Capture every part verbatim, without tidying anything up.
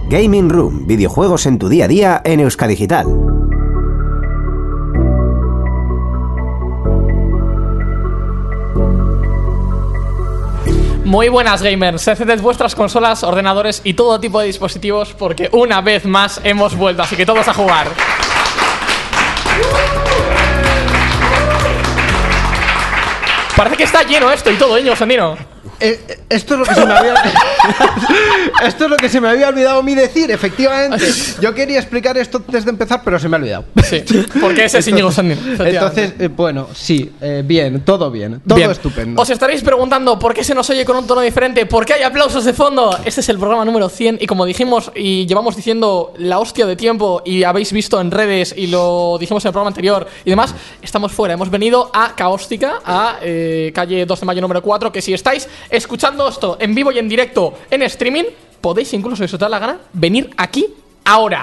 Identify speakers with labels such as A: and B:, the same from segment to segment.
A: Gaming Room, videojuegos en tu día a día en Euskadigital.
B: Muy buenas, gamers. Encended vuestras consolas, ordenadores y todo tipo de dispositivos porque una vez más hemos vuelto, así que todos a jugar. Parece que está lleno esto y todo, ¿eh, Sandino?
C: Eh, esto es lo que se me había esto es lo que se me había olvidado a mí decir, efectivamente. Yo quería explicar esto antes de empezar, pero se me ha olvidado.
B: Sí, porque ese es Íñigo Sandino.
C: Entonces, eh, bueno, sí, eh, bien, todo bien, todo
B: bien.
C: Estupendo.
B: Os estaréis preguntando por qué se nos oye con un tono diferente, por qué hay aplausos de fondo. Este es el programa número cien y como dijimos y llevamos diciendo la hostia de tiempo y habéis visto en redes y lo dijimos en el programa anterior y demás, estamos fuera. Hemos venido a Caóstica, a eh, calle dos de mayo número cuatro, que si estáis escuchando esto en vivo y en directo en streaming, podéis incluso, si os da la gana, venir aquí ahora.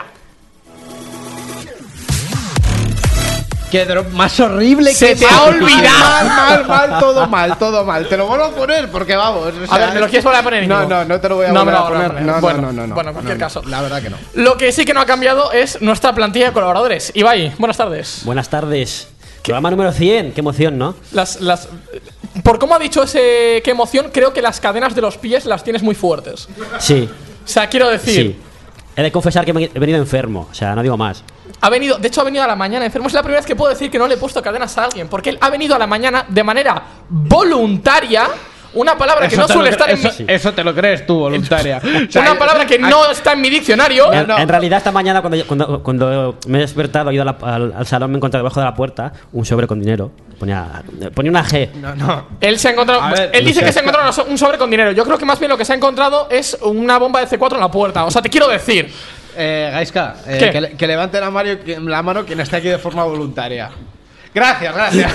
C: Qué drop más horrible.
B: Se
C: que
B: te ha olvidado.
C: Mal, mal, mal, todo mal, todo mal. Te lo vuelvo a poner porque vamos. O sea,
B: a ver, ¿me lo quieres volver a poner?
C: No, no, no te lo voy a
B: no
C: volver
B: me lo
C: a poner.
B: poner.
C: No,
B: bueno,
C: no, no, no.
B: Bueno, en cualquier
C: no, no,
B: caso.
C: La verdad que no.
B: Lo que sí que no ha cambiado es nuestra plantilla de colaboradores. Ibai, buenas tardes.
D: Buenas tardes. Programa número cien, qué emoción, ¿no?
B: Las, las, por cómo ha dicho ese qué emoción, creo que las cadenas de los pies las tienes muy fuertes.
D: Sí.
B: O sea, quiero decir...
D: Sí. He de confesar que he venido enfermo, o sea, no digo más.
B: Ha venido, de hecho ha venido a la mañana enfermo. Es la primera vez que puedo decir que no le he puesto cadenas a alguien, porque él ha venido a la mañana de manera voluntaria. Una palabra
C: eso
B: que no suele estar en
C: eso,
B: mi...
C: eso te lo crees tú, voluntaria.
B: O sea, una palabra que no está en mi diccionario.
D: En,
C: no.
D: en realidad, esta mañana, cuando, cuando, cuando me he despertado, he ido a la, al, al salón, me he encontrado debajo de la puerta un sobre con dinero. Ponía, ponía una G.
C: No, no.
B: Él se ha encontrado.
C: A ver,
B: él
C: no
B: dice
C: sé.
B: que se ha encontrado un sobre con dinero. Yo creo que más bien lo que se ha encontrado es una bomba de C cuatro en la puerta. O sea, te quiero decir.
C: Eh, Gaiska, eh,
B: ¿Qué?
C: que, le- que levante la, Mario, la mano quien esté aquí de forma voluntaria. Gracias, gracias.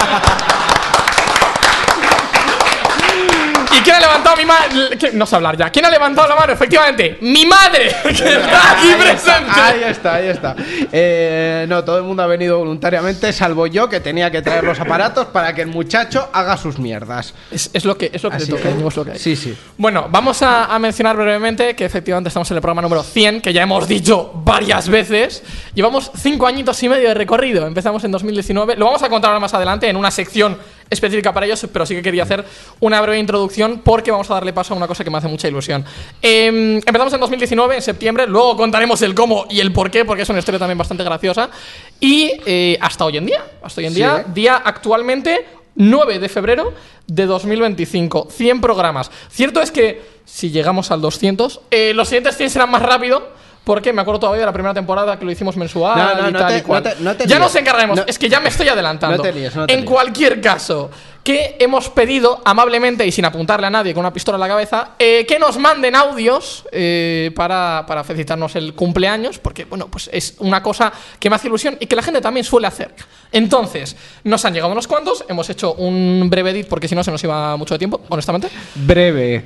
B: ¿Y quién ha levantado mi madre? No sé hablar ya. ¿Quién ha levantado la mano? Efectivamente, mi madre, que está aquí
C: Ahí está,
B: presente.
C: Ahí está, ahí está. Eh, no, todo el mundo ha venido voluntariamente, salvo yo, que tenía que traer los aparatos para que el muchacho haga sus mierdas.
B: Es, es lo que, es lo que
C: Así
B: te toca,
C: que-
B: Íñigo, es lo que hay.
C: Sí, sí.
B: Bueno, vamos a, a mencionar brevemente que efectivamente estamos en el programa número cien, que ya hemos dicho varias veces. Llevamos cinco añitos y medio de recorrido. Empezamos en dos mil diecinueve. Lo vamos a contar ahora más adelante en una sección específica para ellos, pero sí que quería hacer una breve introducción porque vamos a darle paso a una cosa que me hace mucha ilusión. Eh, empezamos en dos mil diecinueve, en septiembre. Luego contaremos el cómo y el por qué, porque es una historia también bastante graciosa. Y eh, hasta hoy en día, hasta hoy en
C: Sí,
B: día,
C: ¿eh?
B: día actualmente nueve de febrero de dos mil veinticinco. cien programas. Cierto es que si llegamos al doscientos, eh, los siguientes cien serán más rápido. Porque me acuerdo todavía de la primera temporada que lo hicimos mensual
C: No, no,
B: y
C: no
B: tal
C: te-
B: y cual.
C: no te- no te
B: ya
C: líes.
B: nos encargaremos.
C: No.
B: Es que ya me estoy adelantando.
C: No te líes, no te
B: en
C: líes.
B: cualquier caso, que hemos pedido amablemente y sin apuntarle a nadie con una pistola en la cabeza, eh, que nos manden audios eh, para, para felicitarnos el cumpleaños, porque bueno, pues es una cosa que me hace ilusión y que la gente también suele hacer. Entonces, nos han llegado unos cuantos, hemos hecho un breve edit porque si no se nos iba mucho de tiempo, honestamente.
C: Breve.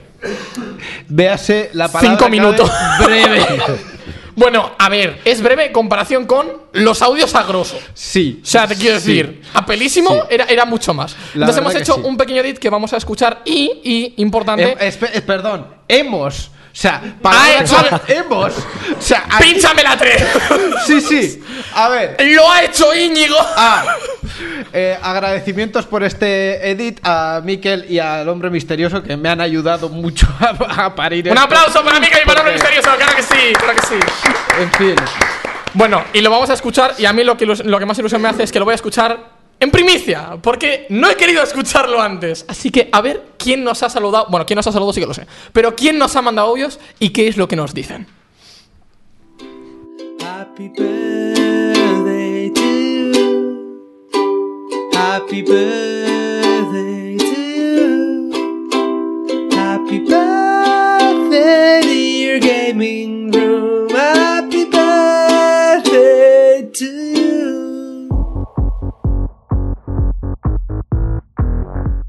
C: Véase la palabra.
B: Cinco
C: clave,
B: minutos.
C: Breve.
B: Bueno, a ver, es breve en comparación con los audios a grosso.
C: Sí.
B: O sea, te quiero
C: Sí.
B: decir, a pelísimo
C: Sí.
B: era, era mucho más.
C: La
B: Entonces hemos
C: verdad que
B: hecho
C: sí.
B: un pequeño edit que vamos a escuchar y, y importante,
C: Eh, espe- eh, perdón, hemos. O sea, palabra
B: hecho-
C: clave, hemos. O sea, aquí-
B: ¡pínchame la tres!
C: Sí, sí. A ver.
B: ¡Lo ha hecho Íñigo!
C: Ah, eh, agradecimientos por este edit a Miquel y al hombre misterioso que me han ayudado mucho a, a parir
B: Un
C: esto.
B: aplauso para Mika y para el
C: Porque,
B: misterioso, claro que sí, claro que sí.
C: En fin.
B: Bueno, y lo vamos a escuchar y a mí lo que, ilus- lo que más ilusión me hace es que lo voy a escuchar en primicia, porque no he querido escucharlo antes. Así que a ver quién nos ha saludado. Bueno, quién nos ha saludado sí que lo sé, pero quién nos ha mandado audios y qué es lo que nos dicen.
E: Happy birthday to you. Happy birthday to you. Happy birthday, dear gaming room. Happy birthday to you.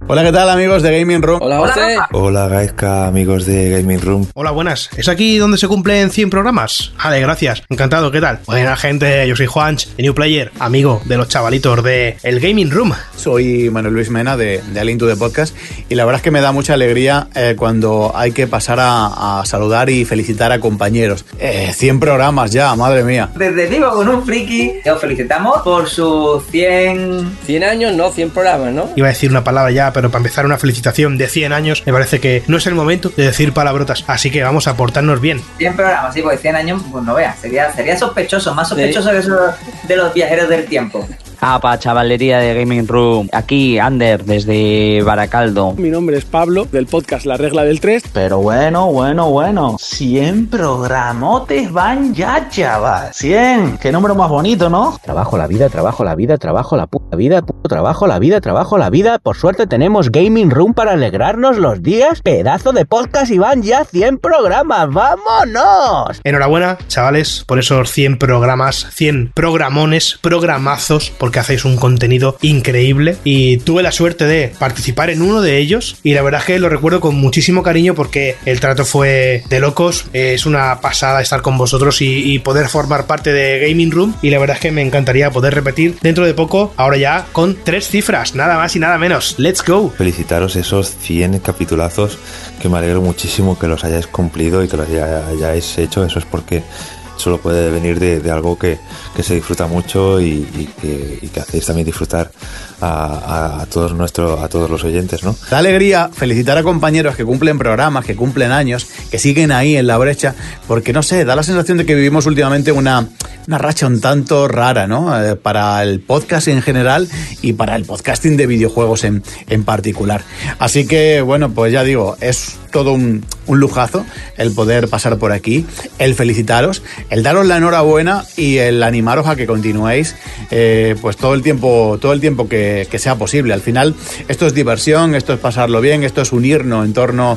F: Hola, ¿qué tal, amigos de Gaming Room?
G: Hola, José.
H: Hola, Gaizka, amigos de Gaming Room.
I: Hola, buenas. ¿Es aquí donde se cumplen cien programas? Vale, gracias. Encantado, ¿qué tal? Buena gente, yo soy Juanch, de New Player, amigo de los chavalitos de el Gaming Room.
F: Soy Manuel Luis Mena de, de Alien to the Podcast y la verdad es que me da mucha alegría eh, cuando hay que pasar a, a saludar y felicitar a compañeros. Eh, cien programas ya, madre mía.
J: Desde Vivo con un Friki, os felicitamos por sus cien...
G: cien años, no, cien programas, ¿no?
I: Iba a decir una palabra ya, pero para empezar una felicitación de cien años, me parece que no es el momento de decir palabrotas, así que vamos a portarnos bien.
J: cien programas, sí, porque cien años, pues no veas, sería, sería sospechoso, más sospechoso ¿Sí? que eso de los viajeros del tiempo.
K: Ah, pa' chavalería de Gaming Room. Aquí, Ander, desde Baracaldo.
L: Mi nombre es Pablo, del podcast La Regla del tres.
M: Pero bueno, bueno, bueno. cien programotes van ya, chaval. cien. Qué número más bonito, ¿no?
A: Trabajo la vida, trabajo la vida, trabajo la puta vida, puto trabajo la vida, trabajo la vida. Por suerte tenemos Gaming Room para alegrarnos los días. Pedazo de podcast y van ya cien programas. ¡Vámonos!
I: Enhorabuena, chavales, por esos cien programas, cien programones, programazos, por que hacéis un contenido increíble y tuve la suerte de participar en uno de ellos y la verdad es que lo recuerdo con muchísimo cariño porque el trato fue de locos. Es una pasada estar con vosotros y, y poder formar parte de Gaming Room y la verdad es que me encantaría poder repetir dentro de poco, ahora ya con tres cifras, nada más y nada menos. ¡Let's go!
H: Felicitaros esos cien capitulazos, que me alegro muchísimo que los hayáis cumplido y que los hayáis hecho. Eso es porque solo puede venir de, de algo que, que se disfruta mucho y, y, que, y que hacéis también disfrutar a, a, a todos nuestros, a todos los oyentes, ¿no?
F: Da alegría felicitar a compañeros que cumplen programas, que cumplen años, que siguen ahí en la brecha, porque no sé, da la sensación de que vivimos últimamente una, una racha un tanto rara, ¿no? Eh, para el podcast en general y para el podcasting de videojuegos en, en particular. Así que, bueno, pues ya digo, es todo un, un lujazo el poder pasar por aquí, el felicitaros, el daros la enhorabuena y el animaros a que continuéis eh, pues todo el tiempo, todo el tiempo que, que sea posible. Al final esto es diversión, esto es pasarlo bien, esto es unirnos en torno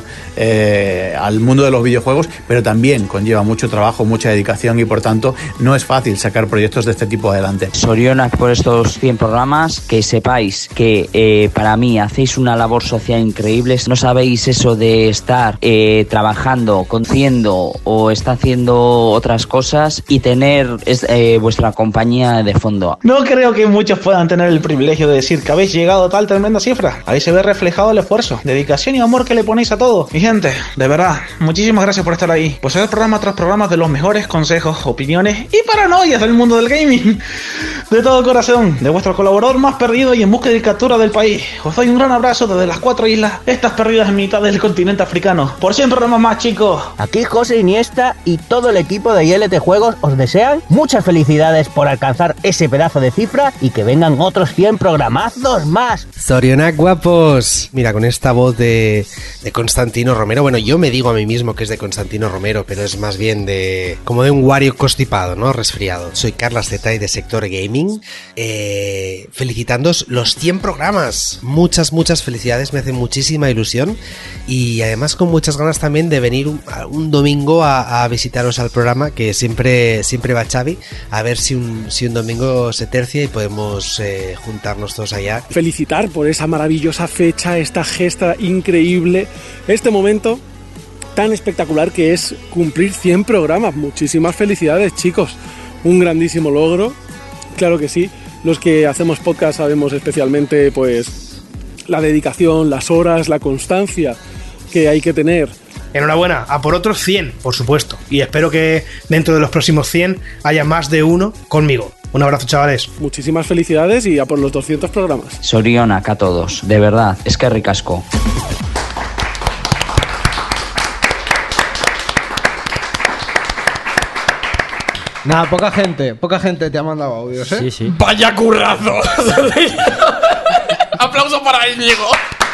F: eh, al mundo de los videojuegos, pero también conlleva mucho trabajo, mucha dedicación y por tanto no es fácil sacar proyectos de este tipo adelante.
K: Sorionak por estos cien programas, que sepáis que eh, para mí hacéis una labor social increíble. No sabéis eso de estar eh, trabajando, conociendo o está haciendo otras cosas y tener eh, vuestra compañía de fondo.
M: No creo que muchos puedan tener el privilegio de decir que habéis llegado a tal tremenda cifra. Ahí se ve reflejado el esfuerzo, dedicación y amor que le ponéis a todo. Mi gente, de verdad, muchísimas gracias por estar ahí. Pues es programa tras programa de los mejores consejos, opiniones y paranoias del mundo del gaming. De todo corazón, de vuestro colaborador más perdido y en busca de captura del país. Os doy un gran abrazo desde las cuatro islas, estas perdidas en mitad del continente africano. Por cien programas más, chicos.
A: Aquí José Iniesta y todo el equipo de I L T Juegos os desean muchas felicidades por alcanzar ese pedazo de cifra y que vengan otros cien programazos más.
N: Sorionak, guapos. Mira, con esta voz de, de Constantino Romero, bueno, yo me digo a mí mismo que es de Constantino Romero, pero es más bien de como de un Wario constipado, ¿no? Resfriado. Soy Carlas Zetay de Sector Gaming, eh, felicitándoos los cien programas. Muchas, muchas felicidades, me hace muchísima ilusión y además con muchas ganas también de venir un, un domingo a, a visitaros al programa, que siempre, siempre va Xavi, a ver si un, si un domingo se tercia y podemos eh, juntarnos todos allá.
L: Felicitar por esa maravillosa fecha, esta gesta increíble, este momento tan espectacular que es cumplir cien programas. Muchísimas felicidades, chicos, un grandísimo logro, claro que sí. Los que hacemos podcast sabemos especialmente pues la dedicación, las horas, la constancia que hay que tener.
I: Enhorabuena, a por otros cien, por supuesto. Y espero que dentro de los próximos cien haya más de uno conmigo. Un abrazo, chavales.
L: Muchísimas felicidades y a por los doscientos programas.
K: Sorionak a todos, de verdad, es que ricasco.
C: Nada, poca gente, poca gente te ha mandado audios, ¿eh?
D: Sí, sí.
B: ¡Vaya currazo! Aplauso para Íñigo.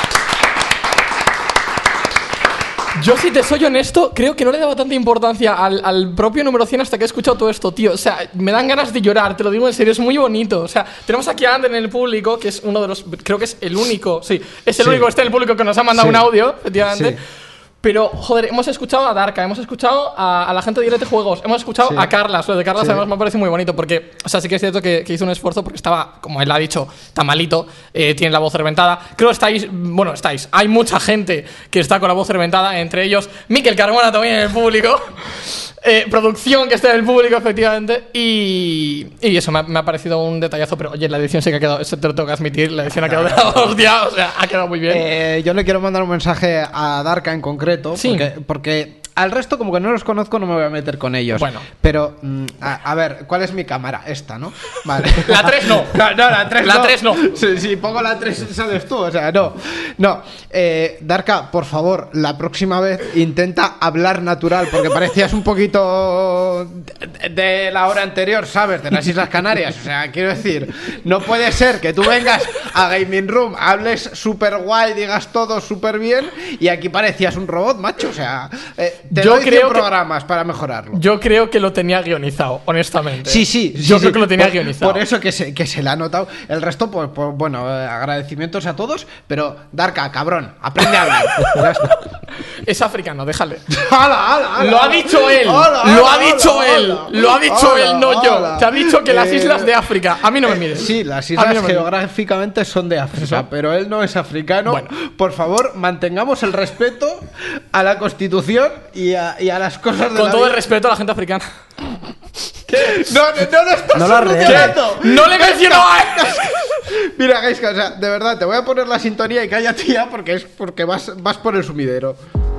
B: Yo, si te soy honesto, creo que no le daba tanta importancia al, al propio número cien hasta que he escuchado todo esto, tío. O sea, me dan ganas de llorar, te lo digo en serio, es muy bonito. O sea, tenemos aquí a Ander en el público, que es uno de los... Creo que es el único, sí, es el sí. único que está en el público que nos ha mandado sí. un audio, efectivamente. Sí. Pero, joder, hemos escuchado a Darka, hemos escuchado a, a la gente de Directo Juegos, hemos escuchado
C: Sí.
B: a Carlas. Lo de Carlas
C: Sí.
B: además me parece muy bonito porque, o sea, sí que es cierto que, que hizo un esfuerzo porque estaba, como él ha dicho, tan malito, eh, tiene la voz reventada. Creo que estáis, bueno, estáis, hay mucha gente que está con la voz reventada, entre ellos Miquel Carmona también en el público. Eh, producción que esté en el público, efectivamente. Y, y eso me ha, me ha parecido un detallazo. Pero oye, la edición sí que ha quedado, eso te lo tengo que admitir. La edición ha quedado de la hostia, o sea, ha quedado muy bien.
C: Eh, yo le quiero mandar un mensaje a Darka en concreto.
B: Sí.
C: Porque, porque al resto, como que no los conozco, no me voy a meter con ellos.
B: Bueno.
C: Pero, mm, a, a ver, ¿cuál es mi cámara? Esta, ¿no? Vale.
B: La tres no.
C: No, no, la tres
B: La
C: no.
B: tres no.
C: Si, si pongo la tres sales tú, o sea, no. No. Eh, Darka, por favor, la próxima vez intenta hablar natural, porque parecías un poquito de, de la hora anterior, ¿sabes? De las Islas Canarias. O sea, quiero decir, no puede ser que tú vengas a Gaming Room, hables súper guay, digas todo súper bien, y aquí parecías un robot, macho. O sea, eh, te
B: Yo
C: doy cien
B: creo que-
C: programas para mejorarlo.
B: Yo creo que lo tenía guionizado, honestamente.
C: Sí, sí, sí,
B: Yo
C: sí.
B: creo que lo tenía
C: por,
B: guionizado.
C: Por eso que se, que se le ha notado. El resto, pues, pues bueno, eh, agradecimientos a todos, pero Darka, cabrón, aprende a hablar. Ya está.
B: Es africano, déjale.
C: ¡Hala, hala, hala!
B: Lo ha dicho él.
C: ¡Hala,
B: Lo
C: hala,
B: ha dicho
C: hala,
B: él.
C: hala!
B: Lo ha dicho
C: ¡Hala,
B: él, no yo.
C: hala!
B: Te ha dicho que las
C: Eh,
B: islas de África. A mí no me mires.
C: Sí, las
B: A mí
C: islas
B: no me mires.
C: geográficamente son de África,
B: ¿Eso?
C: pero él no es africano.
B: Bueno.
C: Por favor, mantengamos el respeto a la Constitución y a, y a las cosas de
B: Con
C: la
B: todo el
C: vida.
B: respeto a la gente africana.
C: No, no, no lo estás
D: No lo arregles.
C: solucionando.
B: No le menciono a él.
C: Mira, Gaiska, o sea, de verdad, te voy a poner la sintonía y cállate ya porque es porque vas, vas por el sumidero.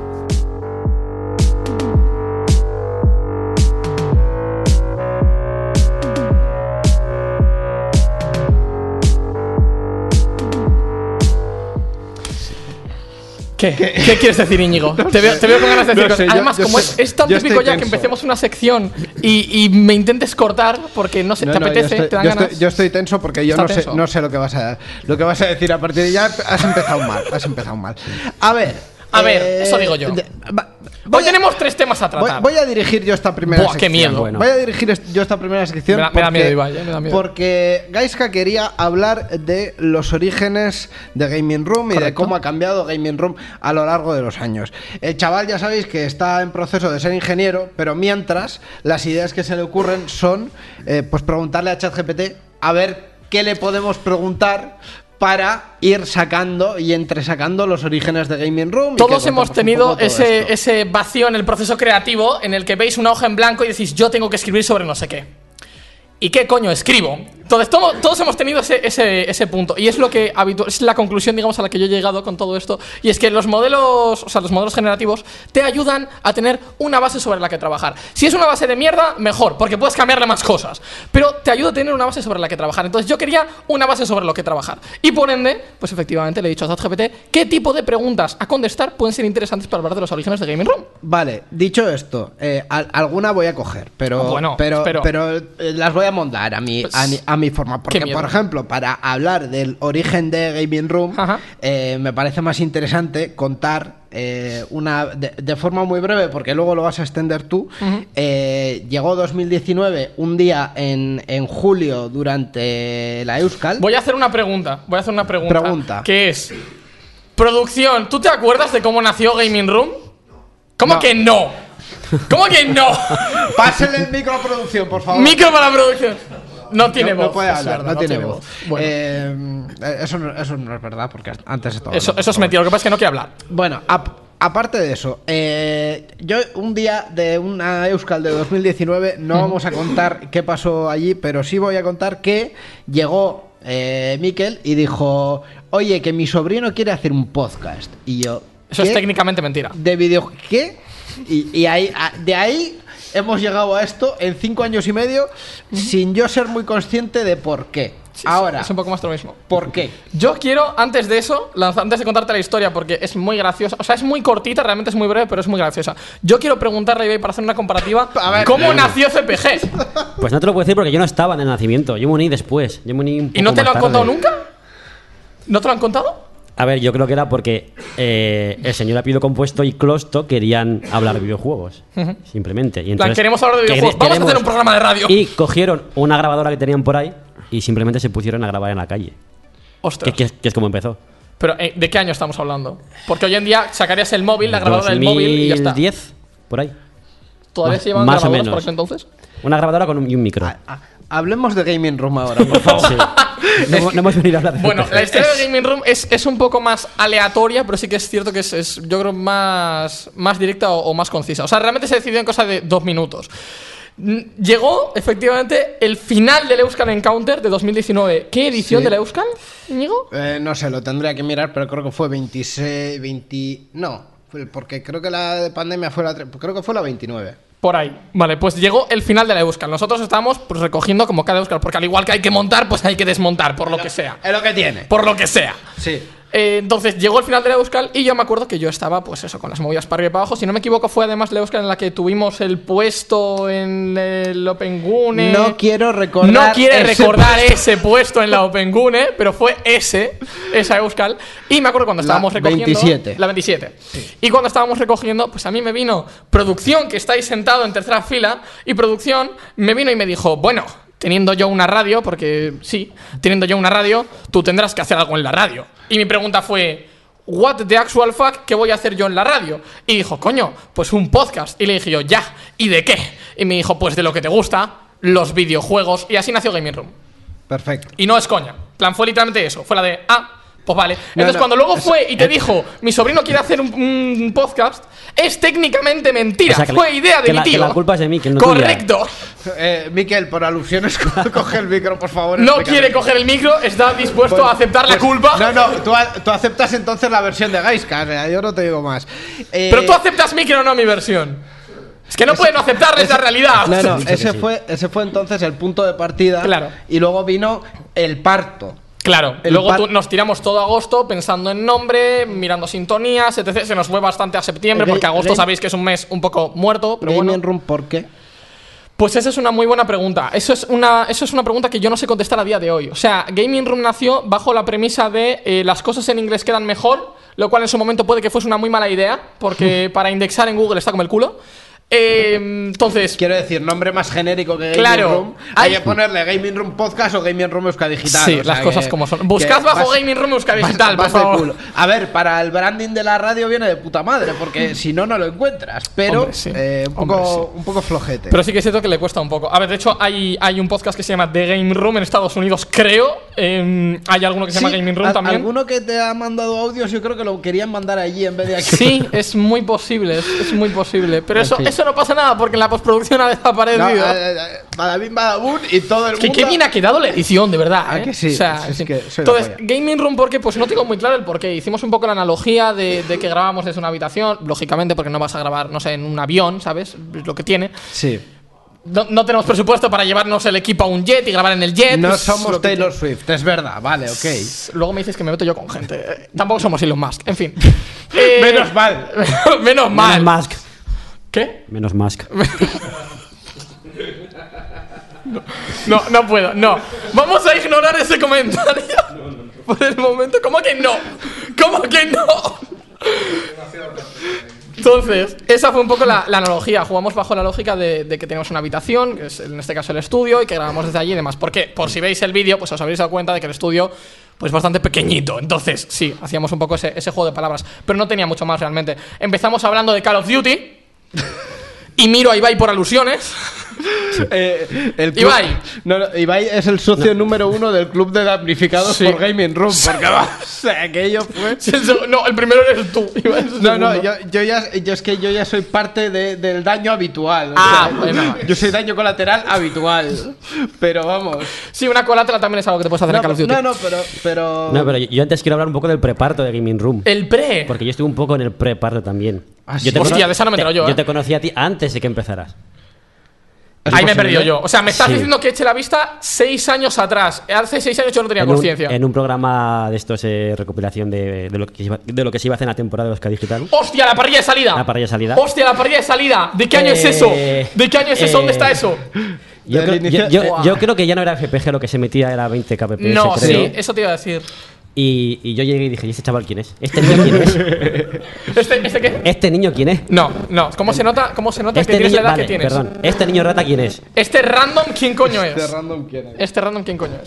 B: ¿Qué? ¿Qué quieres decir, Íñigo? te, veo, te veo con ganas de decir
C: No sé,
B: cosas.
C: yo-
B: Además,
C: yo
B: como
C: estoy-
B: es, es tan
C: yo
B: típico
C: estoy
B: ya que
C: tenso.
B: empecemos una sección y, y me intentes cortar porque no sé,
C: No,
B: te
C: no,
B: apetece,
C: yo estoy,
B: te dan
C: yo
B: ganas.
C: estoy- yo estoy tenso porque yo
B: Está
C: no sé,
B: tenso.
C: no sé lo que vas a lo que vas a decir a partir de ya. Has empezado mal, has empezado mal. A ver,
B: A ver,
C: eh,
B: eso digo yo.
C: de- va-
B: Hoy
C: voy a-
B: tenemos tres temas a
C: Voy,
B: tratar.
C: voy a dirigir yo esta primera
B: Buah, qué
C: sección.
B: miedo.
D: Bueno.
C: Voy a dirigir est- yo esta primera sección.
B: Me da- me da
C: porque-
B: miedo, Ibai, eh, me da miedo.
C: Porque Gaiska quería hablar de los orígenes de Gaming Room y de
B: Correcto.
C: cómo ha cambiado Gaming Room a lo largo de los años. El chaval ya sabéis que está en proceso de ser ingeniero, pero mientras las ideas que se le ocurren son eh, pues preguntarle a ChatGPT a ver qué le podemos preguntar para ir sacando y entresacando los orígenes de Gaming Room. y que
B: Todos
C: contemos
B: hemos
C: un
B: tenido
C: poco todo
B: ese,
C: esto.
B: ese vacío en el proceso creativo en el que veis una hoja en blanco y decís, yo tengo que escribir sobre no sé qué. ¿Y qué coño escribo? Entonces, todo- todos hemos tenido ese, ese, ese punto. Y es lo que habitu- es la conclusión, digamos, a la que yo he llegado con todo esto. Y es que los modelos, o sea, los modelos generativos te ayudan a tener una base sobre la que trabajar. Si es una base de mierda, mejor, porque puedes cambiarle más cosas. Pero te ayuda a tener una base sobre la que trabajar. Entonces, yo quería una base sobre lo que trabajar. Y por ende, pues efectivamente le he dicho a ChatGPT qué tipo de preguntas a contestar pueden ser interesantes para hablar de los orígenes de Gaming Room.
C: Vale, dicho esto, eh, al- alguna voy a coger, pero,
B: Bueno,
C: pero,
B: espero.
C: pero eh, las voy a mondar a mi, a mi, a mi forma. Porque,
B: miedo.
C: por ejemplo, para hablar del origen de Gaming Room, eh, me parece más interesante contar eh, una de, de forma muy breve, porque luego lo vas a extender tú.
B: Ujú.
C: Eh, llegó dos mil diecinueve, un día en, en julio durante la Euskal.
B: Voy a hacer una pregunta. Voy a hacer una pregunta.
C: Pregunta.
B: Que es: producción, ¿tú te acuerdas de cómo nació Gaming Room? ¿Cómo
C: No.
B: que no? ¿Cómo que no?
C: Pásale el micro a producción, por favor.
B: Micro para la producción. No tiene
C: no,
B: voz.
C: No puede
B: es
C: hablar,
B: verdad,
C: no, tiene voz.
B: Bueno.
C: Eh, eso, no, eso no es verdad, porque antes estaba.
B: Eso, eso es mentira, lo que pasa es que no quiere hablar.
C: Bueno, ap- aparte de eso, eh, yo un día de una Euskal de dos mil diecinueve no vamos a contar qué pasó allí, pero sí voy a contar que llegó eh, Miquel y dijo, oye, que mi sobrino quiere hacer un podcast. Y yo...
B: Eso es
C: ¿qué?
B: técnicamente mentira.
C: De video... ¿Qué? Y, y ahí, a- de ahí hemos llegado a esto en cinco años y medio sin yo ser muy consciente de por qué.
B: Sí, sí,
C: Ahora,
B: es un poco más lo mismo.
C: ¿por qué?
B: Yo quiero, antes de eso, lanzar- antes de contarte la historia, porque es muy graciosa, o sea, es muy cortita, realmente es muy breve, pero es muy graciosa. Yo quiero preguntarle a Ibai para hacer una comparativa,
C: ver.
B: ¿cómo nació C P G?
D: Pues no te lo puedo decir porque yo no estaba en el nacimiento. Yo me uní después. Yo me uní un
B: ¿Y no
D: poco
B: te lo
D: más
B: han contado
D: tarde.
B: nunca? ¿No te lo han contado?
D: A ver, yo creo que era porque eh, el señor Apellido Compuesto y Closto querían hablar de videojuegos.
B: Ujú.
D: Simplemente. Y
B: En plan,
D: entonces,
B: queremos hablar de
D: quere-
B: videojuegos. Vamos a hacer
D: queremos-
B: un programa de radio.
D: Y cogieron una grabadora que tenían por ahí y simplemente se pusieron a grabar en la calle.
B: Ostras.
D: Que, que es- que es como empezó.
B: Pero, eh, ¿de qué año estamos hablando? Porque hoy en día sacarías el móvil, la grabadora del móvil y ya está.
D: dos mil diez, por ahí.
B: ¿Todavía
D: más,
B: se llevan
D: más o
B: grabadoras
D: menos.
B: por aquel entonces?
D: Una grabadora con un, y un micro.
C: Ah, ah, hablemos de Gaming Room ahora, por favor.
D: Sí. No, no hemos venido a hablar de
B: Bueno,
D: esto.
B: la historia de Gaming Room es, es un poco más aleatoria, pero sí que es cierto que es, es yo creo, más, más directa o, o más concisa. O sea, realmente se decidió en cosa de dos minutos. Llegó, efectivamente, el final del Euskal Encounter de dos mil diecinueve. ¿Qué edición
C: Sí.
B: del Euskal, Íñigo?
C: Eh, no sé, lo tendría que mirar, pero creo que fue veintiséis, veinte... No, fue- porque creo que la de pandemia fue la... tre- Creo que fue la veintinueve.
B: Por ahí. Vale, pues llegó el final de la Euskal. Nosotros estábamos pues, recogiendo como cada Euskal, porque al igual que hay que montar, pues hay que desmontar, por lo que sea.
C: Es lo que tiene.
B: Por lo que sea.
C: Sí.
B: Eh, entonces llegó el final de la Euskal y yo me acuerdo que yo estaba, pues eso, con las movidas para arriba y para abajo. Si no me equivoco, fue además la Euskal en la que tuvimos el puesto en el OpenGune.
C: No quiero recordar
B: No quiere
C: ese
B: recordar
C: puesto.
B: ese puesto en la OpenGune, pero fue ese, esa Euskal. Y me acuerdo cuando
C: La
B: estábamos recogiendo.
C: veintisiete.
B: La veintisiete. Y cuando estábamos recogiendo, pues a mí me vino producción, que estáis sentado en tercera fila, y producción me vino y me dijo, bueno, teniendo yo una radio, porque sí, teniendo yo una radio, tú tendrás que hacer algo en la radio. Y mi pregunta fue, what the actual fuck, ¿qué voy a hacer yo en la radio? Y dijo, coño, pues un podcast. Y le dije yo, ya, ¿y de qué? Y me dijo, pues de lo que te gusta, los videojuegos. Y así nació Gaming Room.
C: Perfecto.
B: Y no es coña. En plan, fue literalmente eso. Fue la de, ah, pues vale. Entonces,
C: no,
B: cuando luego
C: eso-
B: fue y te dijo, mi sobrino quiere hacer un, un podcast, es técnicamente mentira.
D: O sea, que
B: fue
D: la-
B: idea de
D: que
B: mi
D: la- que
B: tío.
D: la culpa es de mí, que no tuya.
B: Correcto.
C: Eh, Miquel, por alusiones, coge el micro, por favor.
B: No
C: explícame.
B: quiere coger el micro, está dispuesto
C: Pues-
B: a aceptar la
C: pues-
B: culpa.
C: No, no, tú, a- tú aceptas entonces la versión de Gaiska, o sea, yo no te digo más. Eh,
B: Pero tú aceptas mi o no mi versión. Es que no pueden aceptar esa realidad.
C: No, no,
D: Dicho que
C: ese
D: sí.
C: fue, ese fue entonces el punto de partida.
B: Claro.
C: Y luego vino el parto.
B: Claro,
C: El
B: luego
C: par-
B: tú- nos tiramos todo agosto pensando en nombre, mirando sintonías, etcétera. Se nos fue bastante a septiembre,
C: Ga-
B: porque agosto
C: Ga-
B: sabéis que es un mes un poco muerto, pero
C: Gaming
B: bueno.
C: Room, ¿por qué?
B: Pues esa es una muy buena pregunta. Eso es una, eso es una pregunta que yo no sé contestar a día de hoy. O sea, Gaming Room nació bajo la premisa de eh, las cosas en inglés quedan mejor, lo cual en su momento puede que fuese una muy mala idea, porque para indexar en Google está como el culo. Eh, entonces,
C: Quiero decir, nombre más genérico que Gaming
B: Claro,
C: Room. Hay
B: hay-
C: que ponerle Gaming Room Podcast o Gaming Room Euskadi Digital.
B: sí,
C: o sea
B: las cosas
C: que-
B: como son.
C: que
B: Buscad bajo
C: vas-
B: Gaming Room Euskadi
C: vas-
B: Digital, por
C: vas de
B: favor.
C: culo. A ver, para el branding de la radio viene de puta madre, porque si no, no lo encuentras. Pero
B: Hombre, sí.
C: eh, un, poco,
B: Hombre, sí.
C: un poco flojete.
B: Pero sí que es cierto que le cuesta un poco. A ver, de hecho, hay, hay un podcast que se llama The Game Room en Estados Unidos, creo. Eh, hay alguno que se llama
C: Sí,
B: Gaming Room
C: a-
B: también.
C: Alguno que te ha mandado audios, yo creo que lo querían mandar allí en vez de aquí.
B: Sí, es muy posible, es, es muy posible. Pero
C: En
B: eso,
C: fin.
B: eso no pasa nada porque en la postproducción ha desaparecido.
C: No, eh, eh, badabim, badabun, y todo el
B: que
C: mundo.
B: qué bien ha quedado la edición, de verdad.
C: Ah,
B: ¿eh?
C: que sí,
B: O sea,
C: es
B: sí.
C: que soy la
B: Entonces,
C: polla.
B: Gaming Room, ¿por qué? Pues no tengo muy claro el por qué. Hicimos un poco la analogía de, de que grabamos desde una habitación, lógicamente, porque no vas a grabar, no sé, en un avión, ¿sabes? Es lo que tiene.
C: Sí.
B: No, no tenemos presupuesto para llevarnos el equipo a un jet y grabar en el jet.
C: No
B: es
C: somos
B: lo que
C: Taylor Swift, es verdad, vale, ok.
B: Luego me dices que me meto yo con gente. Eh, Tampoco somos Elon Musk. En fin. Eh,
C: Menos mal.
B: menos mal.
D: Menos Musk.
B: ¿Qué?
D: Menos Musk.
B: No, no puedo, no. Vamos a ignorar ese comentario. Por el momento, ¿cómo que no? ¿Cómo que no? Entonces, esa fue un poco la, la analogía. Jugamos bajo la lógica de, de que tenemos una habitación, que es en este caso el estudio, y que grabamos desde allí y demás. ¿Por qué? Por si veis el vídeo, pues os habréis dado cuenta de que el estudio pues bastante pequeñito. Entonces, sí, hacíamos un poco ese, ese juego de palabras. Pero no tenía mucho más realmente. Empezamos hablando de Call of Duty. Y miro a Ibai por alusiones.
C: Eh, el club-
B: Ibai.
C: No, no, Ibai es el socio número uno del club de damnificados
B: Sí.
C: por Gaming Room. Porque va, o sea, aquello fue.
B: Sí, el seg- No, el primero eres tú. Ibai es el
C: No, no,
B: segundo.
C: yo, yo ya yo es que yo ya soy parte de- del daño habitual. o
B: Ah,
C: sea,
B: bueno.
C: Yo soy daño colateral habitual. Pero vamos.
B: Sí, una colateral también es algo que te puedes hacer
C: No,
B: en Call of Duty.
C: no, no, pero. pero...
D: No, pero yo, yo antes quiero hablar un poco del preparto de Gaming Room.
B: El pre.
D: Porque yo estuve un poco en el preparto también.
C: Ah,
D: Yo
C: sí.
D: te
B: Hostia,
D: cono-
B: de esa no me entero
D: te-
B: yo, ¿eh?
D: Yo te conocí a ti antes de que empezaras.
B: Ahí me he perdido yo. O sea, me estás
D: Sí.
B: diciendo que eché la vista seis años atrás. Hace seis años yo no tenía
D: En un,
B: conciencia.
D: en un programa de estos, eh, recopilación de, de, lo que se iba, de lo que se iba a hacer en la temporada de Euskadi Digital.
B: ¡Hostia, la parrilla de salida!
D: La parrilla de salida.
B: ¡Hostia, la parrilla de salida! ¿De qué año
D: Eh,
B: es eso? ¿De qué año es eso? ¿Dónde
D: eh,
B: está eso?
D: Yo,
C: Del
D: creo,
C: inicio-
D: yo, yo-
B: Buah.
D: yo creo que ya no era F P G lo que se metía, era veinte K P P S.
B: No,
D: creo.
B: sí, eso te iba a decir.
D: Y, y yo llegué y dije, ¿y este chaval quién es? ¿Este niño quién es?
B: ¿Este, ¿Este qué?
D: ¿Este niño quién es?
B: No, no. ¿Cómo se nota, cómo se nota
D: Este
B: que tienes
D: niño,
B: la edad
D: vale,
B: que tienes?
D: perdón. ¿Este niño rata quién es?
B: Este random, ¿quién coño es?
C: Este random quién es.
B: Este random, ¿quién coño es?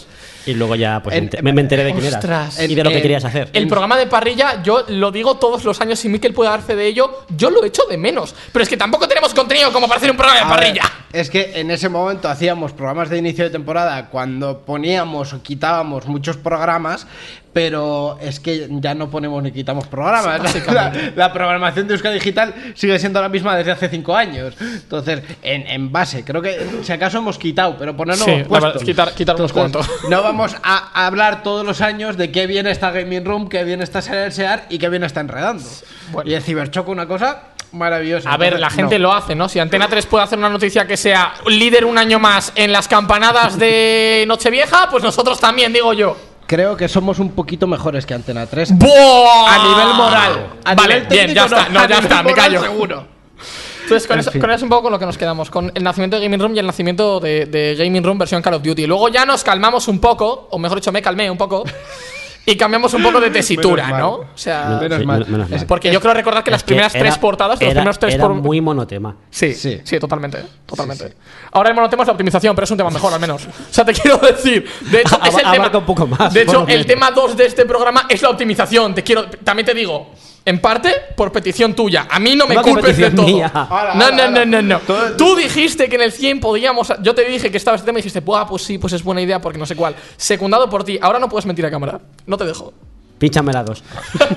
D: Y luego ya pues
C: En-
D: me, me enteré de quién
B: Ostras.
D: eras y de lo que
C: En-
D: querías hacer.
B: El programa de parrilla, yo lo digo todos los años y Mikel puede dar fe de ello, yo lo echo de menos. Pero es que tampoco tenemos contenido como para hacer un programa de
C: A ver,
B: parrilla.
C: es que en ese momento hacíamos programas de inicio de temporada cuando poníamos o quitábamos muchos programas, pero es que ya no ponemos ni quitamos programas.
B: Sí,
C: la,
B: básicamente.
C: la programación de Euskadi Digital sigue siendo la misma desde hace cinco años. Entonces, en, en base, creo que si acaso hemos quitado, pero ponernos
B: Sí,
C: hemos
B: la
C: puesto.
B: verdad, quitar- quitar unos
C: Entonces,
B: cuantos.
C: No vamos a, a hablar todos los años de qué bien está Gaming Room, qué bien está Sear y qué bien está Enredando.
B: Bueno.
C: Y el Ciberchoco, una cosa maravillosa.
B: A ver,
C: Entonces,
B: la gente
C: no.
B: lo hace, ¿no? Si Antena tres puede hacer una noticia que sea líder un año más en las campanadas de Nochevieja, pues nosotros también, digo yo.
C: Creo que somos un poquito mejores que Antena tres.
B: ¡Buah!
C: A nivel moral. A
B: Vale,
C: nivel
B: bien,
C: técnico,
B: ya está, no,
C: a
B: ya
C: nivel
B: está, me
C: moral,
B: callo.
C: Seguro.
B: Entonces, con
C: En
B: eso,
C: fin.
B: con eso es un poco con lo que nos quedamos, con el nacimiento de Gaming Room y el nacimiento de, de Gaming Room versión Call of Duty. Luego ya nos calmamos un poco, o mejor dicho, me calmé un poco, y cambiamos un poco de tesitura,
C: Menos mal.
B: ¿no? O sea,
D: No,
C: menos
D: sí,
C: mal.
D: menos- menos mal.
B: porque yo creo recordar que las
D: Es que
B: primeras tres
D: era-
B: portadas, los
D: era-
B: primeros tres
D: era
B: por...
D: muy monotema.
B: Sí,
C: Sí.
B: sí, totalmente, totalmente. Ahora el monotema es la optimización, pero es un tema mejor al menos. O sea, te quiero decir, de hecho, es el
D: Abarca
B: tema,
D: un poco más,
B: de
D: por
B: hecho,
D: lo
B: el
D: menos.
B: tema dos de este programa es la optimización. Te quiero, también te digo, en parte por petición tuya. A mí no me
D: No, que
B: culpes de
D: petición
B: todo.
D: mía.
C: Ahora,
B: No,
C: ahora,
B: no, no,
C: ahora.
B: no, no.
C: Todo-
B: Tú dijiste que en el cien podíamos. Yo te dije que estaba este tema y dijiste, Buah, pues sí, pues es buena idea porque no sé cuál. Secundado por ti. Ahora no puedes mentir a cámara. No te dejo.
D: Pínchame la dos.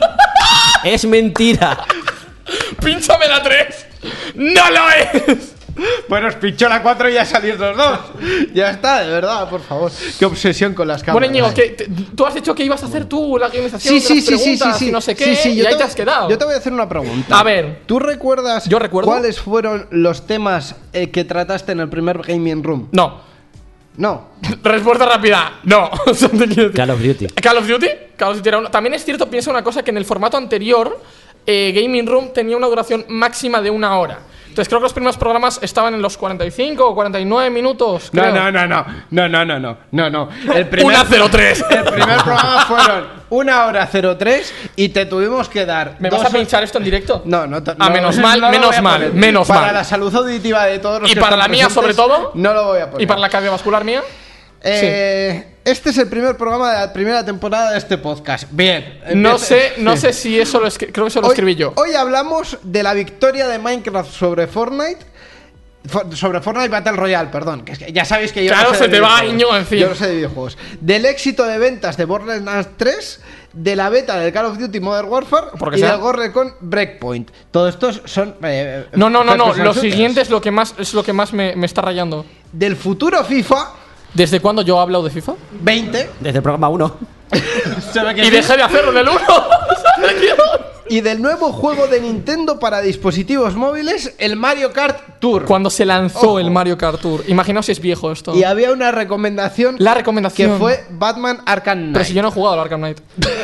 D: Es mentira.
B: ¡Pínchame la tres! ¡No lo es!
C: Bueno, os pinchó la cuatro y ya salís los dos. Ya está, de verdad, por favor. Qué obsesión con las cámaras.
B: Bueno, Íñigo, que te- tú has dicho que ibas a hacer tú la guionización
C: Sí,
B: de
C: sí,
B: las
C: sí, sí, sí,
B: preguntas
C: sí.
B: y no sé qué,
C: Sí, sí,
B: y
C: yo
B: ahí
C: te
B: te
C: voy-
B: has quedado.
C: Yo te voy a hacer una pregunta.
B: A ver.
C: ¿Tú recuerdas
B: Yo recuerdo.
C: cuáles fueron los temas eh, que trataste en el primer Gaming Room?
B: No.
C: No.
B: Respuesta rápida. No. O sea, te quiero decir.
D: Call of Duty.
B: Call of Duty. Call of Duty era uno. También es cierto, piensa una cosa, que en el formato anterior, eh, Gaming Room tenía una duración máxima de una hora. Entonces creo que los primeros programas estaban en los cuarenta y cinco o cuarenta y nueve minutos.
C: No,
B: creo.
C: no, no, no, no, no, no, no, no, no. El primer,
B: Una cero tres.
C: El primer programa fueron una hora cero tres y te tuvimos que dar.
B: ¿Me
C: dos
B: vas a
C: horas-
B: pinchar esto en directo?
C: No, no, te-
B: Ah,
C: no,
B: menos
C: no
B: mal,
C: lo
B: menos
C: voy a
B: mal,
C: poner.
B: menos
C: para
B: mal.
C: la salud auditiva de todos los
B: Y
C: que
B: para
C: están
B: la mía, sobre
C: presentes,
B: todo.
C: No lo voy a poner.
B: ¿Y para la cardiovascular mía?
C: Eh, Este es el primer programa de la primera temporada de este podcast. Bien.
B: No
C: empieza-
B: sé, no
C: sí.
B: sé si eso lo escri- creo que eso lo
C: Hoy-
B: escribí yo.
C: Hoy hablamos de la victoria de Minecraft sobre Fortnite. Fo- Sobre Fortnite Battle Royale, perdón. Que es que ya sabéis que yo
B: Claro,
C: no sé
B: se
C: de
B: te va,
C: videojuegos.
B: Íñigo, en fin.
C: Yo no sé de videojuegos. Del éxito de ventas de Borderlands tres, de la beta del Call of Duty Modern Warfare
B: Porque
C: y
B: sea-
C: del Ghost Recon Breakpoint. Todos estos son. eh,
B: No, no, no, no.
C: first person
B: Lo
C: shooters.
B: siguiente es lo que más, es lo que más me, me está rayando.
C: Del futuro FIFA
B: ¿Desde cuándo yo he hablado de FIFA?
C: veinte.
D: Desde el programa uno.
C: Se ve que
B: Y
C: sí.
B: dejé de hacerlo del uno.
C: Y del nuevo juego de Nintendo para dispositivos móviles, el Mario Kart Tour.
B: Cuando se lanzó
C: Ojo.
B: el Mario Kart Tour. Imaginaos si es viejo esto.
C: Y había una recomendación
B: La recomendación.
C: que fue Batman Arkham Knight.
B: Pero si yo no he jugado al Arkham Knight.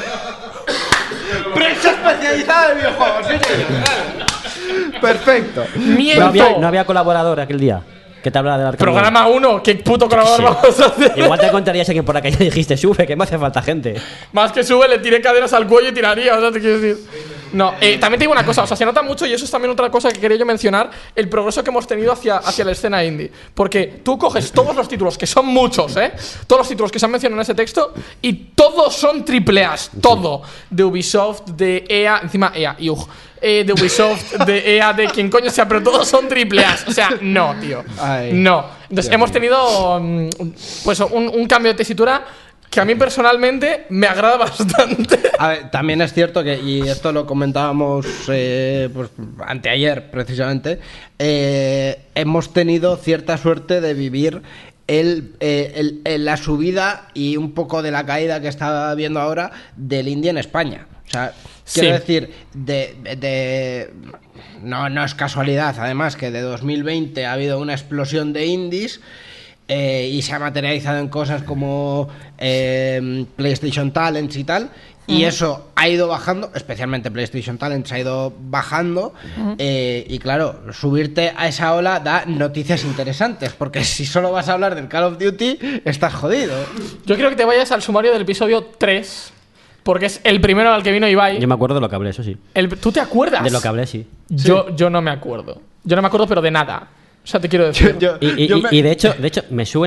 C: Prensa especializada de videojuegos, sí, señor. Perfecto.
B: Miento.
D: No había, no había colaborador aquel día que te hablaba del Arkham Knight.
B: Programa uno. ¿Qué puto colaborador
D: Sí.
B: vamos a hacer?
D: Igual te contarías que por la calle dijiste, sube, que me hace falta gente.
B: Más que sube, le tiré cadenas al cuello y tiraría, o sea, te quiero decir. No, eh, también te digo una cosa, o sea, se nota mucho, y eso es también otra cosa que quería yo mencionar, el progreso que hemos tenido hacia, hacia la escena indie. Porque tú coges todos los títulos, que son muchos, ¿eh? Todos los títulos que se han mencionado en ese texto, y todos son triple A, todo. De Ubisoft, de E A, encima E A, y ugh. Eh, de Ubisoft, de E A, de quien coño sea, pero todos son triple A. O sea, no, tío.
C: Ay.
B: No. Entonces, hemos tenido mm, pues un, un cambio de tesitura que a mí personalmente me agrada bastante.
C: A ver, también es cierto que, y esto lo comentábamos eh, pues, anteayer precisamente, eh, hemos tenido cierta suerte de vivir el, eh, el- el- la subida y un poco de la caída que está viendo ahora del indie en España. O sea, quiero
B: Sí.
C: decir, de, de- no, no es casualidad, además, que de dos mil veinte ha habido una explosión de indies. Eh, y se ha materializado en cosas como eh, PlayStation Talents y tal. Y
B: Ujú.
C: eso ha ido bajando, especialmente PlayStation Talents ha ido bajando.
B: Ujú.
C: eh, y claro, subirte a esa ola da noticias interesantes. Porque si solo vas a hablar del Call of Duty, estás jodido.
B: Yo quiero que te vayas al sumario del episodio tres, porque es el primero al que vino Ibai.
D: Yo me acuerdo de lo que hablé, eso sí.
B: El- ¿Tú te acuerdas?
D: De lo que hablé, sí.
B: Yo, yo no me acuerdo. Yo no me acuerdo, pero de nada. O sea, te quiero decir.
C: Yo-
D: Y, y-
C: yo
D: y-
C: me-
D: y de hecho, de hecho, me suena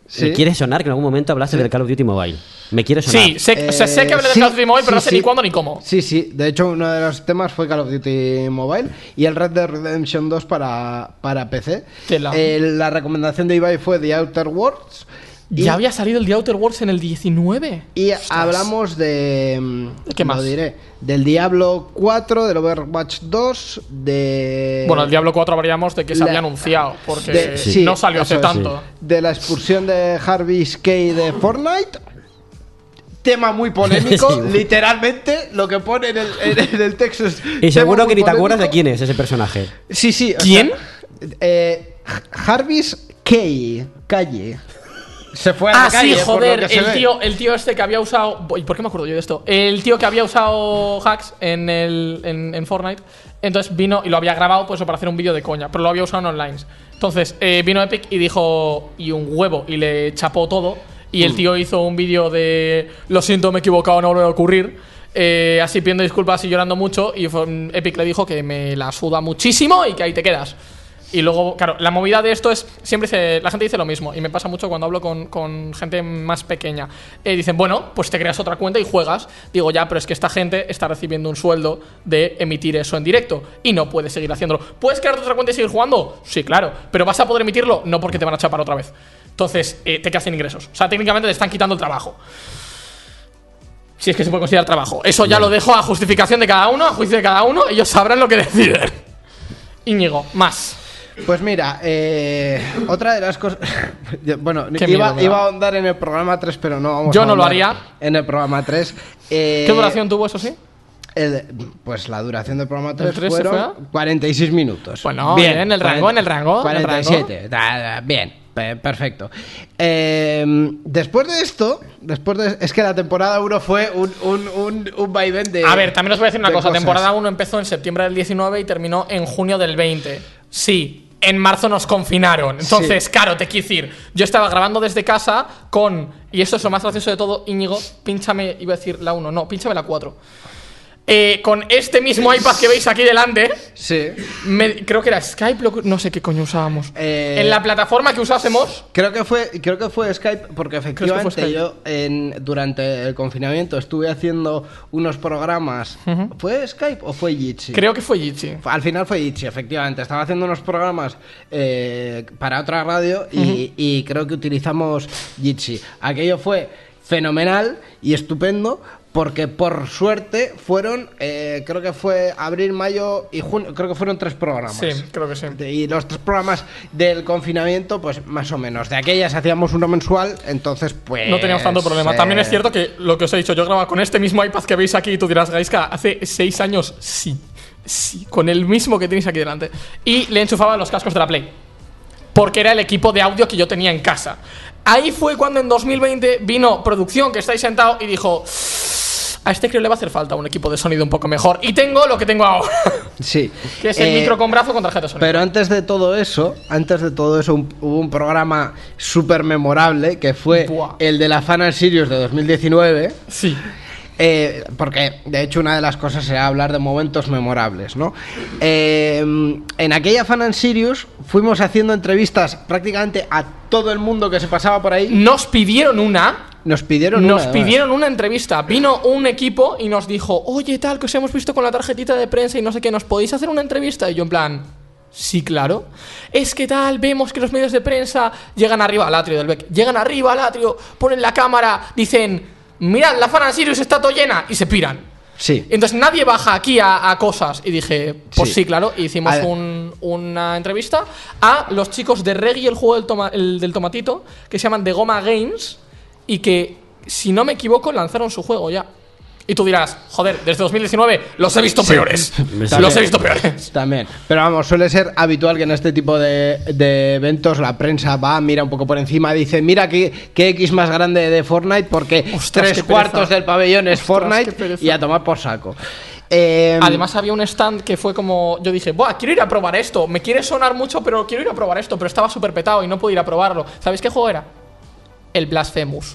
C: Sí.
D: Me quiere sonar que en algún momento hablaste del Call of Duty Mobile. Me quiere sonar.
B: Sí, sé, o sea, sé que hablé
C: Eh,
B: del
C: sí,
B: Call of Duty Mobile, pero
C: sí,
B: no sé
C: sí.
B: ni cuándo ni cómo.
C: Sí, sí. De hecho, uno de los temas fue Call of Duty Mobile y el Red Dead Redemption dos para, para P C.
B: Tela.
C: Eh, la recomendación de Ibai fue The Outer Worlds. Y,
B: Ya había salido el The Outer Worlds en el diecinueve.
C: y hablamos de...
B: ¿Qué más?
C: Lo diré. Del Diablo cuatro, del Overwatch dos, de...
B: Bueno, el Diablo cuatro habríamos de que se
C: La-
B: había anunciado, porque
C: de- sí,
B: no salió hace
C: eso es.
B: tanto.
C: De la expulsión de Harvey Kay de Fortnite. Tema muy polémico,
D: Sí.
C: literalmente lo que pone en el, en- en el texto es.
D: Y seguro
C: tema
D: que
C: muy
D: ni te acuerdas de
C: polémico.
D: quién es ese personaje.
C: Sí, sí. o
B: ¿Quién?
C: sea, eh, Jarvis Kay, calle. Se fue a la
B: Ah,
C: calle.
B: sí,
C: por lo
B: joder,
C: que se
B: el
C: ve.
B: tío, el tío este que había usado. ¿Y por qué me acuerdo yo de esto? El tío que había usado hacks en, el, en, en Fortnite. Entonces vino y lo había grabado pues para hacer un vídeo de coña, pero lo había usado en online. Entonces eh, vino Epic y dijo. Y un huevo, y le chapó todo. Y el tío hizo un vídeo de. Lo siento, me he equivocado, no vuelve a ocurrir. Eh, así pidiendo disculpas y llorando mucho. Y fue- Epic le dijo que me la suda muchísimo y que ahí te quedas. Y luego, claro, la movida de esto es. Siempre dice. La gente dice lo mismo. Y me pasa mucho cuando hablo con, con gente más pequeña. Eh, dicen, bueno, pues te creas otra cuenta y juegas. Digo, ya, pero es que esta gente está recibiendo un sueldo de emitir eso en directo. Y no puedes seguir haciéndolo. ¿Puedes crear otra cuenta y seguir jugando? Sí, claro. Pero vas a poder emitirlo, no porque te van a chapar otra vez. Entonces, eh, te quedas sin ingresos. O sea, técnicamente te están quitando el trabajo. Si es que se puede considerar trabajo. Eso ya lo dejo a justificación de cada uno, a juicio de cada uno. Ellos sabrán lo que deciden. Íñigo, más.
C: Pues mira, eh, otra de las cosas. Bueno,
B: Qué
C: iba,
B: miedo me
C: iba
B: da.
C: a ahondar en el programa tres, pero no vamos
B: Yo
C: a
B: no lo
C: ahondar
B: haría.
C: En el programa tres. Eh,
B: ¿Qué duración tuvo eso sí?
C: el- pues la duración del programa
B: ¿El
C: tres
B: tres se
C: fueron
B: fue?
C: cuarenta y seis minutos.
B: Bueno, bien, en el rango, en el rango, en el
C: cuarenta y siete. Da, da, Bien, pe- perfecto. Eh, después de esto, después de, es que la temporada uno fue un, un, un, un vaivén de.
B: A ver, también os voy a decir una
C: de
B: cosa.
C: cosas.
B: Temporada uno empezó en septiembre del diecinueve y terminó en junio del veinte. Sí. En marzo nos confinaron. Entonces,
C: Sí.
B: claro, te quiero decir, yo estaba grabando desde casa con. Y esto es lo más gracioso de todo, Íñigo, pínchame, iba a decir la uno, no, pínchame la cuatro. Eh, con este mismo iPad que veis aquí delante,
C: Sí.
B: me- creo que era Skype, lo que- no sé qué coño usábamos.
C: Eh,
B: en la plataforma que usásemos.
C: Creo que fue, creo que fue Skype, porque efectivamente
B: Skype?
C: yo en, durante el confinamiento estuve haciendo unos programas.
B: Ujú.
C: ¿Fue Skype o fue Jitsi?
B: Creo que fue Jitsi.
C: Al final fue Jitsi, efectivamente. Estaba haciendo unos programas eh, para otra radio y, y creo que utilizamos Jitsi. Aquello fue fenomenal y estupendo. Porque por suerte fueron, eh, creo que fue abril, mayo y junio, creo que fueron tres programas.
B: Sí, creo que sí.
C: De- Y los tres programas del confinamiento, pues más o menos. De aquellas hacíamos uno mensual, entonces pues...
B: No teníamos tanto problema.
C: eh,
B: También es cierto que lo que os he dicho, yo grababa con este mismo iPad que veis aquí y tú dirás, Gaiska, hace seis años, sí. Sí, con el mismo que tenéis aquí delante. Y le enchufaba los cascos de la Play. Porque era el equipo de audio que yo tenía en casa. Ahí fue cuando en dos mil veinte vino producción, que estáis sentado, y dijo... A este creo le va a hacer falta un equipo de sonido un poco mejor. Y tengo lo que tengo ahora.
C: Sí.
B: Que es el
C: Eh,
B: micro con brazo con tarjeta de sonido.
C: Pero antes de todo eso, antes de todo eso, un- hubo un programa súper memorable que fue
B: Buah.
C: el de la Fan and Sirius de dos mil diecinueve.
B: Sí.
C: Eh, porque de hecho una de las cosas será hablar de momentos memorables, ¿no? Eh, en aquella Fan and Sirius fuimos haciendo entrevistas prácticamente a todo el mundo que se pasaba por ahí.
B: Nos pidieron una.
C: Nos pidieron
B: Nos
C: una,
B: pidieron una entrevista. Vino un equipo y nos dijo, oye, tal, que os hemos visto con la tarjetita de prensa y no sé qué, ¿nos podéis hacer una entrevista? Y yo en plan, sí, claro. Es que tal, vemos que los medios de prensa llegan arriba al atrio del B E C. Llegan arriba al atrio, ponen la cámara, dicen, mirad, la Fan and Sirius está todo llena, y se piran.
C: Sí.
B: Entonces nadie baja aquí a, a cosas. Y dije, pues
C: Sí.
B: sí, claro. Y hicimos
C: A-
B: un- una entrevista a los chicos de Reggie, el juego del, toma- el del tomatito, que se llaman The Goma Games. Y que, si no me equivoco, lanzaron su juego ya. Y tú dirás, joder, desde dos mil diecinueve los he visto
C: Sí.
B: peores.
C: También.
B: Los he visto peores.
C: También. Pero vamos, suele ser habitual que en este tipo de, de eventos la prensa va, mira un poco por encima, dice, mira qué, qué X más grande de Fortnite, porque
B: Ostras,
C: tres
B: qué
C: cuartos
B: pereza.
C: del pabellón es
B: Ostras,
C: Fortnite
B: qué pereza.
C: y a tomar por saco. Eh,
B: Además había un stand que fue como... Yo dije, buah, quiero ir a probar esto. Me quiere sonar mucho, pero quiero ir a probar esto. Pero estaba súper petado y no pude ir a probarlo. ¿Sabéis qué juego era? El Blasphemous.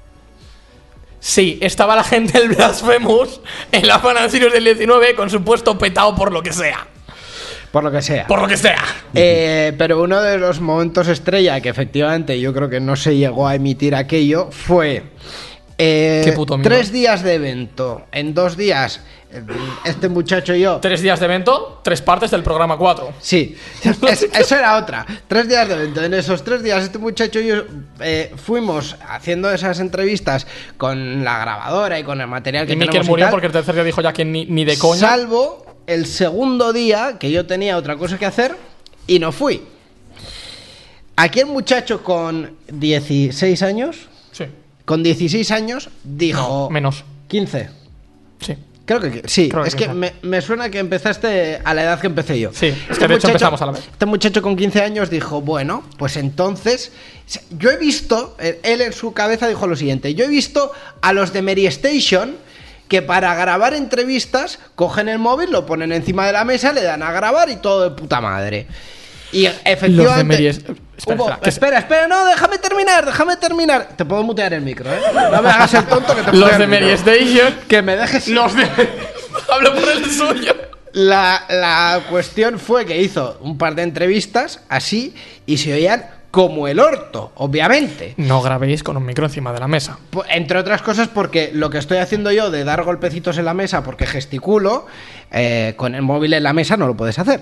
B: Sí, estaba la gente del Blasphemous en la Fan and Sirius del diecinueve con su puesto petado por lo que sea.
C: Por lo que sea.
B: Por lo que sea.
C: Eh, pero uno de los momentos estrella que efectivamente yo creo que no se llegó a emitir aquello fue eh,
B: Qué puto miedo.
C: tres días de evento. En dos días, eh, este muchacho y yo.
B: Tres días de evento, tres partes del programa cuatro.
C: Sí, es- eso era otra. Tres días de evento. En esos tres días, este muchacho y yo eh, fuimos haciendo esas entrevistas con la grabadora y con el material que
B: Y
C: tenemos
B: Miquel
C: y
B: murió
C: tal.
B: porque el tercer día dijo ya que ni, ni de coña.
C: Salvo el segundo día que yo tenía otra cosa que hacer y no fui. Aquí el muchacho con dieciséis años,
B: Sí.
C: con dieciséis años, dijo...
B: No, menos.
C: quince.
B: Sí.
C: Creo que sí.
B: Creo que
C: es que
B: quince.
C: me, me suena que empezaste a la edad que empecé yo.
B: Sí, es que de hecho empezamos a la vez.
C: Este muchacho con quince años dijo, bueno, pues entonces... Yo he visto, él en su cabeza dijo lo siguiente, yo he visto a los de Mary Station que para grabar entrevistas cogen el móvil, lo ponen encima de la mesa, le dan a grabar y todo de puta madre. Y efectivamente...
B: Los de Mary es- espera,
C: hubo-
B: espera, que-
C: espera, espera, no, déjame terminar, déjame terminar. Te puedo mutear el micro, ¿eh? No me hagas el tonto que te
B: Los
C: muteo
B: de
C: el
B: Mary
C: micro.
B: Station.
C: Que me dejes...
B: Los de... Hablo por el suyo.
C: La, la cuestión fue que hizo un par de entrevistas así y se oían como el orto, obviamente.
B: No grabéis con un micro encima de la mesa.
C: Pues, entre otras cosas porque lo que estoy haciendo yo de dar golpecitos en la mesa porque gesticulo, eh, con el móvil en la mesa no lo puedes hacer.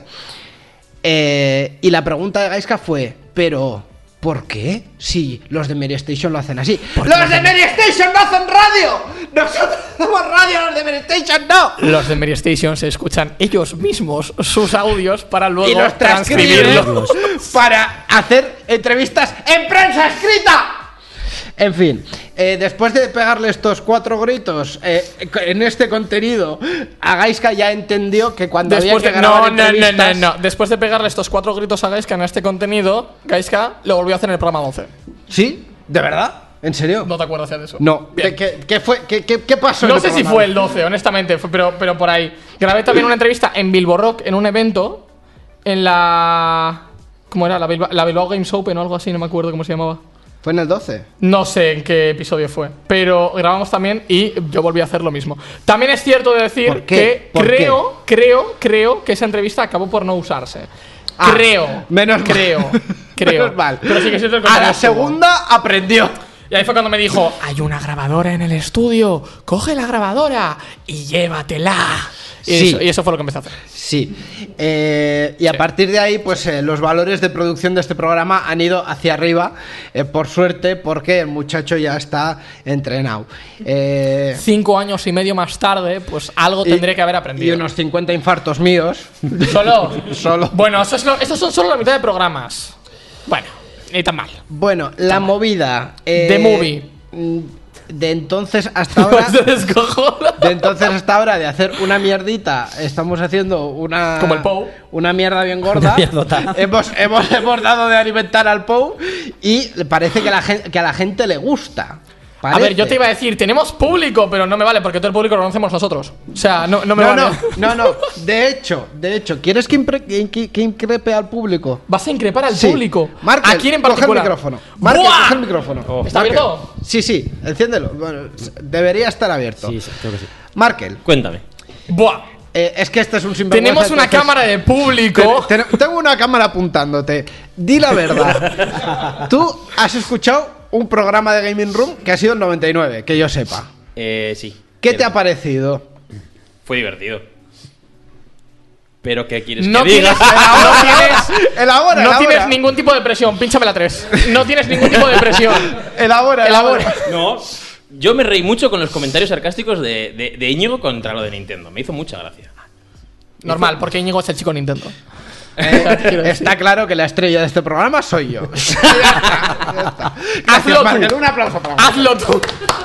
C: Eh, y la pregunta de Gaiska fue, pero ¿por qué? Si los de Mary Station lo hacen así. ¡Los de Mary Station no hacen radio! ¡Nosotros hacemos radio, los de Mary Station no!
B: Los de Mary Station se escuchan ellos mismos sus audios para luego
C: Y los transcriben
B: transcribirlos.
C: para hacer entrevistas en prensa escrita. En fin, eh, después de pegarle estos cuatro gritos eh, en este contenido, a Gaiska ya entendió que cuando
B: Después
C: había
B: de,
C: que
B: no,
C: grabar
B: no, no, no,
C: entrevistas...
B: no. Después de pegarle estos cuatro gritos a Gaiska en este contenido, Gaiska lo volvió a hacer en el programa once.
C: ¿Sí? ¿De verdad? ¿En serio?
B: ¿No te acuerdas ya de eso?
C: No.
B: Bien.
C: ¿Qué, qué fue? ¿Qué, qué, qué pasó? en
B: No
C: el
B: sé si
C: programa?
B: fue el doce, honestamente, fue- pero, pero por ahí. Grabé también una entrevista en Bilbo Rock, en un evento, en la... ¿Cómo era? La Bilbao, la Bilbao Games Open o algo así, no me acuerdo cómo se llamaba.
C: ¿Fue en el doce?
B: No sé en qué episodio fue, pero grabamos también y yo volví a hacer lo mismo. También es cierto de decir
C: ¿Por qué?
B: que
C: ¿Por
B: creo, creo, creo que esa entrevista acabó por no usarse.
C: Ah,
B: creo,
C: menos mal.
B: creo, creo.
C: Menos mal.
B: Pero sí que es cierto que
C: A
B: el
C: la
B: contenido estuvo.
C: segunda aprendió.
B: Y ahí fue cuando me dijo, hay una grabadora en el estudio, coge la grabadora y llévatela. Y,
C: Sí.
B: eso, y eso fue lo que empecé a hacer.
C: Sí. Eh, y a partir de ahí, pues eh, los valores de producción de este programa han ido hacia arriba, eh, por suerte, porque el muchacho ya está entrenado. Eh,
B: Cinco años y medio más tarde, pues algo
C: y-
B: tendré que haber
C: y
B: aprendido.
C: unos cincuenta infartos míos.
B: ¿Solo?
C: Solo.
B: Bueno, eso es lo- estos son solo la mitad de programas. Bueno, ni tan mal.
C: Bueno, la movida. eh,
B: The Movie.
C: mm, De entonces hasta ahora.
B: Se descojona.
C: De entonces hasta ahora de hacer una mierdita, estamos haciendo una.
B: Como el Pou.
C: Una mierda bien gorda.
D: Una mierdota.
C: hemos, hemos, hemos dado de alimentar al Pou y parece que, la gen- que a la gente le gusta.
B: A ver, yo
C: Parece.
B: te iba a decir, tenemos público, pero no me vale porque todo el público lo conocemos nosotros. O sea, no, no me
C: No,
B: vale.
C: no, no, no. De hecho, de hecho, ¿quieres que, impre- que, que- que increpe al público?
B: Vas a increpar al
C: Sí.
B: público.
C: Markel,
B: ¿A quién en
C: coge
B: particular?
C: el micrófono. Markel,
B: ¡Buah!
C: coge el micrófono.
B: ¿Está
C: Markel.
B: abierto?
C: Sí, sí, enciéndelo. Bueno, debería estar abierto.
D: Sí, sí, creo que sí.
C: Markel,
D: Cuéntame.
B: Buah.
C: eh, es que este es un sinvergüenza.
B: Tenemos una
C: entonces-
B: cámara de público.
C: Ten- ten- tengo una cámara apuntándote. Di la verdad. Tú has escuchado un programa de Gaming Room que ha sido el noventa y nueve, que yo sepa.
O: Eh, sí.
C: ¿Qué te ha parecido?
O: Fue divertido. Pero ¿qué quieres
B: No
O: que diga?
B: tienes, no tienes,
C: Elabora,
B: no
C: elabora.
B: tienes ningún tipo de presión. Pínchame la tres. No tienes ningún tipo de presión.
C: Elabora, elabora.
B: Elabora.
O: No, yo me reí mucho con los comentarios sarcásticos de, de, de Íñigo contra lo de Nintendo. Me hizo mucha gracia.
B: Normal, porque Íñigo es el chico Nintendo.
C: Eh, está claro que la estrella de este programa soy yo. Ya está, ya está. Gracias,
B: Hazlo
C: Markel.
B: tú.
C: Un aplauso para
B: Hazlo tú.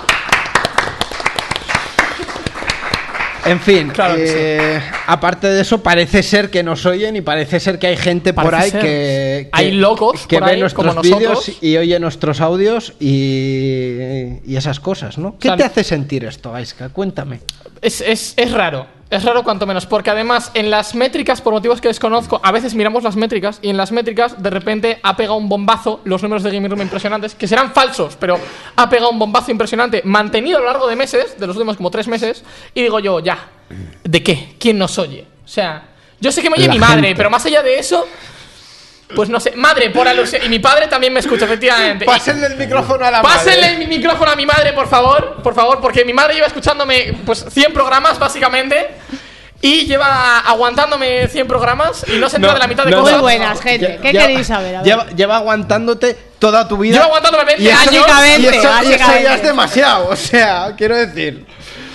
C: En fin,
B: Claro que
C: eh, aparte de eso, parece ser que nos oyen y parece ser que hay gente por
B: Parece
C: ahí
B: ser.
C: que, que-
B: Hay locos
C: que
B: por
C: ve
B: ahí,
C: nuestros
B: como nosotros.
C: vídeos y oye nuestros audios y, y esas cosas, ¿no? ¿Qué
B: O sea,
C: te hace sentir esto, Aiska? Cuéntame.
B: Es, es, es raro. Es raro cuanto menos. Porque además, en las métricas, por motivos que desconozco, a veces miramos las métricas y en las métricas, de repente, ha pegado un bombazo los números de Gaming Room impresionantes, que serán falsos, pero ha pegado un bombazo impresionante, mantenido a lo largo de meses, de los últimos como tres meses, y digo yo, ya, ¿de qué? ¿Quién nos oye? O sea, Yo sé que me oye
C: La
B: mi madre,
C: gente.
B: pero más allá de eso, pues no sé. Madre, por alusión. Y mi padre también me escucha, efectivamente.
C: Pásenle el micrófono a la madre.
B: Pásenle el micrófono a mi madre, por favor. Por favor, porque mi madre lleva escuchándome pues cien programas, básicamente. Y lleva aguantándome cien programas y no se entera
C: No,
B: de la mitad de
C: no,
B: cosas.
C: no,
P: Muy buenas, gente. ¿Qué
C: Lleva-
P: queréis saber? A ver.
C: Lleva, lleva aguantándote toda tu vida.
B: Lleva aguantándome veinte
C: Y eso-
B: años.
P: Básicamente,
C: y eso, y eso
P: básicamente.
C: ya es demasiado. O sea, quiero decir.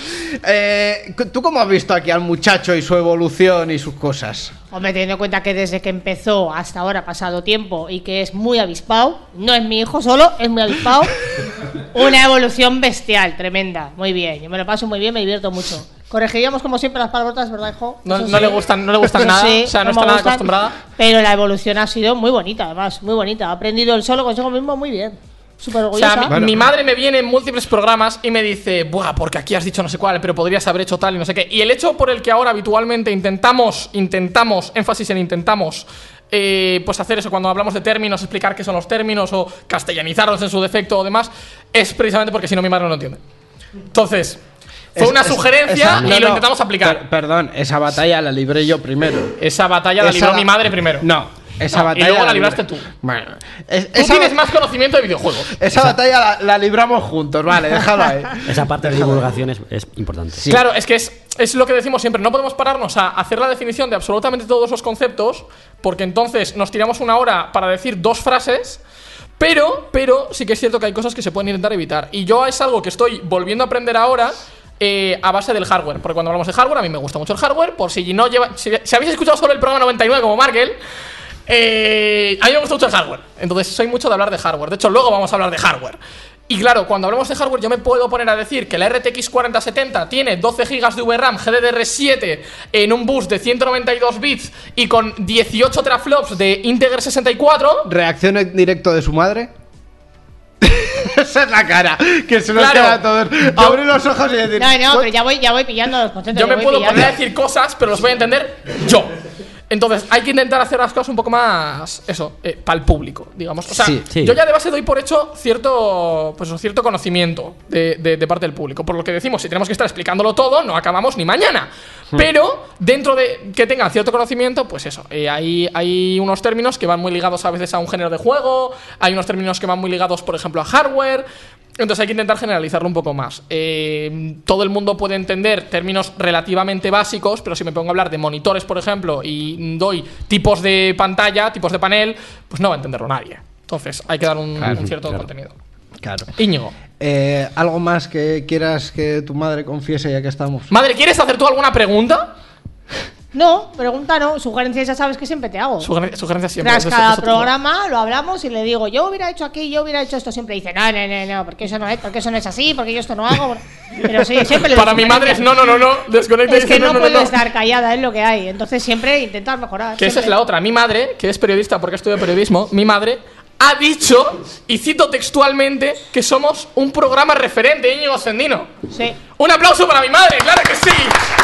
C: Eh, ¿Tú cómo has visto aquí al muchacho y su evolución y sus cosas?
P: Hombre, teniendo en cuenta que desde que empezó hasta ahora ha pasado tiempo y que es muy avispado, no es mi hijo solo, es muy avispado. Una evolución bestial, tremenda. Muy bien, yo me lo paso muy bien, me divierto mucho. Corregiríamos como siempre las palabrotas, ¿verdad, hijo?
B: No,
P: Eso
B: no
P: sí.
B: le gustan, no le gustan
P: Eso
B: nada.
P: sí,
B: O sea, no
P: me
B: está nada
P: gustan,
B: acostumbrada.
P: Pero la evolución ha sido muy bonita, además, muy bonita. Ha aprendido él solo consigo mismo muy bien. Súper
B: O sea,
P: orgullosa.
B: mi, mi madre me viene en múltiples programas y me dice, buah, porque aquí has dicho no sé cuál, pero podrías haber hecho tal y no sé qué. Y el hecho por el que ahora habitualmente intentamos, intentamos, énfasis en intentamos, eh, pues hacer eso cuando hablamos de términos, explicar qué son los términos o castellanizarlos en su defecto o demás, es precisamente porque si no mi madre no lo entiende. Entonces, fue
C: Es-
B: una
C: es-
B: sugerencia
C: esa-
B: y
C: no,
B: lo
C: no,
B: intentamos aplicar.
C: per- perdón, esa batalla la libré yo primero.
B: Esa batalla la
C: Esa-
B: libró mi madre primero.
C: No, esa
B: No,
C: batalla.
B: y luego la
C: libré-
B: libraste tú.
C: Bueno, es-
B: Tú
C: esa,
B: tienes más conocimiento de videojuegos.
C: esa batalla la, la libramos juntos, vale, déjalo ahí.
D: Esa parte de divulgación es, es importante.
B: Claro, es que es, es lo que decimos siempre. No podemos pararnos a hacer la definición de absolutamente todos los conceptos, porque entonces nos tiramos una hora para decir dos frases. Pero, pero sí que es cierto que hay cosas que se pueden intentar evitar. Y yo es algo que estoy volviendo a aprender ahora. Eh, a base del hardware, porque cuando hablamos de hardware a mí me gusta mucho el hardware. Por si no lleva, si, si habéis escuchado solo el programa noventa y nueve como Markel, eh, a mí me gusta mucho el hardware. Entonces soy mucho de hablar de hardware. De hecho luego vamos a hablar de hardware. Y claro, cuando hablamos de hardware yo me puedo poner a decir que la R T X cuarenta setenta tiene doce gigas de V RAM G D D R siete en un bus de ciento noventa y dos bits y con dieciocho teraflops de Integer sesenta y cuatro.
C: ¿Reacción en directo de su madre? Esa es la cara que se nos
B: Claro.
C: queda a todos. Abrir los ojos y decir.
P: No, no, pero ya voy, ya voy pillando los conceptos.
B: Yo
P: ya
B: me
P: voy
B: puedo
P: pillando.
B: poner a decir cosas, pero los voy a entender yo. Entonces, hay que intentar hacer las cosas un poco más, eso, eh, para el público, digamos. O sea,
C: Sí,
D: sí.
B: yo ya de base doy por hecho cierto, pues, cierto conocimiento de, de- de parte del público. Por lo que decimos, si tenemos que estar explicándolo todo, no acabamos ni mañana. Pero, dentro de que tengan cierto conocimiento, pues eso, eh, hay, hay unos términos que van muy ligados a veces a un género de juego, hay unos términos que van muy ligados, por ejemplo, a hardware. Entonces hay que intentar generalizarlo un poco más. Eh, todo el mundo puede entender términos relativamente básicos, pero si me pongo a hablar de monitores, por ejemplo, y doy tipos de pantalla, tipos de panel, pues no va a entenderlo nadie. Entonces hay que dar un,
C: Claro,
B: un cierto
C: claro.
B: contenido.
C: Claro.
B: Íñigo.
C: Eh, ¿Algo más que quieras que tu madre confiese ya que estamos?
B: Madre, ¿quieres hacer tú alguna pregunta?
P: No, pregunta no. Sugerencias ya sabes que siempre te hago.
B: Suger- sugerencias siempre.
P: Tras
B: eso-
P: cada
B: eso tengo.
P: programa lo hablamos y le digo, yo hubiera hecho aquí, yo hubiera hecho esto. Siempre dice, no, no, no, no, porque eso no es, porque eso no es así, porque yo esto no hago. Pero sí, siempre le doy
B: Para mi madre es no, no, no, no, desconecta y
P: Es que
B: dice,
P: no,
B: no, no,
P: puedo
B: no, no.
P: estar callada, es lo que hay. Entonces siempre intentar mejorar.
B: Que esa es
P: siempre.
B: la otra. Mi madre, que es periodista porque estudia periodismo, mi madre ha dicho, y cito textualmente, que somos un programa referente, Íñigo Sendino.
P: Sí.
B: Un aplauso para mi madre, claro que sí.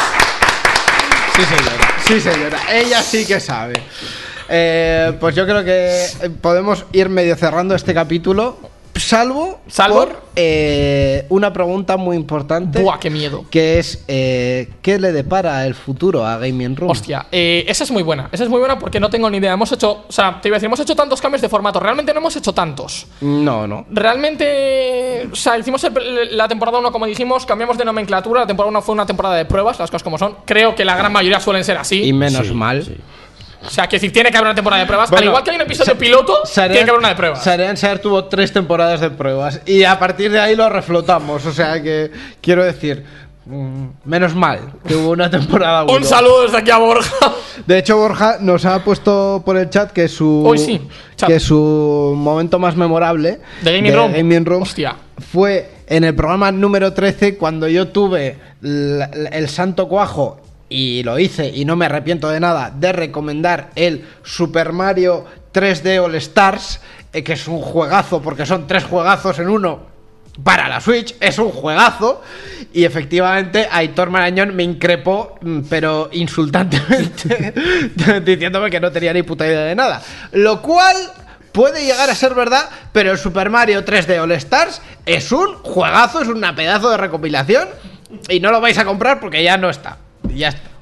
C: Sí, señora. Sí, señora. Ella sí que sabe. Eh, pues yo creo que eh, podemos ir medio cerrando este capítulo. Salvo,
B: Salvo.
C: por eh, una pregunta muy importante.
B: Buah, qué miedo.
C: Que es, eh, ¿qué le depara el futuro a Gaming Room?
B: Hostia, eh, esa es muy buena. Esa es muy buena porque no tengo ni idea. Hemos hecho, o sea, te iba a decir, hemos hecho tantos cambios de formato. Realmente no hemos hecho tantos.
C: No, no.
B: Realmente, o sea, hicimos el- la temporada uno, como dijimos, cambiamos de nomenclatura. La temporada uno fue una temporada de pruebas, las cosas como son. Creo que la gran mayoría suelen ser así.
C: Y menos mal.
B: O sea, que decir, tiene que haber una temporada de pruebas.
C: Bueno,
B: Al igual que hay un episodio
C: Sa-
B: piloto,
C: Sarean-
B: tiene que haber una de pruebas.
C: Sarean Saer tuvo tres temporadas de pruebas y a partir de ahí lo reflotamos. O sea que quiero decir, mm, menos mal que hubo una temporada uno.
B: Un saludo desde aquí a Borja.
C: De hecho, Borja nos ha puesto por el chat que su
B: Hoy sí, chat.
C: que su momento más memorable
B: De Gaming Room.
C: Gaming Room
B: Hostia.
C: fue en el programa número trece cuando yo tuve la- la- el santo cuajo, y lo hice y no me arrepiento de nada, de recomendar el Super Mario tres D All Stars, eh, que es un juegazo porque son tres juegazos en uno para la Switch, es un juegazo. Y efectivamente Aitor Marañón me increpó, mm, pero insultantemente, diciéndome que no tenía ni puta idea de nada, lo cual puede llegar a ser verdad, pero el Super Mario tres D All Stars es un juegazo, es una pedazo de recopilación y no lo vais a comprar porque ya no está. Y ya está.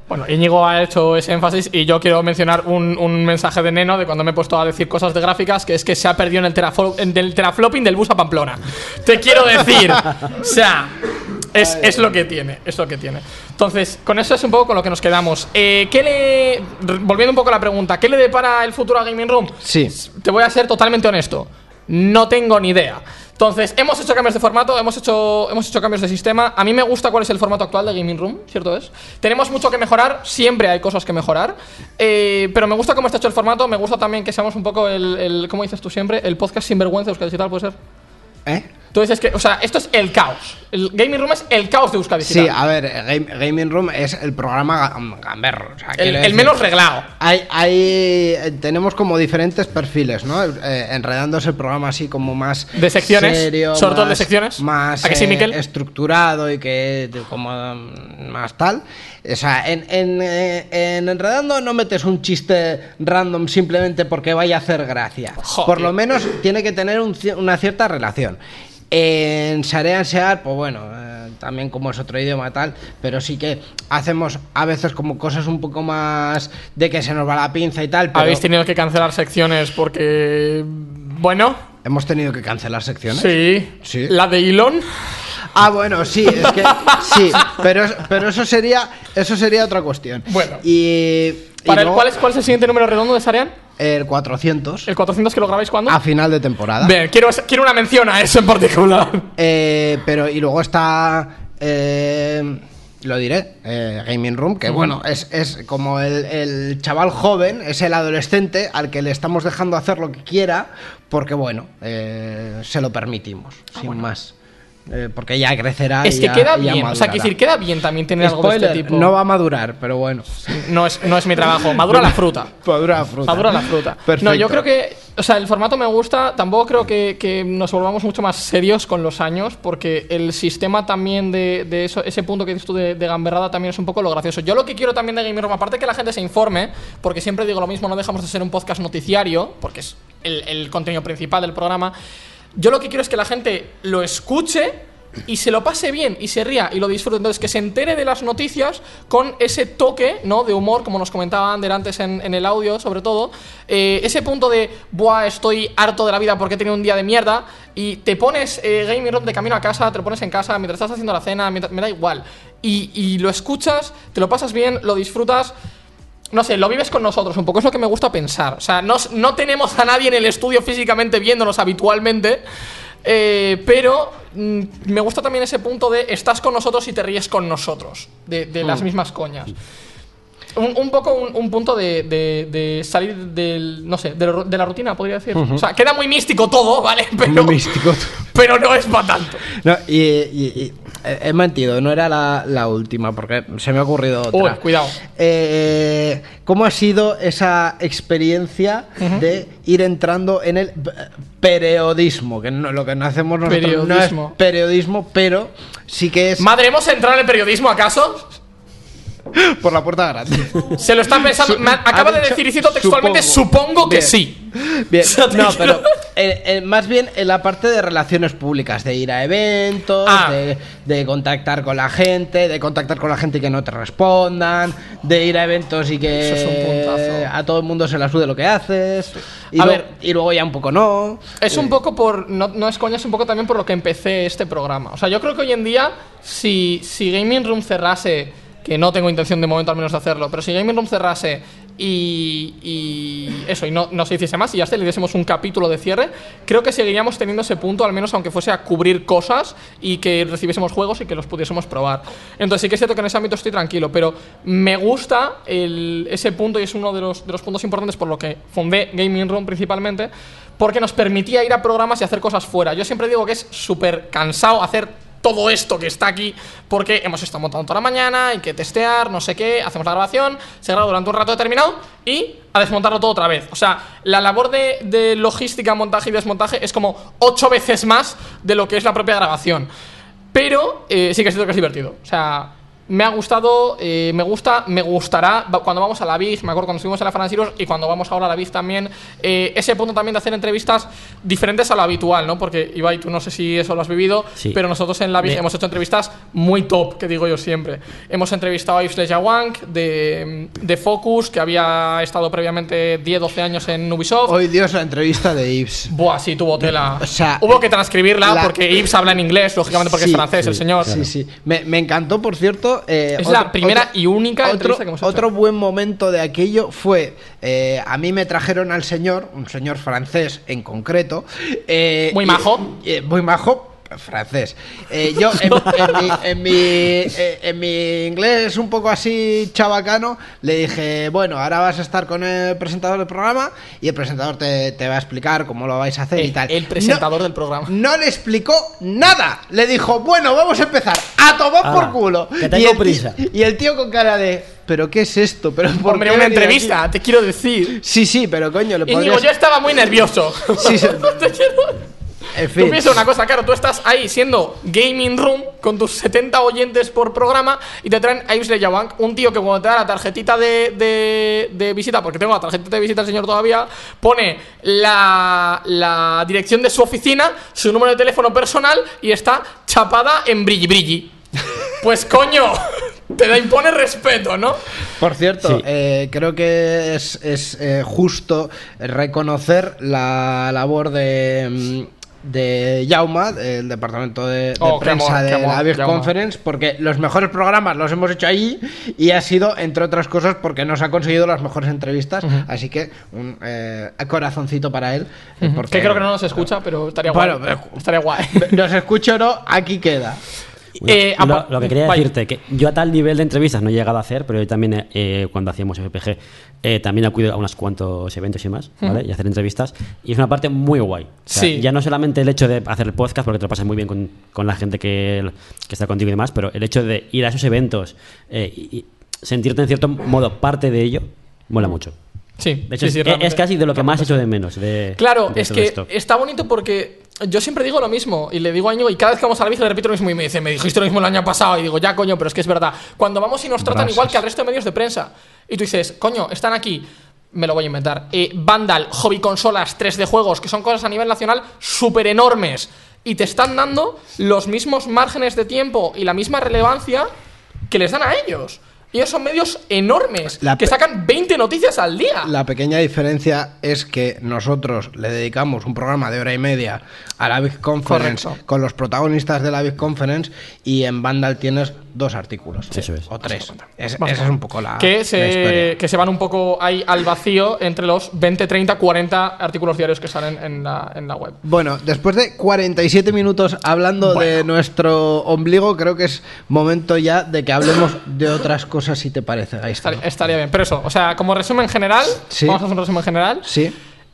B: Bueno, Íñigo ha hecho ese énfasis y yo quiero mencionar un, un mensaje de Neno de cuando me he puesto a decir cosas de gráficas, que es que se ha perdido en el, teraflo en el teraflopping del bus a Pamplona. Te quiero decir, o sea, es, es lo que tiene, es lo que tiene. Entonces, con eso es un poco con lo que nos quedamos. Eh, ¿qué le, volviendo un poco a la pregunta, ¿qué le depara el futuro a Gaming Room?
C: Sí.
B: Te voy a ser totalmente honesto, no tengo ni idea. Entonces, hemos hecho cambios de formato, hemos hecho, hemos hecho cambios de sistema. A mí me gusta cuál es el formato actual de Gaming Room, ¿cierto es? Tenemos mucho que mejorar, siempre hay cosas que mejorar. Eh, pero me gusta cómo está hecho el formato, me gusta también que seamos un poco el, el ¿cómo dices tú siempre? El podcast sinvergüenza de Euskadi Digital, ¿puede ser?
C: ¿Eh?
B: Tú dices que, o sea, esto es el caos. El Gaming Room es el caos de Euskadi Digital.
C: Sí, a ver, Game, Gaming Room es el programa gamberro. O sea,
B: el, el menos reglado.
C: Hay, hay, tenemos como diferentes perfiles, ¿no? Eh, Enredando es el programa así como más
B: de secciones,
C: serio,
B: sobre todo
C: más,
B: de secciones.
C: Más
B: ¿A que sí,
C: eh,
B: Miquel?
C: estructurado y que como más tal. O sea, en, en, en Enredando no metes un chiste random simplemente porque vaya a hacer gracia.
B: Joder.
C: Por lo menos tiene que tener un, una cierta relación. En Sarean Sear, pues bueno, eh, también como es otro idioma tal, pero sí que hacemos a veces como cosas un poco más de que se nos va la pinza y tal. Pero
B: habéis tenido que cancelar secciones porque, bueno,
C: hemos tenido que cancelar secciones.
B: Sí,
C: sí.
B: La de Elon.
C: Ah, bueno, sí, es que sí, pero pero eso sería eso sería otra cuestión.
B: Bueno.
C: Y, y
B: Para el,
C: luego,
B: ¿cuál, es, ¿Cuál es el siguiente número redondo de Sarean?
C: El cuatrocientos.
B: ¿El cuatrocientos que lo grabáis cuándo?
C: A final de temporada.
B: Bien, quiero, quiero una mención a eso en particular.
C: Eh, pero y luego está, eh, lo diré, eh, Gaming Room, que uh-huh. bueno, es, es como el, el chaval joven, es el adolescente al que le estamos dejando hacer lo que quiera, porque bueno, eh, se lo permitimos, ah, sin bueno. más. Eh, porque ya crecerá.
B: Es
C: y
B: que
C: ya,
B: queda
C: ya
B: bien, o sea, que decir, queda bien también tener
C: Spoiler,
B: algo de este tipo.
C: No va a madurar, pero bueno.
B: No es, no es mi trabajo, madura la fruta.
C: Madura la fruta.
B: Madura la fruta.
C: Perfecto.
B: No, yo creo que, o sea, el formato me gusta, tampoco creo que, que nos volvamos mucho más serios con los años, porque el sistema también de, de eso, ese punto que dices tú de, de gamberrada también es un poco lo gracioso. Yo lo que quiero también de Gaming Room, aparte que la gente se informe, porque siempre digo lo mismo, no dejamos de ser un podcast noticiario, porque es el, el contenido principal del programa. Yo lo que quiero es que la gente lo escuche y se lo pase bien y se ría y lo disfrute. Entonces, que se entere de las noticias con ese toque, ¿no?, de humor, como nos comentaba Ander antes en, en el audio, sobre todo. Eh, ese punto de, buah, estoy harto de la vida porque he tenido un día de mierda. Y te pones eh, Gaming Room de camino a casa, te lo pones en casa, mientras estás haciendo la cena, mientras, me da igual. Y, y lo escuchas, te lo pasas bien, lo disfrutas. No sé, lo vives con nosotros un poco, es lo que me gusta pensar. O sea, no, no tenemos a nadie en el estudio físicamente viéndonos habitualmente. Eh, pero mm, me gusta también ese punto de estás con nosotros y te ríes con nosotros, de, de mm. las mismas coñas. Un, un poco un, un punto de, de, de salir del, no sé, de, lo, de la rutina, podría decir. Uh-huh. O sea, queda muy místico todo, ¿vale? Pero,
C: muy místico.
B: Pero no es para tanto.
C: No, y, y, y he mentido, no era la, la última, porque se me ha ocurrido otra.
B: Uy, cuidado.
C: Eh, ¿Cómo ha sido esa experiencia uh-huh. de ir entrando en el periodismo? Que no, lo que no hacemos nosotros periodismo. no es periodismo, pero sí que es...
B: Madre, ¿hemos entrado en el periodismo acaso?
C: Por la puerta grande.
B: Se lo está pensando. Me acaba de decir, y cito textualmente, supongo, supongo que
C: bien.
B: sí.
C: Bien, no, pero eh, eh, más bien en la parte de relaciones públicas, de ir a eventos, ah. de, de contactar con la gente, de contactar con la gente y que no te respondan, de ir a eventos y que
B: eso es un puntazo.
C: A todo el mundo se la sude lo que haces. Y,
B: a
C: lo,
B: ver,
C: y luego ya un poco no.
B: Es
C: eh.
B: un poco por. No, no es coña, es un poco también por lo que empecé este programa. O sea, yo creo que hoy en día, si, si Gaming Room cerrase. Que no tengo intención de momento al menos de hacerlo, pero si Gaming Room cerrase y, y eso, y no, no se hiciese más y ya está, le diésemos un capítulo de cierre, creo que seguiríamos teniendo ese punto, al menos aunque fuese a cubrir cosas y que recibiésemos juegos y que los pudiésemos probar. Entonces sí que es cierto que en ese ámbito estoy tranquilo, pero me gusta el, ese punto y es uno de los, de los puntos importantes por lo que fundé Gaming Room principalmente, porque nos permitía ir a programas y hacer cosas fuera. Yo siempre digo que es súper cansado hacer todo esto que está aquí, porque hemos estado montando toda la mañana, hay que testear, no sé qué, hacemos la grabación, se graba durante un rato determinado y a desmontarlo todo otra vez. O sea, la labor de, de logística, montaje y desmontaje es como ocho veces más de lo que es la propia grabación. Pero eh, sí que es cierto que es divertido. O sea, Me ha gustado, eh, me gusta, me gustará cuando vamos a la V I G, me acuerdo cuando estuvimos en la Franasiros y cuando vamos ahora a la V I G también, eh, ese punto también de hacer entrevistas diferentes a lo habitual, ¿no? Porque Ibai, tú no sé si eso lo has vivido,
D: Sí.
B: pero nosotros en la V I G
D: Me-
B: hemos hecho entrevistas muy top, que digo yo siempre. Hemos entrevistado a Yves Lejawank de, de Focus, que había estado previamente diez doce años en Ubisoft.
C: Hoy Dios, la entrevista de Yves.
B: Buah, sí, tuvo tela.
C: O sea,
B: Hubo que transcribirla
C: la-
B: porque Yves habla en inglés, lógicamente porque
C: Sí,
B: es francés, el
C: sí,
B: señor.
C: Sí, sí. Me, me encantó, por cierto. eh,
B: Es
C: otro-
B: la primera
C: otro-
B: y única
C: otro,
B: entrevista que hemos hecho.
C: Otro buen momento de aquello fue. eh, a mí me trajeron al señor, un señor francés en concreto. eh,
B: Muy
C: y-
B: majo.
C: eh, muy majo. Francés. Eh, yo, en, en mi, en, mi, eh, en mi inglés un poco así chabacano, le dije: bueno, ahora vas a estar con el presentador del programa y el presentador te, te va a explicar cómo lo vais a hacer y
B: El,
C: tal.
B: el presentador del programa.
C: No le explicó nada. Le dijo: bueno, vamos a empezar. A tomar
D: Ala,
C: por culo.
D: que
C: Y
D: tengo
C: el,
D: prisa.
C: tío, y el tío con cara de: ¿pero qué es esto? ¿Pero por
B: Hombre,
C: qué
B: una
C: he venido
B: entrevista,
C: aquí?".
B: te quiero decir.
C: Sí, sí, pero coño, le
B: Íñigo,
C: podrías...
B: yo estaba muy nervioso.
C: Sí, sí.
B: Te quiero-
C: En
B: Tú
C: fin.
B: piensas una cosa, claro, tú estás ahí siendo Gaming Room con tus setenta oyentes por programa y te traen a Yves Lejawank, un tío que cuando te da la tarjetita de, de, de visita, porque tengo la tarjetita de visita del señor todavía, pone la, la dirección de su oficina, su número de teléfono personal y está chapada en brilli brilli. Pues coño, te da impone respeto, ¿no?
C: Por cierto,
D: Sí.
C: eh, creo que es, es eh, justo reconocer la labor de... mm, de Jauma, del departamento de, de
B: Oh, qué
C: prensa
B: amor,
C: de
B: qué amor,
C: la Big
B: Jaume.
C: Conference, porque los mejores programas los hemos hecho allí y ha sido, entre otras cosas, porque nos ha conseguido las mejores entrevistas.
B: Ujú.
C: Así que un eh, corazoncito para él. eh,
B: Ujú.
C: porque-
B: Que creo que no nos escucha, pero estaría
C: Bueno,
B: guay. Estaría guay.
C: Nos escucho o no, aquí queda.
B: Eh,
D: lo,
B: apa-
D: lo que quería
B: vaya.
D: decirte, que yo a tal nivel de entrevistas no he llegado a hacer, pero yo también, eh, cuando hacíamos F P G, eh, también acudo a unos cuantos eventos y más, ¿vale?
B: Ujú.
D: Y hacer entrevistas. Y es una parte muy guay. O sea,
B: Sí.
D: Ya no solamente el hecho de hacer el podcast, porque te lo pasas muy bien con, con la gente que, que está contigo y demás, pero el hecho de ir a esos eventos eh, y, y sentirte en cierto modo parte de ello, mola mucho.
B: Sí,
D: De hecho,
B: sí, sí,
D: es,
B: realmente.
D: es casi de lo que más echo de menos. De,
B: Claro,
D: de
B: es
D: todo
B: que
D: esto.
B: está bonito porque yo siempre digo lo mismo y le digo a Íñigo y cada vez que vamos a la bici le repito lo mismo y me dice: me dijiste lo mismo el año pasado y digo: ya coño, pero es que es verdad. Cuando vamos y nos tratan
C: Gracias.
B: igual que al resto de medios de prensa y tú dices: coño, están aquí, me lo voy a inventar, eh, Vandal, Hobby Consolas, tres D Juegos, que son cosas a nivel nacional súper enormes y te están dando los mismos márgenes de tiempo y la misma relevancia que les dan a ellos. Ellos son medios enormes
C: La
B: que
C: pe-
B: sacan veinte noticias al día.
C: La pequeña diferencia es que nosotros le dedicamos un programa de hora y media a la Big Conference
B: Correcto.
C: con los protagonistas de la Big Conference y en Vandal tienes dos artículos.
D: Eso es.
C: O tres. Es-
B: Vamos
C: esa
B: a
C: es un poco la,
B: que
C: la
B: se,
C: historia.
B: que se van un poco ahí al vacío entre los veinte, treinta, cuarenta artículos diarios que salen en la, en la web.
C: Bueno, después de cuarenta y siete minutos hablando de nuestro ombligo, creo que es momento ya de que hablemos de otras cosas, si te parece, Gaisca.
B: Estaría, estaría bien. Pero eso, o sea, como resumen general,
C: Sí.
B: vamos a hacer un resumen general.
C: Sí.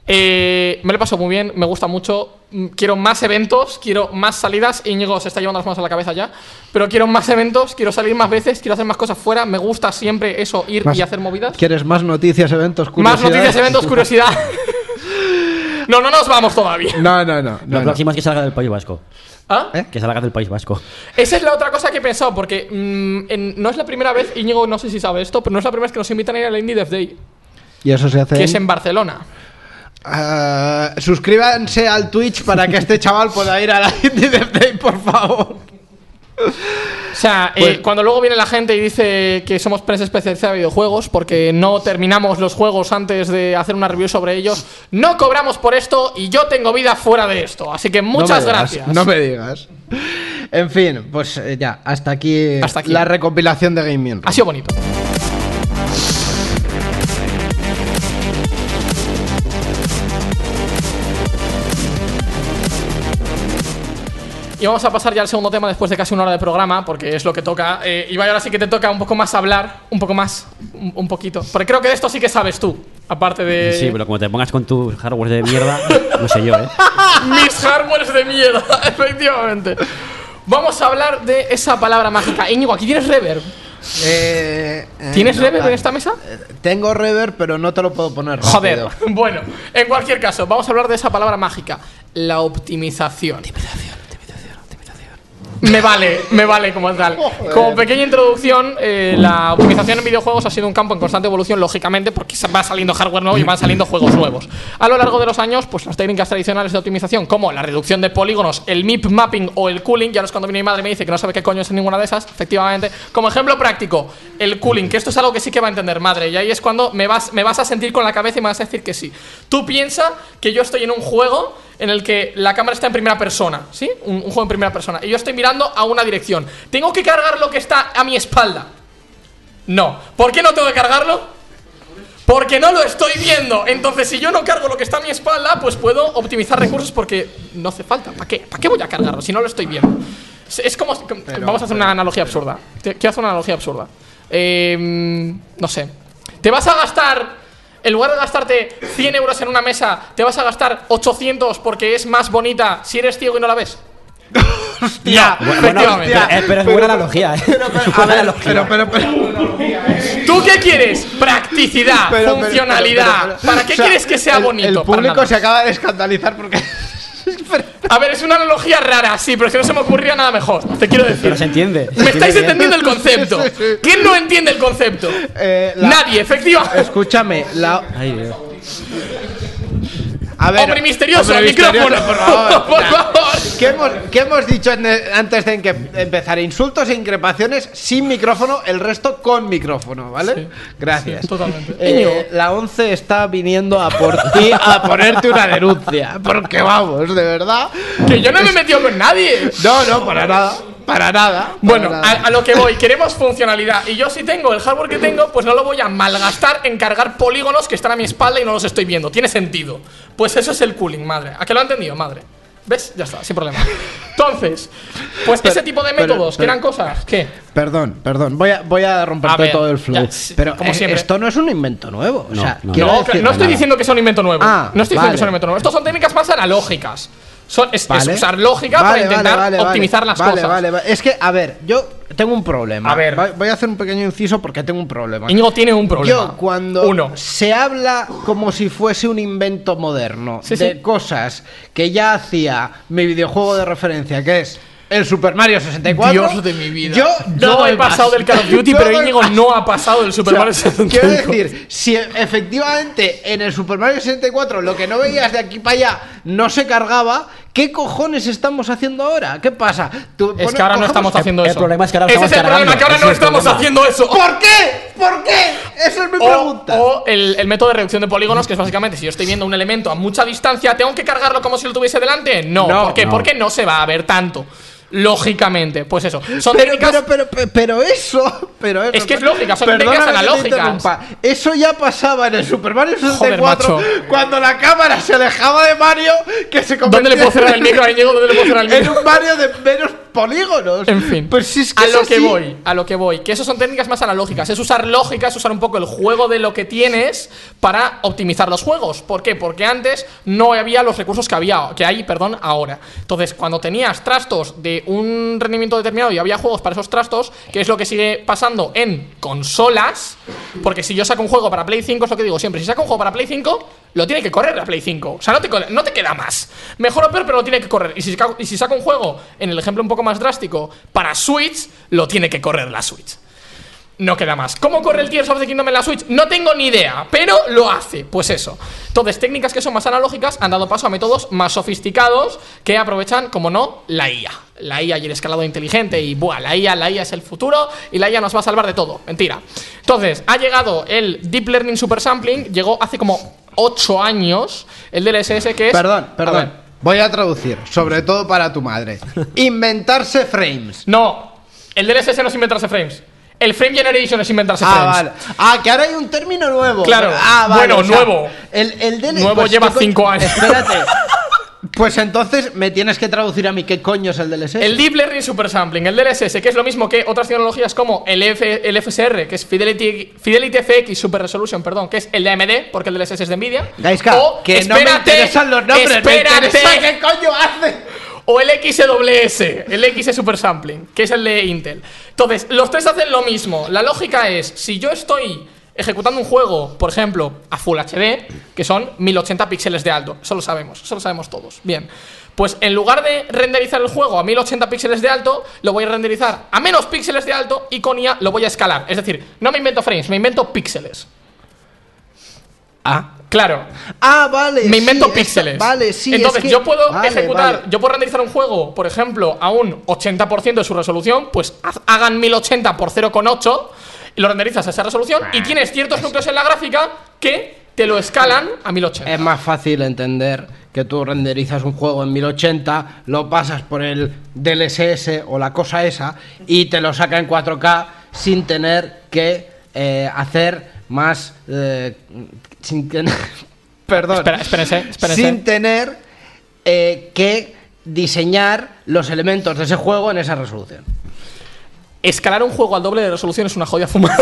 B: Eh, me lo paso muy bien, me gusta mucho. Mm, Quiero más eventos, quiero más salidas. Íñigo se está llevando las manos a la cabeza ya. Pero quiero más eventos, quiero salir más veces, quiero hacer más cosas fuera. Me gusta siempre eso, ir
C: Más-
B: y hacer movidas.
C: ¿Quieres más noticias, eventos,
B: Más
C: curiosidades?
B: noticias, eventos, curiosidad. No, no nos vamos todavía.
C: No, no, no.
D: Lo
C: no, no.
D: próximo es que salga del País Vasco.
B: ¿Ah?
D: Que salga del País Vasco.
B: Esa es la otra cosa que he pensado, porque mm, en- no es la primera vez, Íñigo, no sé si sabe esto, pero no es la primera vez que nos invitan a ir al Indie Dev Day,
C: Y eso se hace.
B: que
C: en-
B: es en Barcelona.
C: Ah, suscríbanse al Twitch para que este chaval pueda ir a la Indie Dev Day, por favor.
B: O sea, eh,
C: Pues-
B: cuando luego viene la gente y dice que somos prensa especializada de videojuegos porque no terminamos los juegos antes de hacer una review sobre ellos, no cobramos por esto y yo tengo vida fuera de esto. Así que muchas
C: No me digas,
B: gracias.
C: No me digas. En fin, pues eh, ya, hasta aquí,
B: Hasta aquí.
C: la recopilación de Gaming Room.
B: Ha sido bonito. Y vamos a pasar ya al segundo tema después de casi una hora de programa, porque es lo que toca. Eh, Ibai, ahora sí que te toca un poco más hablar, un poco más, un, un poquito. Porque creo que de esto sí que sabes tú, aparte de...
D: Sí, pero como te pongas con tu hardware de mierda, no sé yo, ¿eh?
B: Mis hardwares de mierda, efectivamente. Vamos a hablar de esa palabra mágica. Íñigo, aquí tienes reverb.
C: Eh, eh,
B: ¿Tienes
C: no,
B: reverb
C: ah,
B: en esta mesa?
C: Tengo reverb, pero no te lo puedo poner rápido.
B: Joder. Bueno, en cualquier caso, vamos a hablar de esa palabra mágica. La optimización. Me vale, me vale como tal. Como pequeña introducción, eh, la optimización en videojuegos ha sido un campo en constante evolución, lógicamente, porque va saliendo hardware nuevo y van saliendo juegos nuevos. A lo largo de los años, pues las técnicas tradicionales de optimización, como la reducción de polígonos, el M I P mapping o el cooling, ya no es cuando viene mi madre y me dice que no sabe qué coño es ninguna de esas, efectivamente. Como ejemplo práctico, el cooling, que esto es algo que sí que va a entender madre, y ahí es cuando me vas, me vas a sentir con la cabeza y me vas a decir que sí. Tú piensas que yo estoy en un juego en el que la cámara está en primera persona, ¿sí? Un, un juego en primera persona. Y yo estoy mirando a una dirección. ¿Tengo que cargar lo que está a mi espalda? No. ¿Por qué no tengo que cargarlo? Porque no lo estoy viendo. Entonces, si yo no cargo lo que está a mi espalda, pues puedo optimizar recursos porque no hace falta. ¿Para qué? ¿Para qué voy a cargarlo si no lo estoy viendo? Es, es como... Pero, vamos a hacer una analogía absurda. Quiero hacer una analogía absurda. Eh, no sé. Te vas a gastar... En lugar de gastarte cien euros en una mesa, te vas a gastar ochocientos porque es más bonita si eres ciego y no la ves.
C: Hostia,
D: bueno, efectivamente. Pero, eh, pero es buena analogía, ¿eh?
C: Pero, pero, a ver, pero, pero, pero,
B: ¿tú qué quieres? Practicidad, pero, pero, funcionalidad. Pero, pero, pero, ¿para qué o sea, quieres que sea
C: el,
B: bonito?
C: El público se acaba de escandalizar porque...
B: A ver, es una analogía rara, sí, pero es que no se me ocurría nada mejor. Te quiero decir.
D: Pero se entiende.
B: ¿Me estáis entendiendo el concepto? Sí, sí, sí. ¿Quién no entiende el concepto?
C: Eh, la...
B: Nadie, efectivamente.
C: Escúchame, la...
D: Ay, Dios.
C: A ver,
B: hombre misterioso,
C: hombre
B: el micrófono,
C: misterioso, por favor.
B: por favor.
C: ¿Qué hemos, ¿Qué hemos dicho en, antes de que empezar? Insultos e increpaciones sin micrófono, el resto con micrófono, ¿vale? Sí,
B: gracias. Sí, totalmente.
C: Eh, la once está viniendo a por ti a ponerte una denuncia. Porque vamos, de verdad.
B: Que yo no me he metido con nadie.
C: No, no, para nada. Para nada. Para
B: bueno,
C: nada.
B: A, a lo que voy, queremos funcionalidad. Y yo si tengo el hardware que tengo, pues no lo voy a malgastar en cargar polígonos que están a mi espalda y no los estoy viendo. Tiene sentido. Pues eso es el cooling, madre. ¿A qué lo ha entendido, madre? ¿Ves? Ya está, sin problema. Entonces, pues pero, ese tipo de métodos, pero, pero, que eran cosas. ¿Qué?
C: Perdón, perdón. Voy a, voy a romperte a ver, todo el flow. Ya, pero como eh, esto no es un invento nuevo.
D: No,
C: o sea,
D: no,
B: no,
C: decir,
B: no estoy nada. diciendo que sea un invento nuevo.
C: Ah,
B: no estoy
C: vale.
B: diciendo que sea un invento nuevo. Estos son técnicas más analógicas. Son, es,
C: vale.
B: es usar lógica
C: vale,
B: para intentar
C: vale, vale,
B: optimizar
C: vale,
B: las
C: vale,
B: cosas.
C: Vale, vale. Es que, a ver, yo tengo un problema.
B: A ver.
C: Voy a hacer un pequeño inciso porque tengo un problema.
B: Íñigo tiene un problema.
C: Yo, cuando
B: Uno.
C: se habla como si fuese un invento moderno
B: sí,
C: de
B: sí.
C: cosas que ya hacía mi videojuego de referencia, que es el Super Mario sesenta y cuatro.
B: Dios de mi vida.
C: Yo,
B: yo he pasado del Call of Duty, pero Íñigo no ha pasado del Super
C: o sea,
B: Mario sesenta y cuatro.
C: Quiero decir, si efectivamente en el Super Mario sesenta y cuatro lo que no veías de aquí para allá no se cargaba, ¿qué cojones estamos haciendo ahora? ¿Qué pasa? Tú,
B: es
C: pone,
B: que ahora no estamos haciendo
D: el,
B: eso.
D: El problema es que ahora
B: Ese
D: estamos
B: es el
D: cargando.
B: problema, que ahora
D: Ese
B: no
D: es
B: estamos
D: problema.
B: haciendo eso.
C: ¿Por qué? ¿Por qué? Esa es mi
B: o,
C: pregunta.
B: O el, el método de reducción de polígonos, que es básicamente si yo estoy viendo un elemento a mucha distancia, ¿tengo que cargarlo como si lo tuviese delante? No.
C: No,
B: ¿Por qué?
D: no.
B: Porque no se va a ver tanto. Lógicamente, pues eso. Son
C: pero,
B: técnicas.
C: Pero, pero, pero, pero eso. Pero eso.
B: Es que es lógica, son
C: Perdóname
B: técnicas
C: que te
B: analógicas.
C: interrumpa. Eso ya pasaba en el Super Mario sesenta y cuatro.
B: Joder, macho.
C: Cuando la cámara se alejaba de Mario, que se convertía.
B: ¿Dónde le puedo cerrar el micro a Íñigo? ¿Dónde le puedo cerrar el micro?
C: En un Mario de menos polígonos.
B: En fin.
C: Pues si es que
B: a
C: es
B: lo
C: así.
B: que voy, a lo que voy. Que eso son técnicas más analógicas. Es usar lógica, es usar un poco el juego de lo que tienes para optimizar los juegos. ¿Por qué? Porque antes no había los recursos que había, que hay, perdón, ahora. Entonces, cuando tenías trastos de un rendimiento determinado y había juegos para esos trastos, que es lo que sigue pasando en consolas, porque si yo saco un juego para Play cinco, es lo que digo siempre, si saco un juego para Play cinco, lo tiene que correr la Play cinco. O sea, no te, no te queda más. Mejor o peor, pero lo tiene que correr. Y si, y si saco un juego, en el ejemplo un poco más drástico, para Switch, lo tiene que correr la Switch. No queda más. ¿Cómo corre el Tears of the Kingdom en la Switch? No tengo ni idea, pero lo hace. Pues eso. Entonces, técnicas que son más analógicas han dado paso a métodos más sofisticados que aprovechan, como no, la I A. La I A y el escalado inteligente y, buah, la I A, la I A es el futuro y la I A nos va a salvar de todo. Mentira. Entonces, ha llegado el Deep Learning Super Sampling, llegó hace como ocho años, el D L S S, que es...
C: Perdón, perdón. Voy a traducir, sobre todo para tu madre. Inventarse frames.
B: No, el D L S S no es inventarse frames. El Frame Generation es inventarse
C: ah,
B: frames.
C: Vale. Ah, que ahora hay un término nuevo.
B: Claro.
C: Ah, vale,
B: bueno,
C: o sea,
B: nuevo.
C: El, el D L S S...
B: Nuevo
C: pues,
B: lleva cinco años.
C: Espérate. Pues entonces me tienes que traducir a mí qué coño es el D L S S.
B: El Deep Learning Super Sampling, el D L S S, que es lo mismo que otras tecnologías como el, F, el F S R, que es Fidelity, Fidelity F X Super Resolution, perdón, que es el de A M D, porque el D L S S es de Nvidia.
C: Gaiska,
B: o,
C: que
B: espérate,
C: no me interesan los nombres,
B: espérate,
C: me interesa qué coño hace.
B: O el X W S, el X Super Sampling, que es el de Intel. Entonces, los tres hacen lo mismo. La lógica es, si yo estoy ejecutando un juego, por ejemplo, a Full H D, que son mil ochenta píxeles de alto, eso lo sabemos, eso lo sabemos todos. Bien, Pues en lugar de renderizar el juego a mil ochenta píxeles de alto, lo voy a renderizar a menos píxeles de alto y con I A lo voy a escalar. Es decir, no me invento frames, me invento píxeles.
C: Ah.
B: Claro.
C: Ah, vale.
B: Me invento
C: sí,
B: píxeles.
C: Esta, vale, sí.
B: Entonces,
C: es que,
B: yo puedo
C: vale,
B: ejecutar,
C: vale.
B: yo puedo renderizar un juego, por ejemplo, a un ochenta por ciento de su resolución, pues haz- hagan mil ochenta por cero coma ocho y lo renderizas a esa resolución y tienes ciertos núcleos en la gráfica que te lo escalan a mil ochenta.
C: Es más fácil entender que tú renderizas un juego en mil ochenta, lo pasas por el D L S S o la cosa esa y te lo saca en cuatro K sin tener que eh, hacer más... Eh, sin tener... Perdón.
B: Espera, espérense, espérense.
C: Sin tener eh, que diseñar los elementos de ese juego en esa resolución.
B: Escalar un juego al doble de resolución es una jodida fumada.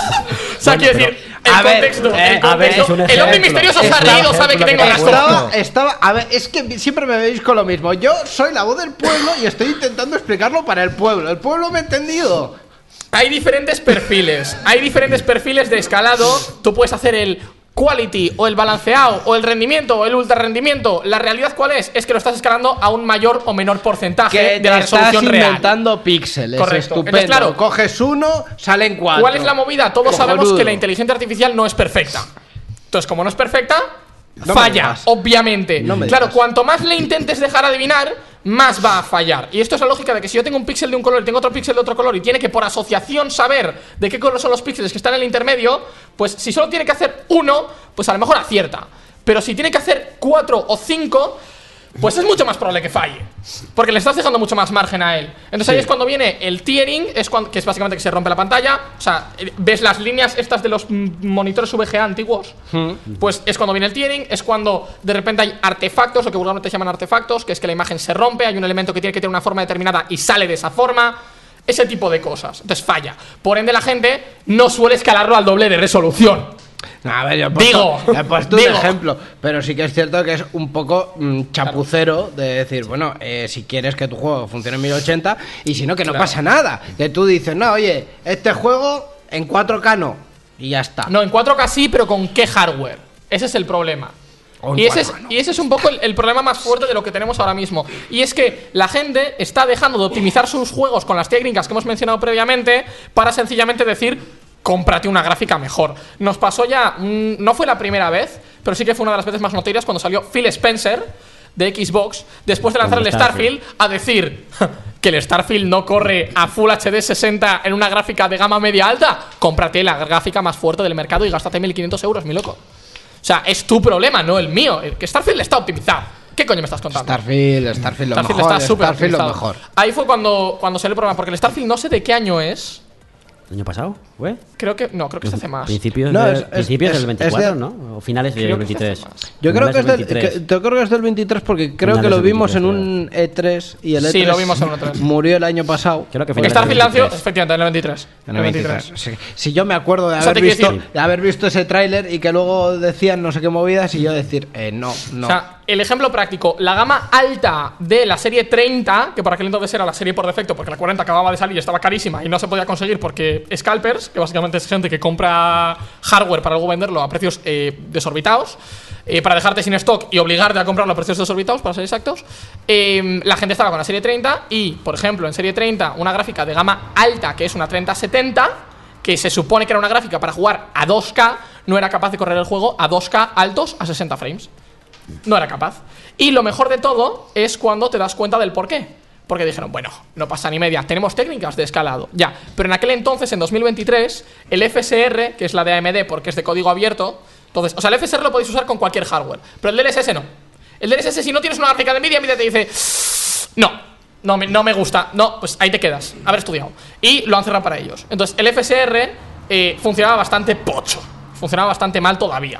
B: O sea,
C: Bueno,
B: quiero
C: pero-
B: decir, el
C: a ver,
B: contexto,
C: eh,
B: el
C: a ver,
B: contexto.
C: es un
B: El hombre
C: ejemplo.
B: misterioso se ha
C: Estaba-
B: reído, sabe que tengo razón.
C: Estaba, estaba, a ver, es que siempre me veis con lo mismo. Yo soy la voz del pueblo y estoy intentando explicarlo para el pueblo. El pueblo me ha entendido.
B: Hay diferentes perfiles. Hay diferentes perfiles de escalado. Tú puedes hacer el quality o el balanceado o el rendimiento o el ultra rendimiento. La realidad, ¿cuál es? Es que lo estás escalando a un mayor o menor porcentaje
C: Que
B: de
C: te
B: la
C: estás
B: resolución real.
C: inventando píxeles.
B: Correcto.
C: Estupendo.
B: Entonces, claro,
C: coges uno, salen cuatro.
B: ¿cuál es la movida? Todos sabemos
C: Cojonudo.
B: que la inteligencia artificial no es perfecta. Entonces, como no es perfecta,
C: No me
B: falla,
C: digas.
B: obviamente.
C: No me
B: Claro,
C: digas.
B: cuanto más le intentes dejar adivinar, más va a fallar. Y esto es la lógica de que si yo tengo un píxel de un color y tengo otro píxel de otro color y tiene que por asociación saber de qué color son los píxeles que están en el intermedio, pues si solo tiene que hacer uno, pues a lo mejor acierta. Pero si tiene que hacer cuatro o cinco, pues es mucho más probable que falle. Porque le estás dejando mucho más margen a él. Entonces ahí
C: Sí.
B: es cuando viene el tearing, es cuando, que es básicamente que se rompe la pantalla. O sea, eh, ves las líneas estas de los mm, monitores V G A antiguos. Pues es cuando viene el tearing, es cuando de repente hay artefactos, lo que vulgarmente se llaman artefactos, que es que la imagen se rompe, hay un elemento que tiene que tener una forma determinada y sale de esa forma. Ese tipo de cosas. Entonces falla. Por ende la gente no suele escalarlo al doble de resolución.
C: A ver, yo he puesto,
B: Digo,
C: he puesto
B: digo.
C: un ejemplo, pero sí que es cierto que es un poco mm, chapucero de decir, bueno, eh, si quieres que tu juego funcione en mil ochenta y si no, que no
B: Claro.
C: pasa nada. Que tú dices, no, oye, este juego en cuatro K no, y ya está.
B: No, en cuatro K sí, pero ¿con qué hardware? Ese es el problema.
C: O en
B: Y ese, es,
C: cuatro K no.
B: y ese es un poco el, el problema más fuerte de lo que tenemos ahora mismo. Y es que la gente está dejando de optimizar sus juegos con las técnicas que hemos mencionado previamente para sencillamente decir, cómprate una gráfica mejor. Nos pasó ya, mm, no fue la primera vez, pero sí que fue una de las veces más notorias cuando salió Phil Spencer de Xbox, después de lanzar
D: Con
B: el
D: el
B: Starfield, a decir que el Starfield no corre a Full H D sesenta en una gráfica de gama media alta. Cómprate la gráfica más fuerte del mercado y gástate mil quinientos euros, mi loco. O sea, es tu problema, no el mío. El que Starfield está optimizado. ¿Qué coño me estás contando?
C: Starfield, Starfield lo
B: Starfield
C: mejor,
B: está súper
C: Starfield lo
B: optimizado.
C: mejor.
B: Ahí fue cuando, cuando salió el problema, porque el Starfield no sé de qué año es.
D: ¿El año pasado? ¿Fue?
B: Creo que. No, creo que se hace más.
D: Principios,
C: No,
D: de-
C: es- es-
D: principios
C: es-
D: del veinticuatro,
C: es de-
D: ¿no? O finales del
B: Creo que se hace
D: veintitrés.
B: más.
C: Yo creo
D: Finales
C: que es, del,
D: veintitrés.
C: que- yo creo que es del veintitrés porque creo
D: Finales
C: que lo
D: del
C: vimos en
D: veintitrés,
C: un E tres y el E tres
B: Sí, lo vimos en un E tres.
C: murió el año pasado.
D: Creo que fue
B: Porque
D: en el
B: Starfield nació,
D: veintitrés.
B: efectivamente, en el veintitrés.
C: En el veintitrés. Sí. Si yo me acuerdo de
B: O sea,
C: haber,
B: te quiero
C: visto,
B: decir-
C: de haber visto ese tráiler y que luego decían no sé qué movidas y yo decir, eh, no, no.
B: O sea, el ejemplo práctico, la gama alta de la serie treinta, que por aquel entonces era la serie por defecto, porque la cuarenta acababa de salir y estaba carísima y no se podía conseguir porque scalpers, que básicamente es gente que compra hardware para luego venderlo a precios eh, desorbitados, eh, para dejarte sin stock y obligarte a comprarlo a precios desorbitados, para ser exactos, eh, la gente estaba con la serie treinta y, por ejemplo, en serie treinta, una gráfica de gama alta, que es una treinta setenta, que se supone que era una gráfica para jugar a dos K, no era capaz de correr el juego a dos K altos a sesenta frames. No era capaz. Y lo mejor de todo es cuando te das cuenta del por qué. Porque dijeron, bueno, no pasa ni media, tenemos técnicas de escalado. Ya, pero en aquel entonces, en dos mil veintitrés, el F S R, que es la de A M D porque es de código abierto, entonces, o sea, el F S R lo podéis usar con cualquier hardware, pero el D L S S no. El D L S S, si no tienes una gráfica de Nvidia, Nvidia te dice, no, no me, no me gusta, no, pues ahí te quedas, haber estudiado. Y lo han cerrado para ellos. Entonces, el F S R eh, funcionaba bastante pocho, funcionaba bastante mal todavía.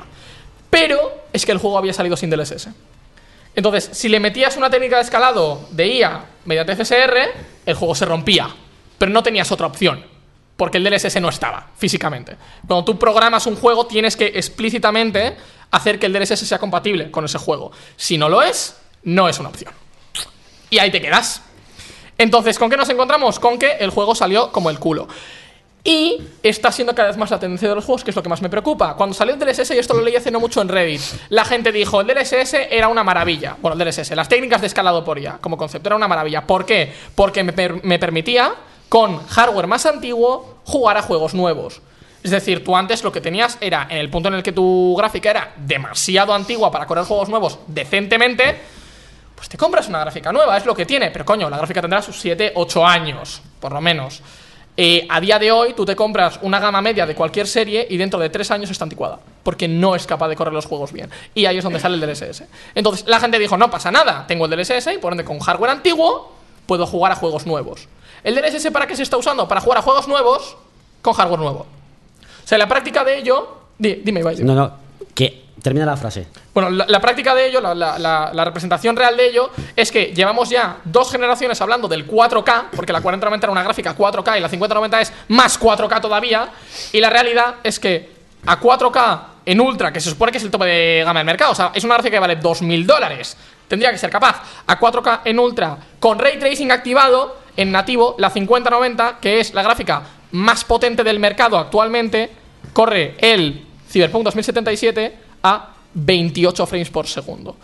B: Pero es que el juego había salido sin D L S S. Entonces, si le metías una técnica de escalado de I A mediante F S R, el juego se rompía. Pero no tenías otra opción, porque el D L S S no estaba físicamente. Cuando tú programas un juego, tienes que explícitamente hacer que el D L S S sea compatible con ese juego. Si no lo es, no es una opción. Y ahí te quedas. Entonces, ¿con qué nos encontramos? Con que el juego salió como el culo. Y está siendo cada vez más la tendencia de los juegos, que es lo que más me preocupa. Cuando salió el D L S S, y esto lo leí hace no mucho en Reddit, la gente dijo, el D L S S era una maravilla. Bueno, el D L S S, las técnicas de escalado por I A, como concepto, era una maravilla. ¿Por qué? Porque me, per me permitía, con hardware más antiguo, jugar a juegos nuevos. Es decir, tú antes lo que tenías era, en el punto en el que tu gráfica era demasiado antigua para correr juegos nuevos decentemente, pues te compras una gráfica nueva, es lo que tiene. Pero coño, la gráfica tendrá sus siete, ocho años, por lo menos. Eh, a día de hoy tú te compras una gama media de cualquier serie y dentro de tres años está anticuada, porque no es capaz de correr los juegos bien. Y ahí es donde sale el D L S S. Entonces la gente dijo, no pasa nada, tengo el D L S S y por ende con hardware antiguo puedo jugar a juegos nuevos. ¿El D L S S para qué se está usando? Para jugar a juegos nuevos con hardware nuevo. O sea, la práctica de ello... Di, dime, Ibai.
D: No, no, que termina la frase.
B: Bueno, la, la práctica de ello, la, la, la, la representación real de ello, es que llevamos ya dos generaciones hablando del cuatro K, porque la cuarenta noventa era una gráfica cuatro K y la cincuenta noventa es más cuatro K todavía, y la realidad es que a cuatro K en Ultra, que se supone que es el tope de gama del mercado, o sea, es una gráfica que vale dos mil dólares, tendría que ser capaz, a cuatro K en Ultra, con Ray Tracing activado, en nativo, la cincuenta noventa, que es la gráfica más potente del mercado actualmente, corre el Cyberpunk dos mil setenta y siete a veintiocho frames por segundo.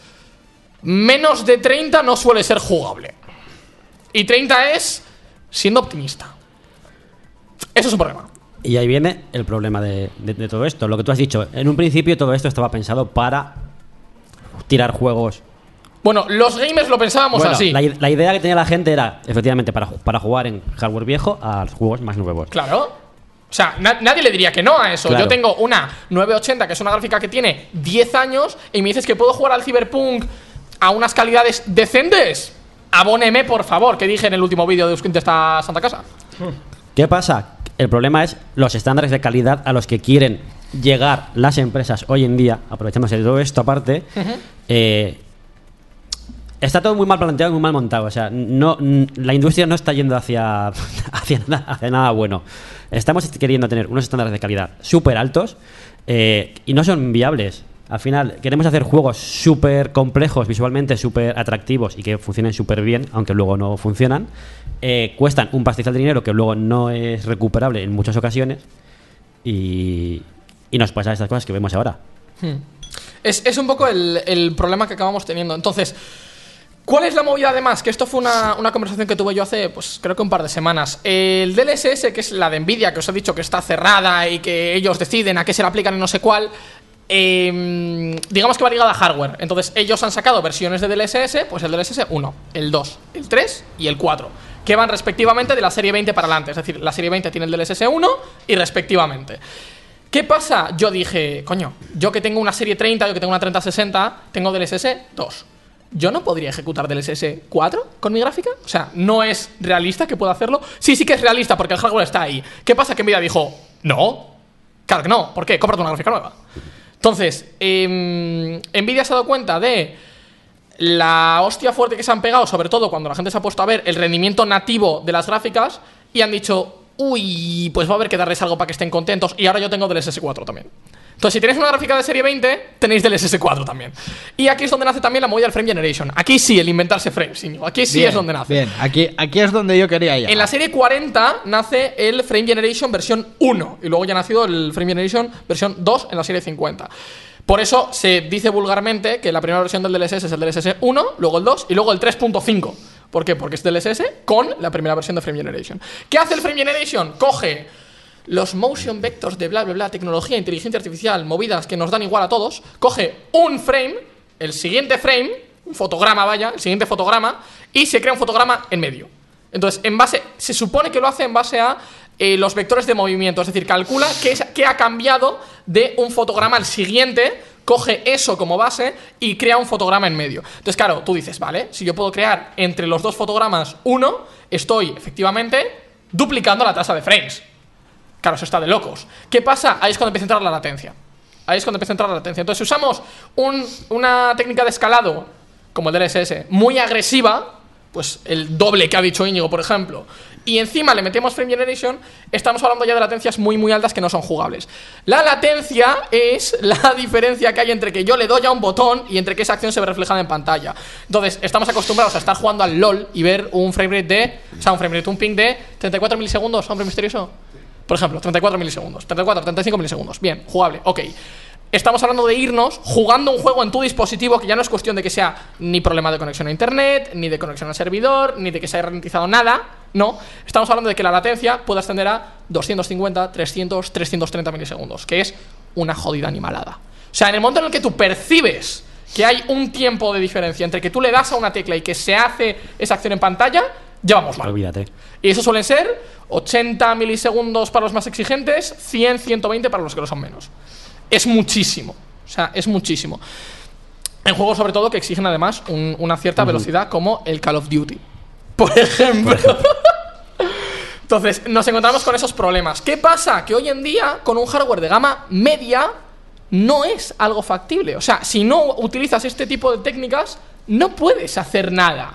B: Menos de treinta no suele ser jugable. Y treinta es siendo optimista. Eso es un problema.
D: Y ahí viene el problema de, de, de todo esto. Lo que tú has dicho, en un principio todo esto estaba pensado para tirar juegos.
B: Bueno, los gamers lo pensábamos
D: Bueno,
B: así.
D: La, la idea que tenía la gente era, efectivamente, para, para jugar en hardware viejo a los juegos más nuevos.
B: Claro. O sea, na nadie le diría que no a eso.
D: Claro.
B: Yo tengo una nueve ochenta, que es una gráfica que tiene diez años, y me dices que puedo jugar al Cyberpunk a unas calidades decentes. Abóneme, por favor, que dije en el último vídeo de Usquint de esta Santa Casa.
D: ¿Qué pasa? El problema es los estándares de calidad a los que quieren llegar las empresas hoy en día, aprovechándose de todo esto aparte.
B: Uh-huh.
D: eh, Está todo muy mal planteado y muy mal montado. O sea, no, la industria no está yendo hacia, hacia, nada, hacia nada bueno. Estamos queriendo tener unos estándares de calidad súper altos eh, y no son viables. Al final, queremos hacer juegos súper complejos, visualmente súper atractivos y que funcionen súper bien, aunque luego no funcionan. Eh, cuestan un pastizal de dinero que luego no es recuperable en muchas ocasiones. Y, y nos pasa estas cosas que vemos ahora.
B: Hmm. Es, es un poco el, el problema que acabamos teniendo. Entonces, ¿cuál es la movida además? Que esto fue una, una conversación que tuve yo hace, pues creo que un par de semanas. El D L S S, que es la de Nvidia, que os he dicho que está cerrada y que ellos deciden a qué se la aplican y no sé cuál, eh, digamos que va ligada a hardware. Entonces ellos han sacado versiones de D L S S, pues el D L S S uno, el dos, el tres y el cuatro, que van respectivamente de la serie veinte para adelante. Es decir, la serie veinte tiene el D L S S uno y respectivamente. ¿Qué pasa? Yo dije, coño, yo que tengo una serie treinta, yo que tengo una treinta sesenta, tengo D L S S dos. ¿Yo no podría ejecutar D L S S cuatro con mi gráfica? O sea, ¿no es realista que pueda hacerlo? Sí, sí que es realista porque el hardware está ahí. ¿Qué pasa? Que Nvidia dijo, no, claro que no. ¿Por qué? Cómprate una gráfica nueva. Entonces, eh, Nvidia se ha dado cuenta de la hostia fuerte que se han pegado, sobre todo cuando la gente se ha puesto a ver el rendimiento nativo de las gráficas, y han dicho, uy, pues va a haber que darles algo para que estén contentos. Y ahora yo tengo D L S S cuatro también. Entonces, si tenéis una gráfica de serie veinte, tenéis D L S S cuatro también. Y aquí es donde nace también la movida del frame generation. Aquí sí, el inventarse frames. Aquí sí
C: bien,
B: es donde nace.
C: Bien, aquí, aquí es donde yo quería ir.
B: En la serie cuarenta nace el frame generation versión uno. Y luego ya ha nacido el frame generation versión dos en la serie cincuenta. Por eso se dice vulgarmente que la primera versión del D L S S es el D L S S uno, luego el dos y luego el tres punto cinco. ¿Por qué? Porque es D L S S con la primera versión de frame generation. ¿Qué hace el frame generation? Coge los motion vectors de bla bla bla, tecnología, inteligencia artificial, movidas que nos dan igual a todos, coge un frame, el siguiente frame, un fotograma vaya, el siguiente fotograma, y se crea un fotograma en medio. Entonces, en base, se supone que lo hace en base a eh, los vectores de movimiento, es decir, calcula qué, es, qué ha cambiado de un fotograma al siguiente, coge eso como base y crea un fotograma en medio. Entonces, claro, tú dices, vale, si yo puedo crear entre los dos fotogramas uno, estoy efectivamente duplicando la tasa de frames. Claro, eso está de locos. ¿Qué pasa? Ahí es cuando empieza a entrar la latencia. Ahí es cuando empieza a entrar la latencia. Entonces, si usamos un, una técnica de escalado como el D L S S muy agresiva, pues el doble que ha dicho Íñigo, por ejemplo, y encima le metemos frame generation, estamos hablando ya de latencias muy muy altas que no son jugables. La latencia es la diferencia que hay entre que yo le doy a un botón y entre que esa acción se ve reflejada en pantalla. Entonces, estamos acostumbrados a estar jugando al LOL y ver un framerate de, o sea, un framerate, un ping de treinta y cuatro milisegundos, hombre misterioso. Por ejemplo, treinta y cuatro milisegundos, treinta y cuatro, treinta y cinco milisegundos. Bien, jugable, ok. Estamos hablando de irnos jugando un juego en tu dispositivo que ya no es cuestión de que sea ni problema de conexión a internet, ni de conexión al servidor, ni de que se haya ralentizado nada. No, estamos hablando de que la latencia puede ascender a doscientos cincuenta, trescientos, trescientos treinta milisegundos, que es una jodida animalada. O sea, en el momento en el que tú percibes que hay un tiempo de diferencia entre que tú le das a una tecla y que se hace esa acción en pantalla, ya vamos mal.
D: Olvídate.
B: Y eso suelen ser ochenta milisegundos para los más exigentes, cien, ciento veinte para los que lo son menos. Es muchísimo. O sea, es muchísimo. En juegos, sobre todo, que exigen además un, una cierta uh-huh. velocidad, como el Call of Duty, por ejemplo. Entonces, nos encontramos con esos problemas. ¿Qué pasa? Que hoy en día, con un hardware de gama media, no es algo factible. O sea, si no utilizas este tipo de técnicas, no puedes hacer nada.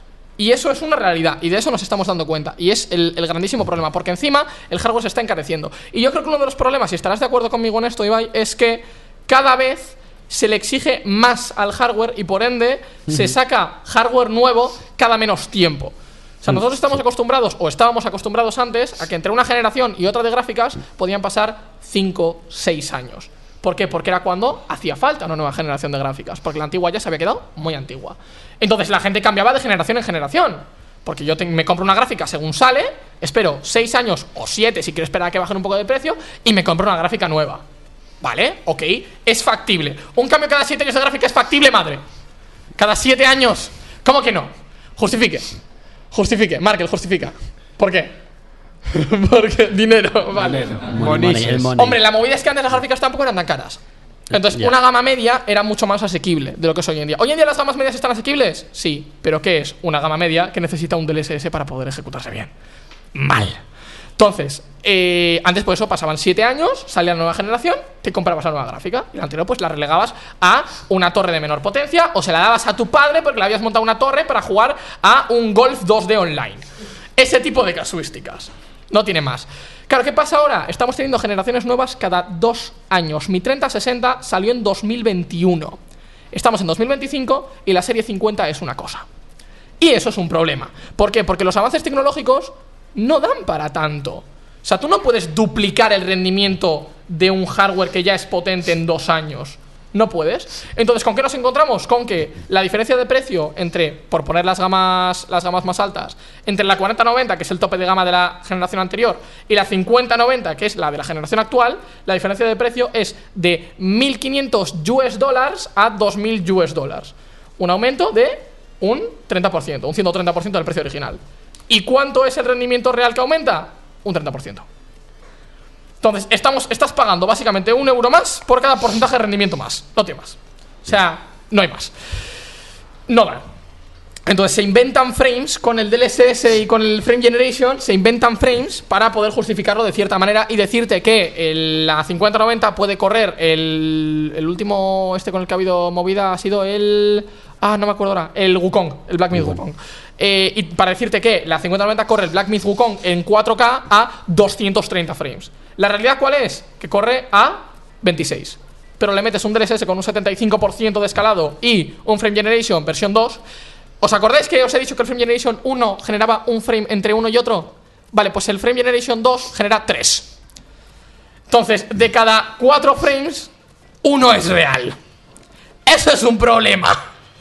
B: Y eso es una realidad, y de eso nos estamos dando cuenta. Y es el, el grandísimo problema, porque encima el hardware se está encareciendo. Y yo creo que uno de los problemas, y estarás de acuerdo conmigo en esto, Ibai, es que cada vez se le exige más al hardware y por ende uh-huh. se saca hardware nuevo cada menos tiempo. O sea, nosotros estamos acostumbrados, o estábamos acostumbrados antes, a que entre una generación y otra de gráficas podían pasar cinco, seis años. ¿Por qué? Porque era cuando hacía falta una nueva generación de gráficas, porque la antigua ya se había quedado muy antigua. Entonces la gente cambiaba de generación en generación, porque yo te, me compro una gráfica según sale, espero seis años o siete si quiero esperar a que bajen un poco de precio, y me compro una gráfica nueva. ¿Vale? Ok, es factible. Un cambio cada siete años de gráfica es factible, madre. Cada siete años. ¿Cómo que no? Justifique. Justifique. Markel, justifica. ¿Por qué? Porque dinero, vale.
D: Money, money, money.
B: Hombre, la movida es que antes las gráficas tampoco eran tan caras. Entonces, yeah. una gama media era mucho más asequible de lo que es hoy en día. ¿Hoy en día las gamas medias están asequibles? Sí. ¿Pero qué es? Una gama media que necesita un D L S S para poder ejecutarse bien. Mal. Entonces, eh, antes por eso pasaban siete años, salía la nueva generación, te comprabas la nueva gráfica y la anterior pues la relegabas a una torre de menor potencia o se la dabas a tu padre porque le habías montado una torre para jugar a un Golf dos D online. Ese tipo de casuísticas. No tiene más. Claro, ¿qué pasa ahora? Estamos teniendo generaciones nuevas cada dos años. Mi treinta sesenta salió en dos mil veintiuno. Estamos en dos mil veinticinco y la serie cincuenta es una cosa. Y eso es un problema. ¿Por qué? Porque los avances tecnológicos no dan para tanto. O sea, tú no puedes duplicar el rendimiento de un hardware que ya es potente en dos años. No puedes. Entonces, ¿con qué nos encontramos? Con que la diferencia de precio entre, por poner las gamas, las gamas más altas, entre la cuarenta noventa, que es el tope de gama de la generación anterior, y la cincuenta noventa, que es la de la generación actual, la diferencia de precio es de mil quinientos US dólares a dos mil US dólares. Un aumento de un treinta por ciento, un ciento treinta por ciento del precio original. ¿Y cuánto es el rendimiento real que aumenta? Un treinta por ciento. Entonces, estamos, estás pagando básicamente un euro más por cada porcentaje de rendimiento más. No tiene más. O sea, no hay más. No da. Entonces, se inventan frames con el D L S S y con el Frame Generation. Se inventan frames para poder justificarlo de cierta manera y decirte que el, la cincuenta noventa puede correr el, el último este con el que ha habido movida ha sido el... Ah, no me acuerdo ahora. El Wukong, el Black Myth Wukong. Eh, y para decirte que la cincuenta noventa corre el Black Myth Wukong en cuatro K a doscientos treinta frames. ¿La realidad cuál es? Que corre a veintiséis. Pero le metes un D L S S con un setenta y cinco por ciento de escalado y un Frame Generation versión dos. ¿Os acordáis que os he dicho que el Frame Generation uno generaba un frame entre uno y otro? Vale, pues el Frame Generation dos genera tres. Entonces, de cada cuatro frames, uno es real. Eso es un problema.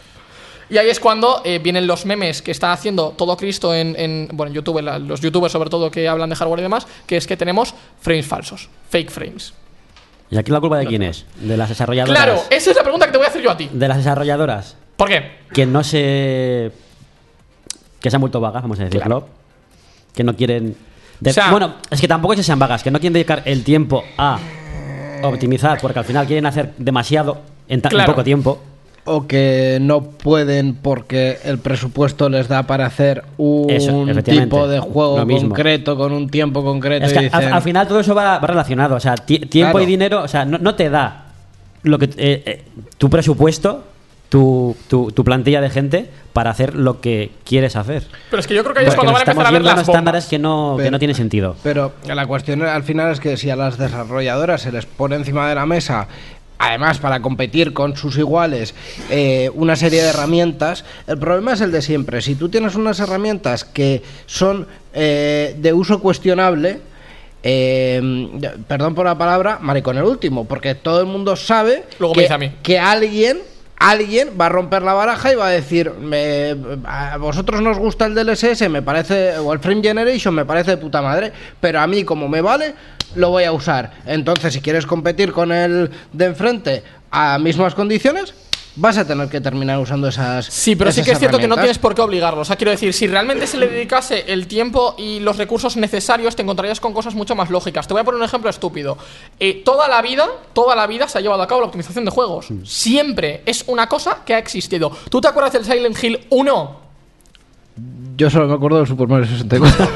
B: Y ahí es cuando eh, vienen los memes que está haciendo todo Cristo en, en bueno, en YouTube, la, los youtubers sobre todo que hablan de hardware y demás, que es que tenemos frames falsos, fake frames.
D: ¿Y aquí la culpa de quién es? ¿De las desarrolladoras?
B: Claro, esa es la pregunta que te voy a hacer yo a ti.
D: ¿De las desarrolladoras?
B: ¿Por qué?
D: Que no se... que se han vuelto vagas, vamos a decirlo. Claro. Que no quieren... De... O sea, bueno, es que tampoco es que sean vagas, que no quieren dedicar el tiempo a optimizar, porque al final quieren hacer demasiado en, ta- claro. en poco tiempo.
C: O que no pueden porque el presupuesto les da para hacer un eso, tipo de juego concreto con un tiempo concreto.
D: Es que
C: y dicen...
D: al, al final todo eso va, va relacionado. O sea, t- tiempo claro. y dinero, o sea, no, no te da lo que eh, eh, tu presupuesto, tu, tu, tu plantilla de gente para hacer lo que quieres hacer.
B: Pero es que yo creo que ahí es cuando van a empezar a ver las bombas.
D: Estándares que no,
C: pero,
D: que no tienen sentido.
C: Pero la cuestión al final es que si a las desarrolladoras se les pone encima de la mesa, además para competir con sus iguales, eh, una serie de herramientas, el problema es el de siempre. Si tú tienes unas herramientas que son eh, de uso cuestionable, eh, perdón por la palabra, maricón el último, porque todo el mundo sabe
B: Luego me
C: que,
B: dice a mí.
C: que alguien alguien va a romper la baraja y va a decir, me, a vosotros nos gusta el D L S S, me parece, o el Frame Generation, me parece de puta madre, pero a mí como me vale, lo voy a usar. Entonces, si quieres competir con el de enfrente a mismas condiciones, vas a tener que terminar usando esas.
B: Sí, pero sí
C: esas
B: que es cierto que no
C: herramientas.
B: tienes por qué obligarlo. O sea, quiero decir, si realmente se le dedicase el tiempo y los recursos necesarios, te encontrarías con cosas mucho más lógicas. Te voy a poner un ejemplo estúpido. Eh, toda la vida, toda la vida se ha llevado a cabo la optimización de juegos. Siempre es una cosa que ha existido. ¿Tú te acuerdas del Silent Hill uno?
C: Yo solo me acuerdo del Super Mario sesenta y cuatro.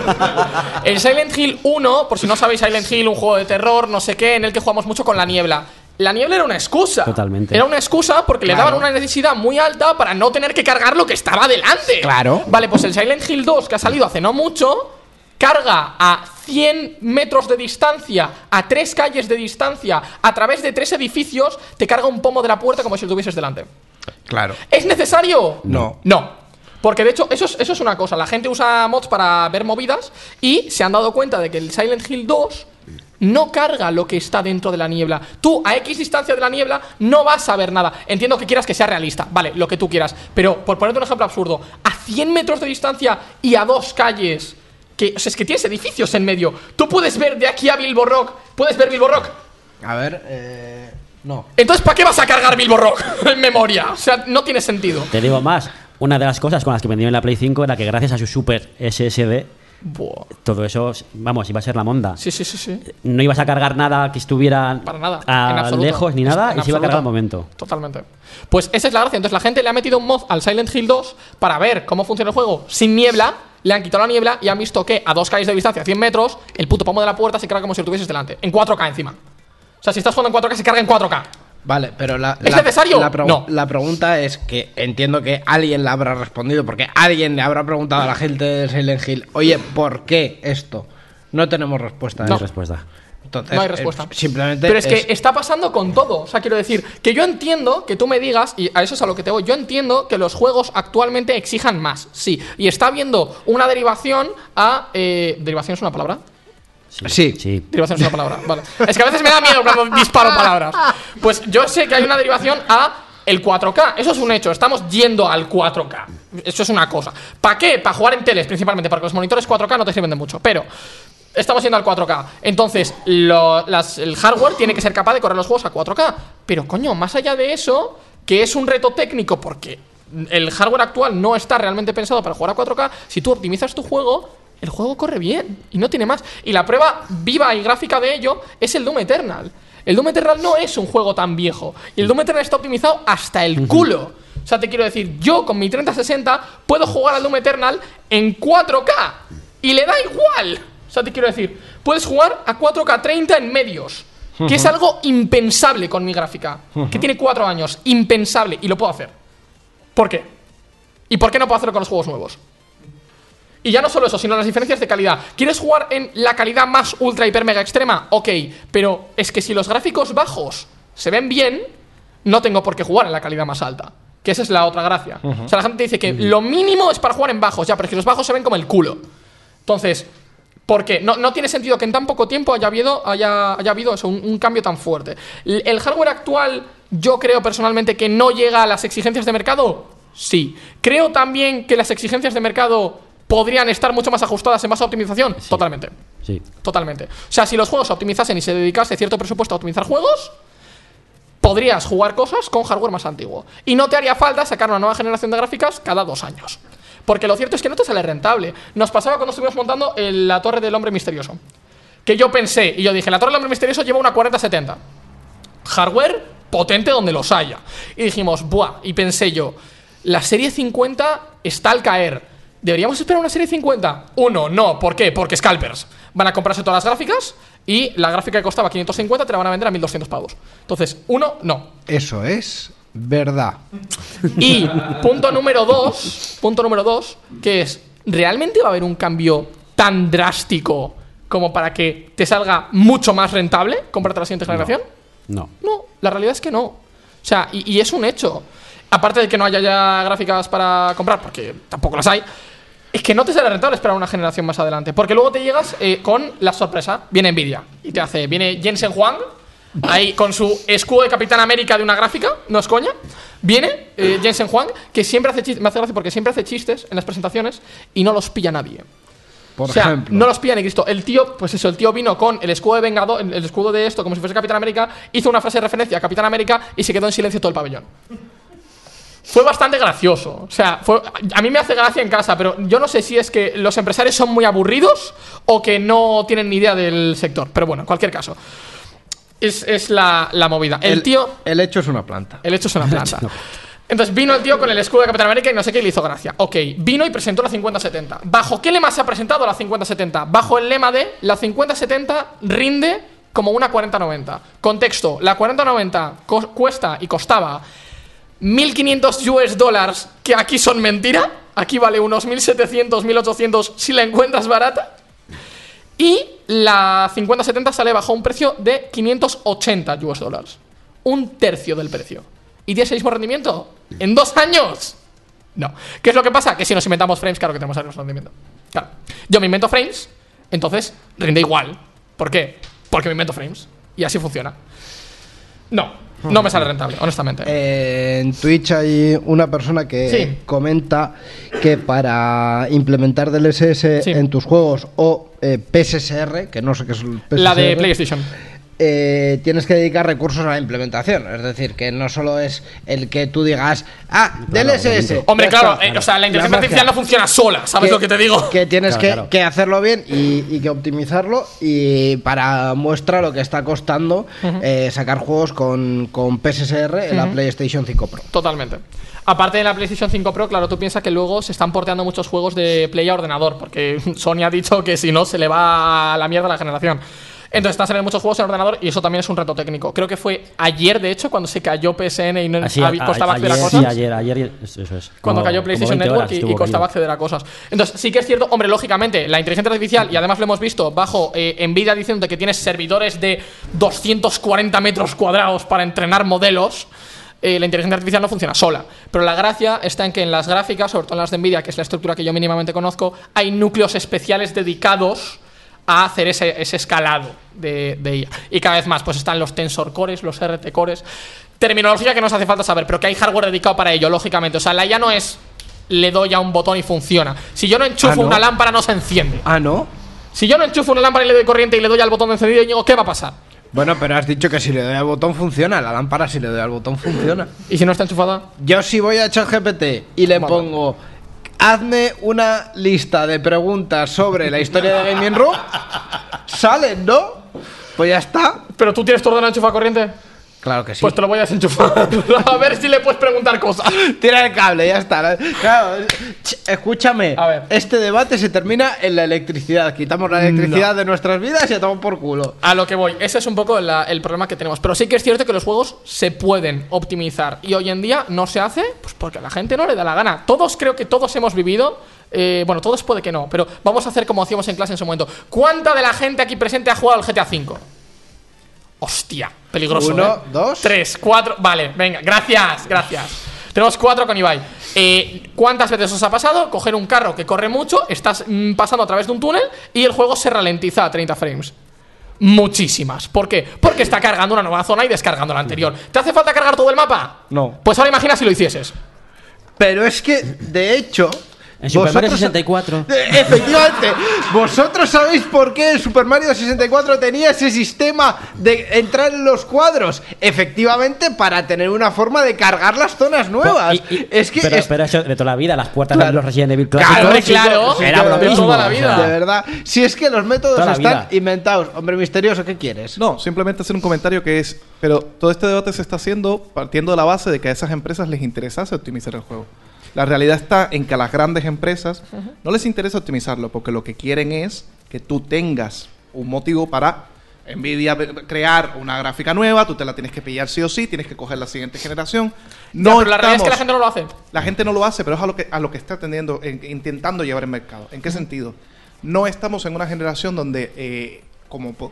B: El Silent Hill uno, por si no sabéis, Silent Hill, un juego de terror, no sé qué, en el que jugamos mucho con la niebla. La niebla era una excusa.
D: Totalmente.
B: Era una excusa porque
C: Claro.
B: le daban una necesidad muy alta para no tener que cargar lo que estaba delante.
C: Claro.
B: Vale, pues el Silent Hill dos, que ha salido hace no mucho, carga a cien metros de distancia, a tres calles de distancia, a través de tres edificios, te carga un pomo de la puerta como si lo tuvieses delante.
C: Claro.
B: ¿Es necesario?
C: No.
B: No. Porque de hecho, eso es, eso es una cosa. La gente usa mods para ver movidas y se han dado cuenta de que el Silent Hill dos no carga lo que está dentro de la niebla. Tú, a X distancia de la niebla, no vas a ver nada. Entiendo que quieras que sea realista, vale, lo que tú quieras. Pero, por ponerte un ejemplo absurdo, a cien metros de distancia y a dos calles, que, o sea, es que tienes edificios en medio. Tú puedes ver de aquí a Bilbo Rock. ¿Puedes ver Bilbo Rock?
C: A ver, eh... no.
B: Entonces, ¿para qué vas a cargar Bilbo Rock en memoria? O sea, no tiene sentido.
D: Te digo más, una de las cosas con las que vendieron la Play cinco era que gracias a su super S S D,
B: Buah.
D: todo eso, vamos, iba a ser la monda.
B: Sí, sí, sí, sí.
D: No ibas a cargar nada que estuviera
B: Para nada,
D: a
B: en absoluto.
D: lejos ni nada
B: En
D: y se iba a
B: absoluto.
D: cargar al momento.
B: Totalmente. Pues esa es la gracia. Entonces la gente le ha metido un mod al Silent Hill dos para ver cómo funciona el juego sin niebla. Le han quitado la niebla y han visto que a dos calles de distancia, a cien metros, el puto pomo de la puerta se carga como si lo tuvieses delante. En cuatro K encima. O sea, si estás jugando en cuatro K, se carga en cuatro K.
C: Vale, pero la,
B: ¿Es
C: la-
B: necesario?
C: La, pregu-
B: No.
C: la pregunta es que entiendo que alguien la habrá respondido, porque alguien le habrá preguntado a la gente de Silent Hill, oye, ¿por qué esto? No tenemos respuesta. a
D: No hay
C: eso.
D: respuesta.
C: Entonces,
B: No hay
C: eh,
B: respuesta.
C: simplemente.
B: Pero es que
C: es-
B: está pasando con todo. O sea, quiero decir, que yo entiendo que tú me digas, y a eso es a lo que te voy, yo entiendo que los juegos actualmente exijan más, sí. Y está habiendo una derivación a... Eh, ¿Derivación es una palabra?
C: Sí.
D: Sí.
B: Derivación es una palabra, vale. Es que a veces me da miedo cuando disparo palabras. Pues yo sé que hay una derivación a el cuatro K. Eso es un hecho. Estamos yendo al cuatro K. Eso es una cosa. ¿Para qué? Para jugar en teles, principalmente, porque los monitores cuatro K no te sirven de mucho. Pero estamos yendo al cuatro K. Entonces, lo- las- el hardware tiene que ser capaz de correr los juegos a cuatro K. Pero, coño, más allá de eso, que es un reto técnico, porque el hardware actual no está realmente pensado para jugar a cuatro K, si tú optimizas tu juego, el juego corre bien y no tiene más. Y la prueba viva y gráfica de ello es el Doom Eternal. El Doom Eternal no es un juego tan viejo. Y el Doom Eternal está optimizado hasta el culo. O sea, te quiero decir, yo con mi treinta sesenta puedo jugar al Doom Eternal en cuatro K. Y le da igual. O sea, te quiero decir, puedes jugar a cuatro K treinta en medios. Que es algo impensable con mi gráfica. Que tiene cuatro años. Impensable. Y lo puedo hacer. ¿Por qué? ¿Y por qué no puedo hacerlo con los juegos nuevos? Y ya no solo eso, sino las diferencias de calidad. ¿Quieres jugar en la calidad más ultra, hiper, mega extrema? Ok, pero es que si los gráficos bajos se ven bien, no tengo por qué jugar en la calidad más alta. Que esa es la otra gracia.
C: Ujú.
B: O sea, la gente dice que lo mínimo es para jugar en bajos, ya, pero es que los bajos se ven como el culo. Entonces, ¿por qué? No, no tiene sentido que en tan poco tiempo haya habido, haya, haya habido eso, un, un cambio tan fuerte. ¿El, el hardware actual, yo creo personalmente que no llega a las exigencias de mercado? Sí. Creo también que las exigencias de mercado podrían estar mucho más ajustadas en base a optimización. Sí. Totalmente.
D: Sí.
B: Totalmente. O sea, si los juegos se optimizasen y se dedicase cierto presupuesto a optimizar juegos, podrías jugar cosas con hardware más antiguo. Y no te haría falta sacar una nueva generación de gráficas cada dos años. Porque lo cierto es que no te sale rentable. Nos pasaba cuando estuvimos montando el- la Torre del Hombre Misterioso. Que yo pensé, y yo dije, la Torre del Hombre Misterioso lleva una cuarenta setenta. Hardware potente donde los haya. Y dijimos, buah, y pensé yo, la serie cincuenta está al caer. ¿Deberíamos esperar una serie cincuenta? Uno, no. ¿Por qué? Porque scalpers van a comprarse todas las gráficas y la gráfica que costaba quinientos cincuenta te la van a vender a mil doscientos pavos. Entonces, uno, no.
C: Eso es verdad.
B: Y punto número dos, punto número dos, que es, ¿realmente va a haber un cambio tan drástico como para que te salga mucho más rentable comprarte la siguiente generación?
D: No.
B: No, la realidad es que no. O sea, y, y es un hecho. Aparte de que no haya ya gráficas para comprar, porque tampoco las hay, es que no te será rentable esperar una generación más adelante. Porque luego te llegas eh, con la sorpresa. Viene Nvidia y te hace, viene Jensen Huang, ahí con su escudo de Capitán América de una gráfica, no es coña. Viene eh, Jensen Huang, que siempre hace chistes, me hace gracia porque siempre hace chistes en las presentaciones y no los pilla nadie.
C: Por
B: o sea,
C: ejemplo.
B: no los pilla ni Cristo. El tío, pues eso, el tío vino con el escudo de Vengador, el escudo de esto, como si fuese Capitán América, hizo una frase de referencia a Capitán América y se quedó en silencio todo el pabellón. Fue bastante gracioso. O sea, fue, a mí me hace gracia en casa, pero yo no sé si es que los empresarios son muy aburridos o que no tienen ni idea del sector. Pero bueno, en cualquier caso. Es, es la, la movida. El,
C: El-
B: tío.
C: El hecho es una planta.
B: El hecho es una planta. Entonces vino el tío con el escudo de Capitán América y no sé qué, y le hizo gracia. Ok, vino y presentó la cincuenta setenta. ¿Bajo qué lema se ha presentado la cincuenta setenta? Bajo el lema de la cincuenta setenta rinde como una cuarenta noventa. Contexto, la cuarenta noventa co- cuesta y costaba mil quinientos U S dólares, que aquí son mentira. Aquí vale unos mil setecientos, mil ochocientos si la encuentras barata. Y la cincuenta setenta sale bajo un precio de quinientos ochenta U S dólares. Un tercio del precio. ¿Y tiene ese mismo rendimiento? ¿En dos años? No. ¿Qué es lo que pasa? Que si nos inventamos frames, claro que tenemos el mismo rendimiento. Claro. Yo me invento frames, entonces rinde igual. ¿Por qué? Porque me invento frames. Y así funciona. No. No me sale rentable, honestamente.
C: Eh, en Twitch hay una persona que
B: Sí.
C: comenta que para implementar D L S S
B: Sí.
C: en tus juegos o eh, P S S R, que no sé qué es el P S S R,
B: La de PlayStation.
C: eh, tienes que dedicar recursos a la implementación. Es decir, que no solo es el que tú digas, ah, D L S S.
B: Hombre,
C: ya
B: claro,
C: está.
B: eh, o sea, la inteligencia
C: magia.
B: artificial no funciona sola, ¿sabes lo que te digo?
C: Que tienes
B: Claro,
C: que,
B: claro.
C: que hacerlo bien y, y que optimizarlo. Y para muestra lo que está costando
B: Ujú.
C: eh, sacar juegos con, con P S S R en la
B: Ujú.
C: PlayStation cinco Pro.
B: Totalmente. Aparte de la PlayStation cinco Pro, claro, tú piensas que luego se están porteando muchos juegos de Play a ordenador, porque Sony ha dicho que si no se le va a la mierda la generación. Entonces están saliendo muchos juegos en ordenador y eso también es un reto técnico. Creo que fue ayer, de hecho, cuando se cayó P S N y no
D: Así,
B: había-
D: a-
B: costaba
D: a-
B: acceder a
D: ayer,
B: cosas.
D: sí, ayer, ayer, eso eso es.
B: Cuando
D: Como-
B: cayó
D: como
B: PlayStation
D: veinte
B: Network
D: horas
B: y,
D: estuvo
B: y costaba
D: corrido.
B: acceder a cosas. Entonces, sí que es cierto, hombre, lógicamente, la inteligencia artificial, y además lo hemos visto bajo eh, Nvidia diciendo que tienes servidores de doscientos cuarenta metros cuadrados para entrenar modelos. Eh, la inteligencia artificial no funciona sola. Pero la gracia está en que en las gráficas, sobre todo en las de Nvidia, que es la estructura que yo mínimamente conozco, hay núcleos especiales dedicados a hacer ese, ese escalado de, de I A. Y cada vez más, pues están los Tensor Cores, los R T Cores. Terminología que nos hace falta saber, pero que hay hardware dedicado para ello, lógicamente. O sea, la I A no es le doy a un botón y funciona. Si yo no enchufo
C: Ah, ¿no?
B: una lámpara, no se enciende.
C: Ah, ¿no?
B: Si yo no enchufo una lámpara y le doy corriente y le doy al botón de encendido, digo, ¿qué va a pasar?
C: Bueno, pero has dicho que si le doy al botón funciona. La lámpara, si le doy al botón, funciona.
B: ¿Y si no está enchufada?
C: Yo, si voy a ChatGPT y le
B: Vale.
C: pongo, hazme una lista de preguntas sobre la historia de Gaming Room, salen, ¿no? Pues ya está.
B: ¿Pero tú tienes tu ordenador enchufado a corriente?
C: Claro que sí.
B: Pues te lo voy a desenchufar. A ver si le puedes preguntar cosas.
C: Tira el cable, ya está. Claro, ch- escúchame. Este debate se termina en la electricidad. Quitamos la electricidad
B: No.
C: de nuestras vidas y a tomar por culo.
B: A lo que voy, ese es un poco la- el problema que tenemos. Pero sí que es cierto que los juegos se pueden optimizar. Y hoy en día no se hace, pues porque a la gente no le da la gana. Todos, creo que todos hemos vivido. eh, bueno, todos puede que no, pero vamos a hacer como hacíamos en clase en su momento. ¿Cuánta de la gente aquí presente ha jugado al G T A cinco? Hostia, peligroso.
C: Uno,
B: ¿eh?
C: dos.
B: Tres, cuatro. Vale, venga, gracias, gracias. Tenemos cuatro con Ibai. Eh, ¿Cuántas veces os ha pasado coger un carro que corre mucho, estás mm, pasando a través de un túnel y el juego se ralentiza a treinta frames? Muchísimas. ¿Por qué? Porque está cargando una nueva zona y descargando la anterior. ¿Te hace falta cargar todo el mapa?
C: No.
B: Pues ahora imagina si lo hicieses.
C: Pero es que, de hecho.
D: En Super Mario
C: vosotros-
D: sesenta y cuatro.
C: Eh, Efectivamente, vosotros sabéis por qué el Super Mario sesenta y cuatro tenía ese sistema de entrar en los cuadros. Efectivamente, para tener una forma de cargar las zonas nuevas.
D: Y- y-
C: es que
D: pero,
C: es-
D: pero eso de toda la vida, las puertas
C: Claro.
D: de los Resident Evil clásicos.
C: Claro, claro,
D: era
C: sí,
D: lo
C: de
D: mismo.
C: toda la
D: o
C: vida.
D: sea.
C: De verdad. Si es que los métodos
D: Toda la
C: están
D: vida.
C: inventados. Hombre misterioso, ¿qué quieres?
Q: No, simplemente hacer un comentario que es, pero todo este debate se está haciendo partiendo de la base de que a esas empresas les interesase optimizar el juego. La realidad está en que a las grandes empresas no les interesa optimizarlo porque lo que quieren es que tú tengas un motivo para Nvidia crear una gráfica nueva, tú te la tienes que pillar sí o sí, tienes que coger la siguiente generación.
B: No, pero la realidad es que la
Q: estamos-
B: gente no lo hace.
Q: La gente no lo hace, pero es a lo que, a lo que está atendiendo, en- intentando llevar el mercado. ¿En qué sentido? No estamos en una generación donde, eh, como po-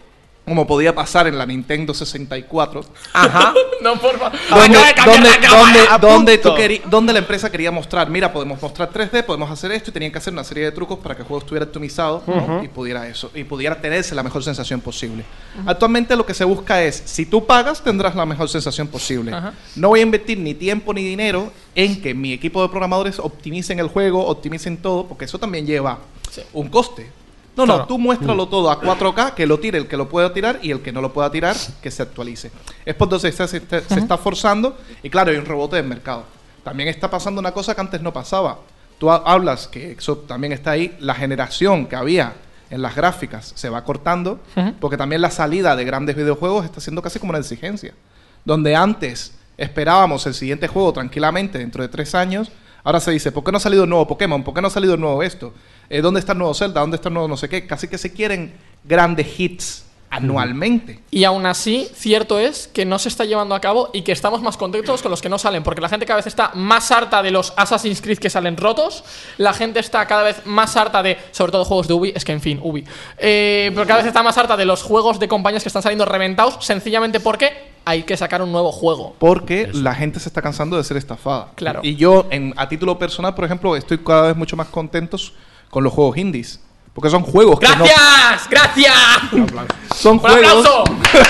Q: como podía pasar en la Nintendo sesenta y cuatro.
C: Ajá.
B: No, por favor.
Q: Donde,
B: Acaba de cambiar
Q: donde,
B: la cámara.
Q: donde,
C: A
Q: donde,
C: punto.
Q: tú querí- donde la empresa quería mostrar, mira, podemos mostrar tres D, podemos hacer esto, y tenían que hacer una serie de trucos para que el juego estuviera optimizado, ¿no?
C: Ujú.
Q: y pudiera eso, y pudiera tenerse la mejor sensación posible. Actualmente lo que se busca es, si tú pagas, tendrás la mejor sensación posible.
B: Ajá.
Q: No voy a invertir ni tiempo ni dinero en que mi equipo de programadores optimicen el juego, optimicen todo, porque eso también lleva un coste. No,
B: Claro.
Q: no, tú muéstralo todo a cuatro K, que lo tire el que lo pueda tirar y el que no lo pueda tirar, que se actualice. Es por donde se, se, se está forzando y claro, hay un rebote del mercado. También está pasando una cosa que antes no pasaba. Tú ha- hablas, que eso también está ahí, la generación que había en las gráficas se va cortando,
B: Ujú.
Q: porque también la salida de grandes videojuegos está siendo casi como una exigencia. Donde antes esperábamos el siguiente juego tranquilamente dentro de tres años, ahora se dice, ¿por qué no ha salido el nuevo Pokémon? ¿Por qué no ha salido el nuevo esto? Eh, ¿Dónde está el nuevo Zelda? ¿Dónde está el nuevo no sé qué? Casi que se quieren grandes hits anualmente.
B: Y aún así, cierto es que no se está llevando a cabo y que estamos más contentos con los que no salen, porque la gente cada vez está más harta de los Assassin's Creed que salen rotos, la gente está cada vez más harta de, sobre todo juegos de Ubi, es que en fin, Ubi, eh, pero cada vez está más harta de los juegos de compañías que están saliendo reventados, sencillamente porque hay que sacar un nuevo juego.
Q: Porque la gente se está cansando de ser estafada.
B: Claro.
Q: Y yo, en, a título personal, por ejemplo, estoy cada vez mucho más contentos con los juegos indies. Porque son juegos que no...
B: ¡Gracias! ¡Gracias!
Q: Son
B: ¡Un
Q: juegos...
B: aplauso!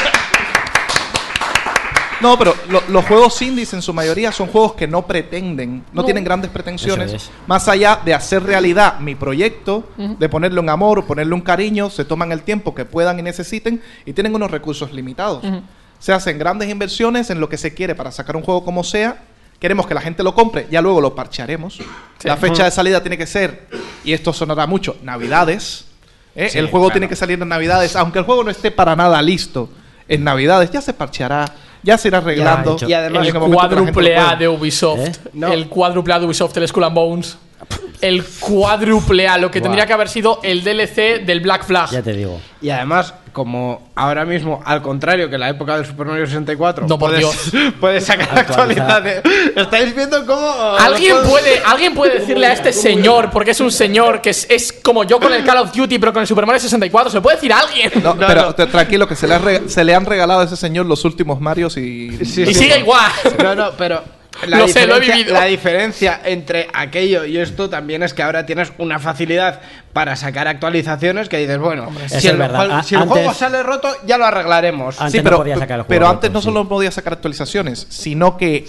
Q: No, pero lo- los juegos indies en su mayoría son juegos que no pretenden, no,
B: No.
Q: tienen grandes pretensiones,
D: Eso es.
Q: más allá de hacer realidad mi proyecto,
B: Ujú.
Q: de ponerle un amor, ponerle un cariño, se toman el tiempo que puedan y necesiten y tienen unos recursos limitados.
B: Ujú.
Q: Se hacen grandes inversiones en lo que se quiere para sacar un juego como sea. Queremos que la gente lo compre, ya luego lo parcharemos. La fecha de salida tiene que ser, y esto sonará mucho, Navidades. ¿eh?
C: Sí,
Q: el juego
C: claro.
Q: tiene que salir en Navidades, aunque el juego no esté para nada listo en Navidades, ya se parchará, ya se irá arreglando.
C: Y además,
B: el
Q: en momento que la gente lo
B: cuádruple A
Q: pueda.
B: de Ubisoft.
D: ¿Eh?
C: No.
B: El cuádruple A de Ubisoft, el Skull and Bones. El cuádruple A, lo que
D: Buah.
B: tendría que haber sido el D L C del Black Flag.
D: Ya te digo.
C: Y además, como ahora mismo, al contrario que la época del Super Mario sesenta y cuatro,
B: No, por
C: puedes,
B: Dios.
C: puedes sacar
D: Actualizar.
C: actualizaciones. ¿Estáis viendo cómo? uh,
B: ¿Alguien
C: los juegos-
B: puede, alguien puede decirle a este señor, porque es un señor que es, es como yo con el Call of Duty, pero con el Super Mario sesenta y cuatro? ¿Se lo puede decir a alguien?
Q: No,
C: No,
Q: pero
C: no.
Q: te- tranquilo, que se le, ha rega- se le han regalado a ese señor los últimos Marios y...
C: Sí,
B: y
C: sí,
B: sigue
C: sí.
B: igual.
C: No, no, pero la,
B: Lo sé, lo he
C: diferencia,
B: vivido.
C: la diferencia entre aquello y esto también es que ahora tienes una facilidad para sacar actualizaciones que dices, bueno,
D: eso
C: si,
D: es
C: el,
D: verdad.
C: juego-
D: A-
C: si el
D: antes-
C: juego sale roto, ya lo arreglaremos.
D: Antes
Q: Sí,
D: no
Q: pero,
D: podía sacar el juego
Q: pero
D: roto,
Q: antes no
D: sí.
Q: solo podía sacar actualizaciones, sino que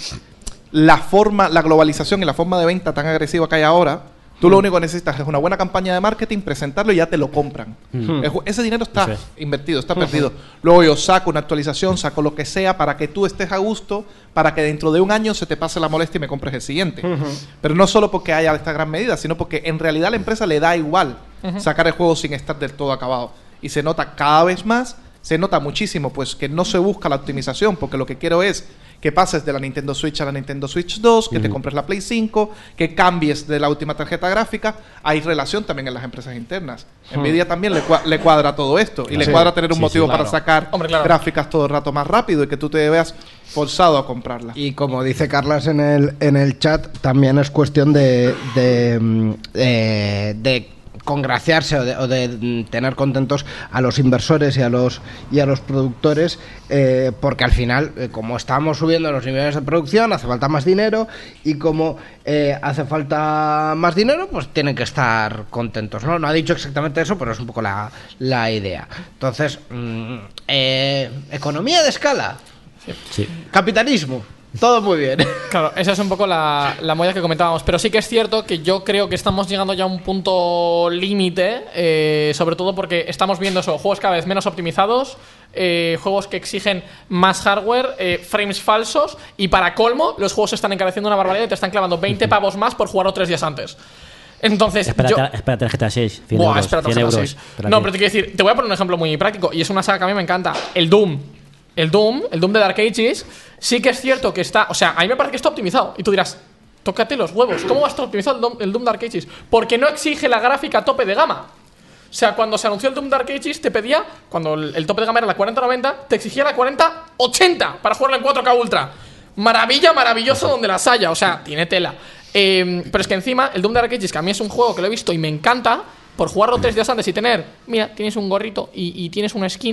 Q: la forma, la globalización y la forma de venta tan agresiva que hay ahora, tú lo único que necesitas es una buena campaña de marketing, presentarlo y ya te lo compran.
D: Mm.
Q: El ju- Ese dinero está
D: Eso es.
Q: invertido, está perdido. Luego yo saco una actualización, saco lo que sea para que tú estés a gusto, para que dentro de un año se te pase la molestia y me compres el siguiente. Pero no solo porque haya esta gran medida, sino porque en realidad a la empresa le da igual sacar el juego sin estar del todo acabado. Y se nota cada vez más, se nota muchísimo, pues que no se busca la optimización, porque lo que quiero es que pases de la Nintendo Switch a la Nintendo Switch dos, que te compres la Play cinco, que cambies de la última tarjeta gráfica. Hay relación también en las empresas internas. Nvidia también le, cua- le cuadra todo esto y le
C: Sí.
Q: cuadra tener un
C: Sí,
Q: motivo
C: sí,
Q: para
C: claro.
Q: sacar
B: Hombre, claro.
Q: gráficas todo el rato más rápido y que tú te veas forzado a comprarla.
C: Y como dice Carlas en el, en el chat, también es cuestión de, de, mm, eh, de congraciarse o de, o de, mm, tener contentos a los inversores y a los y a los productores, eh, porque al final, eh, como estamos subiendo los niveles de producción, hace falta más dinero, y como eh, hace falta más dinero, pues tienen que estar contentos, ¿no? No ha dicho exactamente eso, pero es un poco la, la idea. Entonces, mm, eh, economía de escala,
D: Sí.
C: capitalismo, todo muy bien.
B: Claro, esa es un poco la, la molla que comentábamos. Pero sí que es cierto que yo creo que estamos llegando ya a un punto límite, eh, sobre todo porque estamos viendo eso, juegos cada vez menos optimizados, eh, juegos que exigen más hardware, eh, frames falsos, y para colmo, los juegos se están encareciendo una barbaridad y te están clavando veinte pavos más por jugarlo tres días antes. Entonces,
D: Espérate,
B: yo...
D: espérate el G T A seis. cien
B: Buah,
D: euros.
B: espérate al
D: cien
B: G T A
D: euros.
B: seis.
D: Espérate.
B: No, pero te quiero decir, te voy a poner un ejemplo muy práctico, y es una saga que a mí me encanta. El Doom. El Doom, el Doom de Dark Ages, sí que es cierto que está... O sea, a mí me parece que está optimizado. Y tú dirás, tócate los huevos. ¿Cómo va a estar optimizado el Doom, el Doom Dark Ages? Porque no exige la gráfica a tope de gama. O sea, cuando se anunció el Doom Dark Ages, te pedía... Cuando el, el tope de gama era la cuarenta noventa, te exigía la cuarenta ochenta para jugarla en cuatro K Ultra. Maravilla, maravilloso donde las haya. O sea, tiene tela. Eh, pero es que encima, el Doom Dark Ages, que a mí es un juego que lo he visto y me encanta, por jugarlo tres días antes y tener... Mira, tienes un gorrito y, y tienes una skin...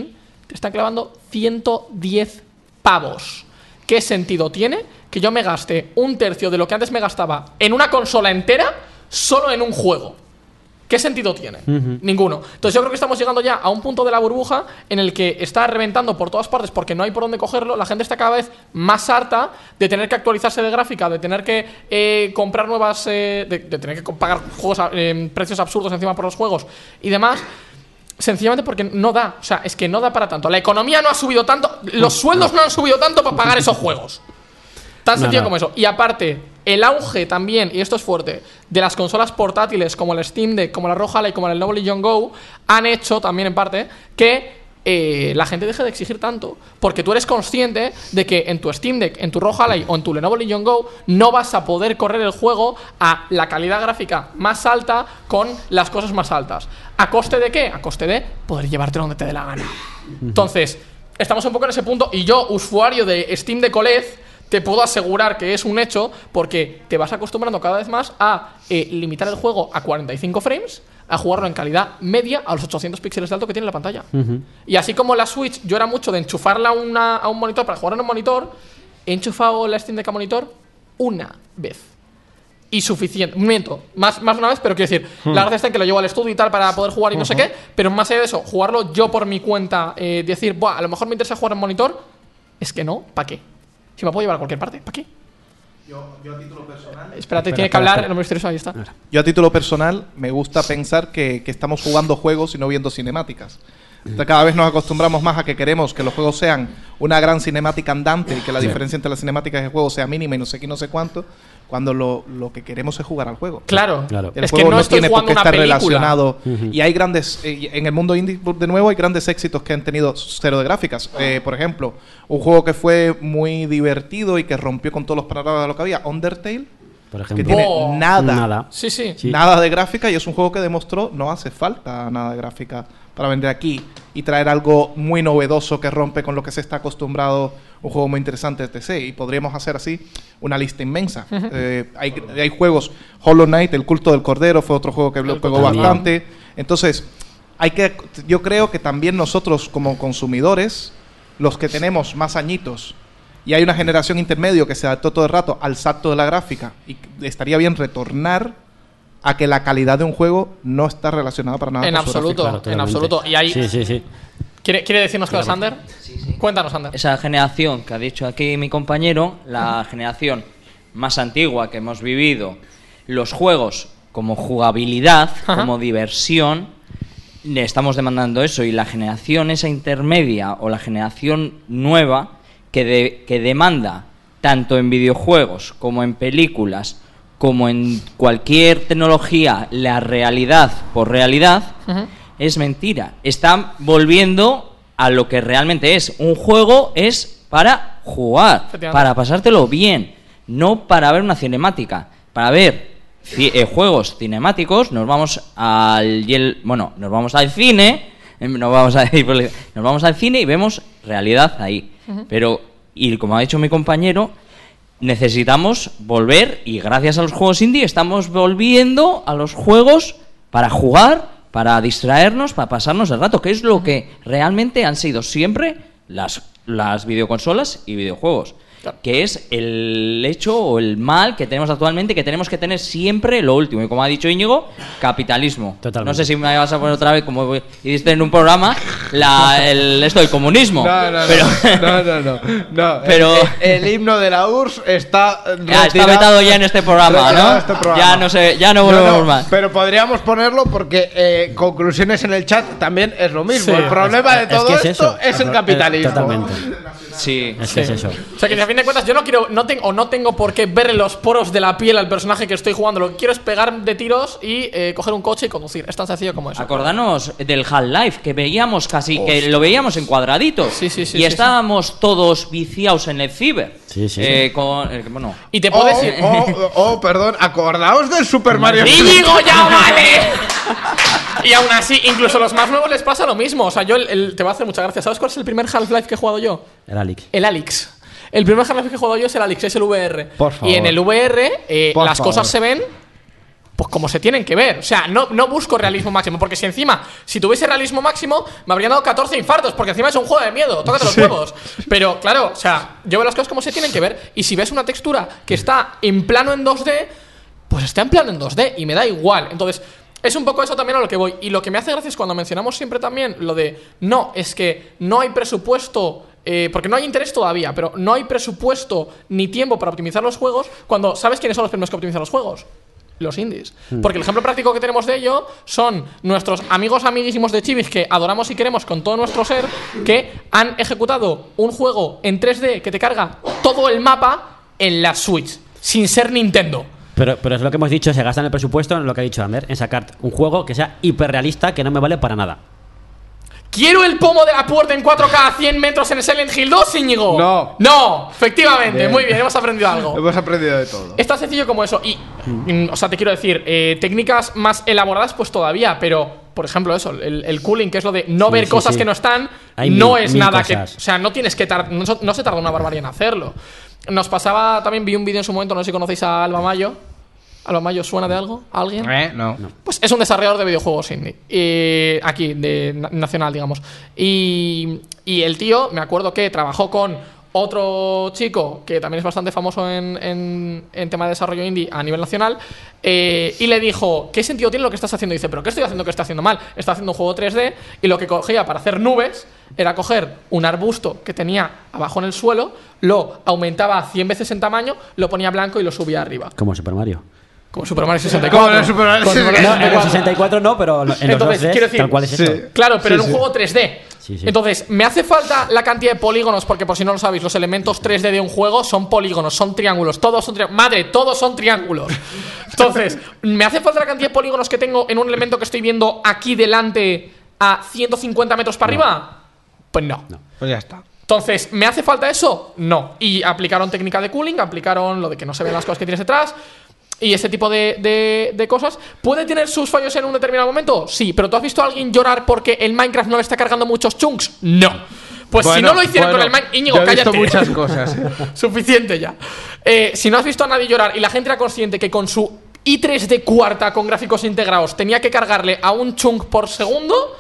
B: te están clavando ciento diez pavos. ¿Qué sentido tiene que yo me gaste un tercio de lo que antes me gastaba en una consola entera solo en un juego? ¿Qué sentido tiene? Uh-huh. Ninguno. Entonces yo creo que estamos llegando ya a un punto de la burbuja en el que está reventando por todas partes porque no hay por dónde cogerlo. La gente está cada vez más harta de tener que actualizarse de gráfica, de tener que eh, comprar nuevas... Eh, de, de tener que pagar juegos a eh, precios absurdos encima por los juegos y demás. Sencillamente porque no da. O sea, es que no da para tanto. La economía no ha subido tanto. Los sueldos no han subido tanto para pagar esos juegos. Tan sencillo no, no. como eso. Y aparte, el auge también, y esto es fuerte, de las consolas portátiles como el Steam Deck, como la ROG Ally, como el Lenovo Legion Go, han hecho también en parte que eh, la gente deje de exigir tanto. Porque tú eres consciente de que en tu Steam Deck, en tu ROG Ally o en tu Lenovo Legion Go no vas a poder correr el juego a la calidad gráfica más alta con las cosas más altas. ¿A coste de qué? A coste de poder llevártelo donde te dé la gana. Entonces, estamos un poco en ese punto y yo, usuario de Steam Deck O L E D, te puedo asegurar que es un hecho porque te vas acostumbrando cada vez más a eh, limitar el juego a cuarenta y cinco frames, a jugarlo en calidad media a los ochocientos píxeles de alto que tiene la pantalla. Uh-huh. Y así como la Switch, yo era mucho de enchufarla a, una, a un monitor para jugar en un monitor, he enchufado la Steam Deck a monitor una vez. Y suficiente. Miento, más, más una vez, pero quiero decir, uh-huh. la gracia está en que lo llevo al estudio y tal para poder jugar y no uh-huh. sé qué, pero más allá de eso, jugarlo yo por mi cuenta, eh, decir, buah, a lo mejor me interesa jugar en monitor, es que no, ¿para qué? Si me puedo llevar a cualquier parte, ¿para qué?
Q: Yo, yo a título personal...
B: Espérate, espera, tiene espera, que hablar espera. El misterioso, ahí está.
Q: Yo a título personal me gusta pensar que, que estamos jugando juegos y no viendo cinemáticas. Entonces, cada vez nos acostumbramos más a que queremos que los juegos sean una gran cinemática andante y que la sí. diferencia entre las cinemáticas y el juego sea mínima y no sé qué, no sé cuánto, cuando lo, lo que queremos es jugar al juego.
B: Claro, claro.
Q: El
B: es
Q: juego
B: que no,
Q: no
B: estoy
Q: tiene por qué estar
B: película.
Q: relacionado.
B: Uh-huh.
Q: Y hay grandes... Eh, en el mundo indie, de nuevo, hay grandes éxitos que han tenido cero de gráficas. Eh, por ejemplo, un juego que fue muy divertido y que rompió con todos los paradigmas de lo que había, Undertale.
D: Por ejemplo.
Q: Que tiene
B: oh,
Q: nada,
D: nada.
B: Sí, sí.
Q: nada de gráfica y es un juego que demostró no hace falta nada de gráfica para vender aquí y traer algo muy novedoso que rompe con lo que se está acostumbrado, un juego muy interesante de T C, y podríamos hacer así una lista inmensa. Uh-huh. eh, hay, hay juegos, Hollow Knight, El culto del cordero fue otro juego que lo pegó bastante. Entonces, hay que, yo creo que también nosotros como consumidores, los que tenemos más añitos, y hay una generación intermedio que se adaptó todo el rato al salto de la gráfica, y estaría bien retornar a que la calidad de un juego no está relacionada para nada
B: en
Q: con su
B: absoluto,
Q: gráfica.
B: en absoluto. Y ahí
D: sí, sí, sí.
B: ¿Quiere, ¿Quiere decirnos cosas, Ander?
K: Sí, sí.
B: Cuéntanos, Ander.
K: Esa generación que ha dicho aquí mi compañero, la uh-huh. generación más antigua que hemos vivido, los juegos como jugabilidad, uh-huh. como diversión, le estamos demandando eso. Y la generación esa intermedia o la generación nueva que, de, que demanda tanto en videojuegos como en películas como en cualquier tecnología la realidad por realidad, uh-huh. es mentira. Están volviendo a lo que realmente es. Un juego es para jugar, para pasártelo bien, no para ver una cinemática. Para ver ci- eh, juegos cinemáticos nos vamos al bueno, nos vamos al cine, nos vamos a nos vamos al cine y vemos realidad ahí. Uh-huh. Pero y como ha dicho mi compañero, necesitamos volver, y gracias a los juegos indie estamos volviendo a los juegos para jugar, para distraernos, para pasarnos el rato, que es lo que realmente han sido siempre las, las videoconsolas y videojuegos. Claro. Que es el hecho o el mal que tenemos actualmente, que tenemos que tener siempre lo último. Y como ha dicho Íñigo, capitalismo.
D: Totalmente.
K: No sé si me vas a poner otra vez, como hiciste en un programa, la, el, esto del comunismo.
C: No, no,
K: pero,
C: no, no, no, no.
K: Pero
C: el, el himno de la U R S S está
K: ya, está vetado ya en este programa, ¿no?
C: Este programa.
K: Ya no sé, ya no volvemos
C: no, no,
K: más.
C: Pero podríamos ponerlo porque eh, conclusiones en el chat también es lo mismo.
B: Sí,
C: el problema
D: es,
C: de todo
D: es que es
C: esto
D: eso.
C: es el capitalismo.
D: Totalmente.
K: Sí,
D: es que
B: sí.
D: es eso.
B: O sea que a fin de cuentas yo no quiero, no tengo, o no tengo por qué ver los poros de la piel al personaje que estoy jugando. Lo que quiero es pegar de tiros y eh, coger un coche y conducir. Es tan sencillo como eso.
K: Acordanos del Half-Life, que veíamos casi, Hostia. que lo veíamos en cuadraditos.
B: Sí, sí, sí,
K: y
B: sí,
K: estábamos sí. todos viciados en el ciber.
D: Sí, sí.
K: Eh, con, eh, bueno.
B: Y te puedo
C: oh,
B: decir.
C: Oh, oh, oh, perdón, acordaos del Super Mario.
B: ¡Íñigo, ya vale! Y aún así, incluso a los más nuevos les pasa lo mismo. O sea, yo el, el, te va a hacer mucha gracia. ¿Sabes cuál es el primer Half-Life que he jugado yo?
D: El Alyx.
B: El Alyx. El primer Half-Life que he jugado yo es el Alyx, es el V R.
C: Por favor.
B: Y en el V R eh, las
C: favor.
B: cosas se ven pues como se tienen que ver. O sea, no, no busco realismo máximo, porque si encima, si tuviese realismo máximo, me habrían dado catorce infartos, porque encima es un juego de miedo, tócate los
C: Sí.
B: huevos. Pero claro, o sea, yo veo las cosas como se tienen que ver, y si ves una textura que está en plano en dos D, pues está en plano en dos D y me da igual. Entonces, es un poco eso también a lo que voy. Y lo que me hace gracia es cuando mencionamos siempre también lo de, no, es que no hay presupuesto, eh, porque no hay interés todavía, pero no hay presupuesto ni tiempo para optimizar los juegos, cuando ¿sabes quiénes son los primeros que optimizan los juegos? Los indies.
D: Mm.
B: Porque el ejemplo práctico que tenemos de ello son nuestros amigos amiguísimos de Chivis, que adoramos y queremos con todo nuestro ser, que han ejecutado un juego en tres D que te carga todo el mapa en la Switch, sin ser Nintendo.
D: Pero, pero es lo que hemos dicho, se gastan el presupuesto en lo que ha dicho Ander, en sacar un juego que sea hiperrealista, que no me vale para nada.
B: ¿Quiero el pomo de la puerta en cuatro K a cien metros en Silent Hill dos, Íñigo?
C: No.
B: No, efectivamente,
C: Bien.
B: muy bien, hemos aprendido algo.
C: Hemos aprendido de todo.
B: Es tan sencillo como eso. Y, mm, o sea, te quiero decir, eh, técnicas más elaboradas, pues todavía, pero, por ejemplo, eso, el, el cooling, que es lo de no
D: Sí,
B: ver
D: sí,
B: cosas
D: sí.
B: que no están,
D: Hay
B: no
D: mil-
B: es
D: mil
B: nada
D: cosas.
B: que. O sea, no tienes que tar- no, no se tarda una barbaridad en hacerlo. Nos pasaba también, vi un vídeo en su momento, no sé si conocéis a Alba Mayo. ¿Alba Mayo suena de algo? ¿A alguien?
C: Eh, no.
B: Pues es un desarrollador de videojuegos indie. Eh, aquí, de na- nacional, digamos. Y, y el tío, me acuerdo que trabajó con otro chico que también es bastante famoso en, en, en tema de desarrollo indie a nivel nacional. eh, y le dijo, ¿qué sentido tiene lo que estás haciendo? Y dice, ¿pero qué estoy haciendo que está haciendo mal? Está haciendo un juego tres D y lo que cogía para hacer nubes era coger un arbusto que tenía abajo en el suelo, lo aumentaba cien veces en tamaño, lo ponía blanco y lo subía arriba.
D: Como Super Mario.
B: Como Super Mario sesenta y cuatro.
C: Como en el Super Mario
B: Con
C: sesenta y cuatro.
D: No, en el sesenta y cuatro no, pero en los
B: Entonces,
D: dos D,
B: quiero decir,
D: tal cual es
C: sí.
D: eso.
B: Claro, pero
C: Sí,
B: en un
C: sí.
B: juego tres D.
D: Sí, sí.
B: Entonces, me hace falta la cantidad de polígonos, porque por si no lo sabéis, los elementos tres D de un juego son polígonos, son triángulos, todos son triángulos. Madre, todos son triángulos. Entonces, ¿me hace falta la cantidad de polígonos que tengo en un elemento que estoy viendo aquí delante a ciento cincuenta metros para arriba? Pues no.
C: Pues ya está.
B: Entonces, ¿me hace falta eso? No. Y aplicaron técnica de cooling, aplicaron lo de que no se ven las cosas que tienes detrás. Y ese tipo de, de, de cosas. ¿Puede tener sus fallos en un determinado momento? Sí, pero ¿tú has visto a alguien llorar porque el Minecraft no le está cargando muchos chunks? No. Pues si
C: Bueno,
B: no lo hicieron
C: bueno,
B: con el Minecraft... Íñigo,
C: yo he visto
B: cállate.
C: muchas cosas, ¿eh?
B: Suficiente ya. Eh, si no has visto a nadie llorar y la gente era consciente que con su i tres de cuarta con gráficos integrados tenía que cargarle a un chunk por segundo,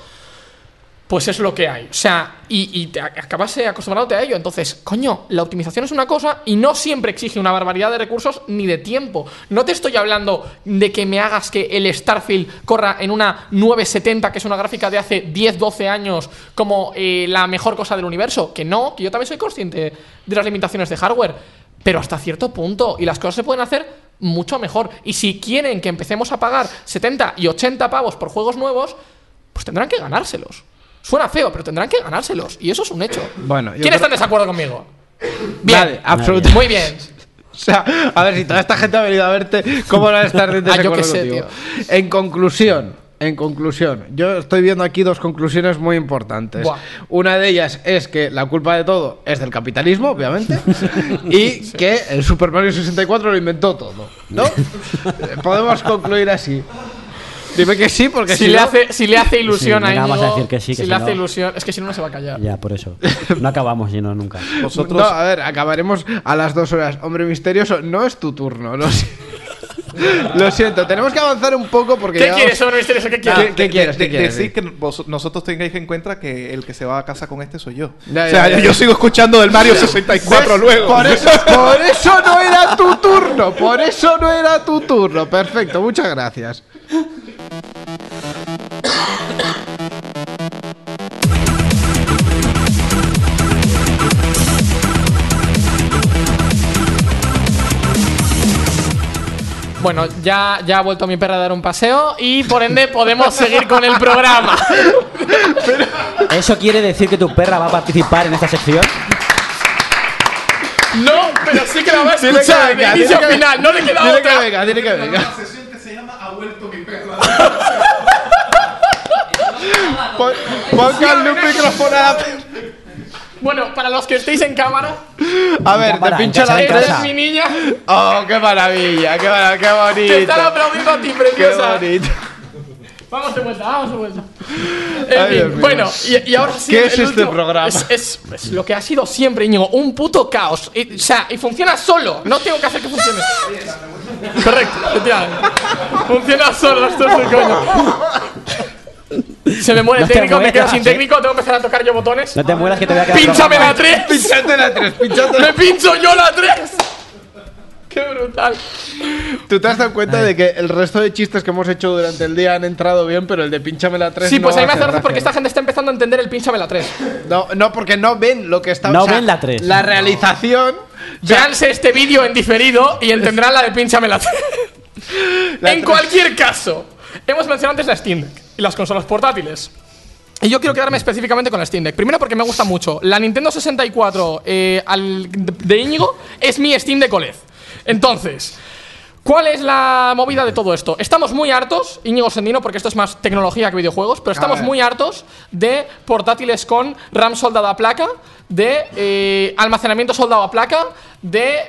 B: pues es lo que hay. O sea, y, y te acabas eh, acostumbrándote a ello. Entonces, coño, la optimización es una cosa y no siempre exige una barbaridad de recursos ni de tiempo. No te estoy hablando de que me hagas que el Starfield corra en una nueve setenta, que es una gráfica de hace diez, doce años, como eh, la mejor cosa del universo. Que no, que yo también soy consciente de las limitaciones de hardware. Pero hasta cierto punto. Y las cosas se pueden hacer mucho mejor. Y si quieren que empecemos a pagar setenta y ochenta pavos por juegos nuevos, pues tendrán que ganárselos. Suena feo, pero tendrán que ganárselos. Y eso es un hecho.
C: Bueno, yo
B: ¿Quién
C: creo-
B: está en desacuerdo conmigo? Bien.
C: Nadie, absolutamente.
B: Muy bien.
C: O sea, a ver, si toda esta gente ha venido a verte, ¿cómo van a estar de
B: Ah, yo
C: desacuerdo
B: qué sé,
C: contigo? En conclusión, en conclusión, yo estoy viendo aquí dos conclusiones muy importantes.
B: Buah.
C: Una de ellas es que la culpa de todo es del capitalismo, obviamente, y que el Super Mario sesenta y cuatro lo inventó todo, ¿no? Eh, Podemos concluir así. Dime que sí, porque
B: Si,
C: si,
B: le
C: no-
B: hace, si le hace ilusión
D: Sí,
B: a
D: venga,
B: Íñigo,
D: vamos a decir que sí, que
B: si
D: si
B: le hace
D: no-
B: ilusión, es que si no, no se va a callar.
D: Ya, por eso. No acabamos, si no, nunca.
C: No, a ver, acabaremos a las dos horas. Hombre misterioso, no es tu turno, lo, si- lo siento. Tenemos que avanzar un poco porque
B: ¿Qué
C: llegamos-
B: quieres, hombre misterioso? ¿Qué quieres?
C: ¿Qué, qué quieres? ¿Qué
Q: De-
C: quieres?
Q: Decir que vos- nosotros tengáis en cuenta que el que se va a casa con este soy yo.
C: Ya,
Q: o sea,
C: ya, ya.
Q: yo sigo escuchando del Mario sesenta y cuatro
C: ¿Ves?
Q: luego.
C: Por eso, por eso no era tu turno. Por eso no era tu turno. Perfecto, muchas gracias.
B: Bueno, ya, ya ha vuelto mi perra a dar un paseo y por ende podemos seguir con el programa.
D: ¿Eso quiere decir que tu perra va a participar en esta sección?
B: No, pero sí que la va a
C: Dile que
B: escuchar
C: venga,
B: de inicio
C: dile
B: a
C: que-
B: final. No le queda
C: dile
B: otra.
C: que venga, dile que venga. Pon- Póngale un micrófono a la...
B: Bueno, para los que estéis en cámara,
C: A ver, te
D: cámara,
C: pincho
D: en casa,
C: la
D: en
B: esta
C: tres.
B: es mi niña
C: Oh, qué maravilla, qué, mara- qué bonito.
B: que está aplaudiendo a ti,
C: Qué
B: preciosa.
C: bonito.
B: Vamos de vuelta, vamos de vuelta. En
C: Ay,
B: fin,
C: Dios mío.
B: bueno, y, y ahora sí.
C: ¿Qué
B: el
C: es este
B: último-
C: programa?
B: Es, es- es lo que ha sido siempre, Íñigo, un puto caos. Y, o sea, y funciona solo. No tengo que hacer que funcione. Correcto, efectivamente. Funciona solo, esto es de coña. Se me muere
D: No
B: el
D: te
B: técnico, me quedo
D: mueras,
B: sin
D: eh.
B: técnico, tengo que empezar a tocar yo botones.
D: No te mueras que te voy a quedar.
B: ¡Pínchame la tres!
C: Pinchate la tres, pinchate
B: ¡Me pincho yo la tres! ¡Qué brutal!
C: ¿Tú te has dado cuenta de que el resto de chistes que hemos hecho durante el día han entrado bien, pero el de pínchame la tres
B: Sí,
C: no
B: pues a mí
C: va
B: me
C: a
B: hace
C: hacer
B: gracia porque
C: gracia,
B: esta gente está empezando a entender el pínchame la tres.
C: No, no, porque no ven lo que está...
D: No
C: o sea,
D: ven la tres.
C: La realización...
B: Véanse este vídeo en diferido y entenderán la de pínchame la tres.
C: La
B: En
C: tres.
B: cualquier caso, hemos mencionado antes la Steam Deck y las consolas portátiles. Y yo quiero quedarme específicamente con la Steam Deck. Primero porque me gusta mucho. La Nintendo sesenta y cuatro eh, al, de Íñigo es mi Steam Deck O L E D. Entonces, ¿cuál es la movida de todo esto? Estamos muy hartos, Íñigo Sendino, porque esto es más tecnología que videojuegos, pero estamos
C: ver.
B: muy hartos de portátiles con RAM soldado a placa, de eh, almacenamiento soldado a placa, de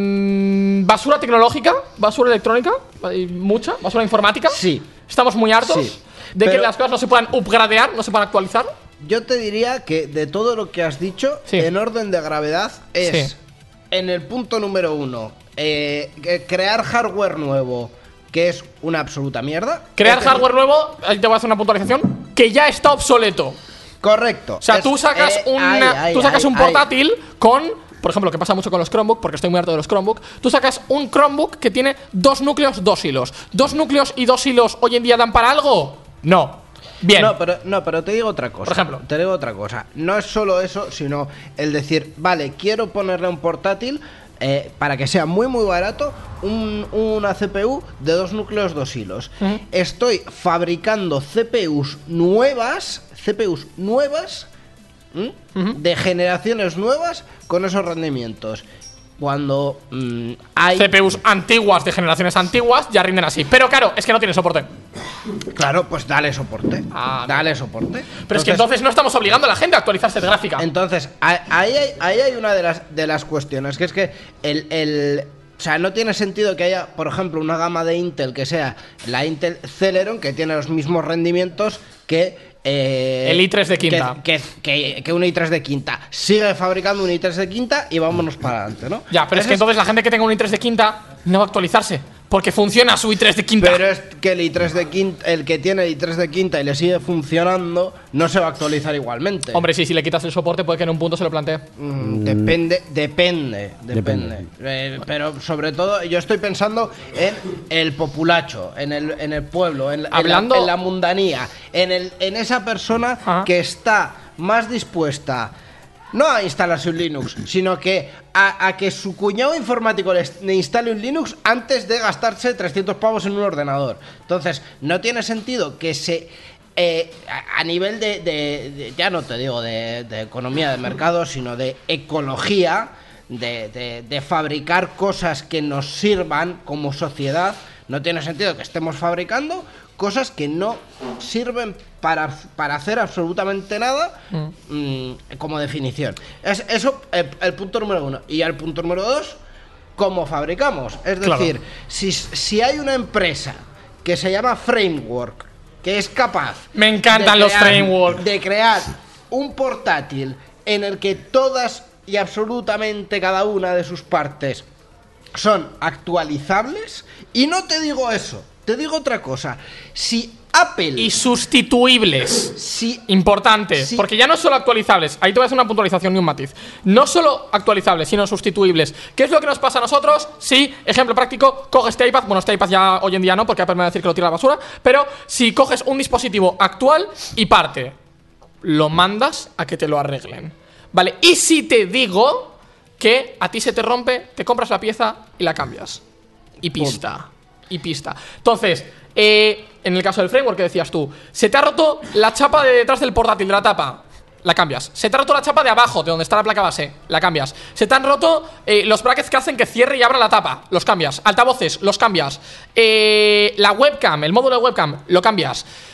B: mm, basura tecnológica, basura electrónica, hay mucha, basura informática.
C: Sí.
B: Estamos muy hartos
C: Sí.
B: de que
C: Pero-
B: las cosas no se puedan upgradear, no se puedan actualizar.
C: Yo te diría que de todo lo que has dicho,
B: Sí.
C: en orden de gravedad, es
B: Sí.
C: en el punto número uno, eh, que crear hardware nuevo, que es una absoluta mierda.
B: Crear
C: Es-
B: hardware nuevo, ahí te voy a hacer una puntualización, que ya está obsoleto.
C: Correcto.
B: O sea,
C: Es-
B: tú sacas,
C: eh,
B: una,
C: ahí, ahí,
B: tú sacas
C: ahí,
B: un
C: ahí.
B: portátil con, por ejemplo, lo que pasa mucho con los Chromebook, porque estoy muy harto de los Chromebook. Tú sacas un Chromebook que tiene dos núcleos, dos hilos. ¿Dos núcleos y dos hilos hoy en día dan para algo? No. Bien.
C: No, pero, no, pero te digo otra cosa.
B: Por ejemplo.
C: Te digo otra cosa. No es solo eso, sino el decir, vale, quiero ponerle a un portátil eh, para que sea muy, muy barato, un- una C P U de dos núcleos, dos hilos.
B: Ujú.
C: Estoy fabricando C P Us nuevas, C P Us nuevas, ¿m? de generaciones nuevas con esos rendimientos. Cuando mm, hay...
B: C P Us antiguas de generaciones antiguas ya rinden así. Pero claro, es que no tiene soporte.
C: Claro, pues dale soporte.
B: Ah,
C: dale soporte.
B: Pero es que entonces no estamos obligando a la gente a actualizarse de gráfica.
C: Entonces, ahí ahí hay, ahí hay una de las, de las cuestiones, que es que el, el- o sea, no tiene sentido que haya, por ejemplo, una gama de Intel que sea la Intel Celeron, que tiene los mismos rendimientos que... eh,
B: El i tres de quinta.
C: Que, que, que, que un i tres de quinta. Sigue fabricando un i tres de quinta y vámonos para adelante, ¿no?
B: Ya, pero es
C: Ese
B: que entonces la gente que tenga un i tres de quinta no va a actualizarse. Porque funciona su i tres de quinta.
C: Pero es que el i tres de quinta, el que tiene el i tres de quinta y le sigue funcionando, no se va a actualizar igualmente.
B: Hombre, sí, si le quitas el soporte puede que en un punto se lo plantee.
C: Mm, Depende, depende, depende. Eh, pero sobre todo, yo estoy pensando en el populacho, en el, en el pueblo, en, en la-
B: Hablando-
C: en la, mundanía, en, el, en esa persona
B: Ajá.
C: que está más dispuesta no a instalarse un Linux, sino que a, a que su cuñado informático le, le instale un Linux antes de gastarse trescientos pavos en un ordenador. Entonces, no tiene sentido que se... eh, a, a nivel de, de- de- ya no te digo de, de economía de mercado, sino de ecología, de, de- de fabricar cosas que nos sirvan como sociedad, no tiene sentido que estemos fabricando cosas que no sirven para, para hacer absolutamente nada, mm, como definición. Es, eso, el, el punto número uno. Y el punto número dos, cómo fabricamos. Es
B: Claro.
C: decir, si, si hay una empresa que se llama Framework, que es capaz...
B: Me encantan
C: de
B: los
C: crear-
B: framework.
C: De crear un portátil en el que todas y absolutamente cada una de sus partes son actualizables, y no te digo eso, te digo otra cosa. Si Apple...
B: Y sustituibles.
C: Si...
B: Importante.
C: Sí.
B: Porque ya no solo actualizables. Ahí te voy a hacer una puntualización y un matiz. No solo actualizables, sino sustituibles. ¿Qué es lo que nos pasa a nosotros? Sí, ejemplo práctico, coges este iPad. Bueno, este iPad ya hoy en día no, porque Apple me va a decir que lo tira a la basura. Pero si coges un dispositivo actual y parte, lo mandas a que te lo arreglen. Vale, y si te digo que a ti se te rompe, te compras la pieza y la cambias. Y pista. Y pista. Entonces, eh, en el caso del framework que decías tú, se te ha roto la chapa de detrás del portátil, de la tapa, la cambias. Se te ha roto la chapa de abajo, de donde está la placa base, la cambias. Se te han roto eh, los brackets que hacen que cierre y abra la tapa, los cambias. Altavoces, los cambias. Eh, la webcam, el módulo de webcam, lo cambias.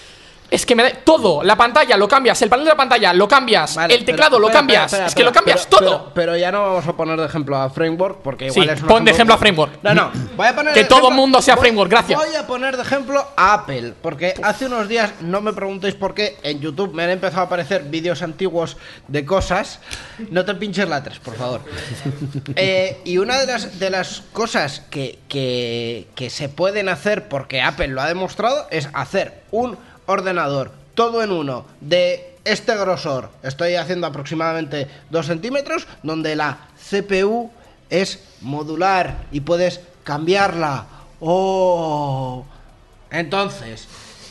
B: Es que me da todo, la pantalla lo cambias, el panel de la pantalla lo cambias,
C: Vale,
B: el teclado
C: pero-
B: lo
C: espera,
B: cambias,
C: espera,
B: es que
C: espera,
B: lo cambias
C: pero-
B: todo.
C: Pero, pero ya no vamos a poner de ejemplo a Framework porque igual
B: Sí,
C: es un
B: pon de ejemplo a Framework.
C: No, no, voy a poner
B: Que
C: de
B: todo
C: ejemplo-
B: mundo sea
C: voy-
B: Framework, gracias.
C: Voy a poner de ejemplo a Apple, porque hace unos días, no me preguntéis por qué, en YouTube me han empezado a aparecer vídeos antiguos de cosas. No te pinches la tres, por favor. Eh, y una de las, de las cosas que, que, que se pueden hacer, porque Apple lo ha demostrado, es hacer un ordenador todo en uno de este grosor. Estoy haciendo aproximadamente dos centímetros, donde la C P U es modular y puedes cambiarla. ¡Oh! Entonces,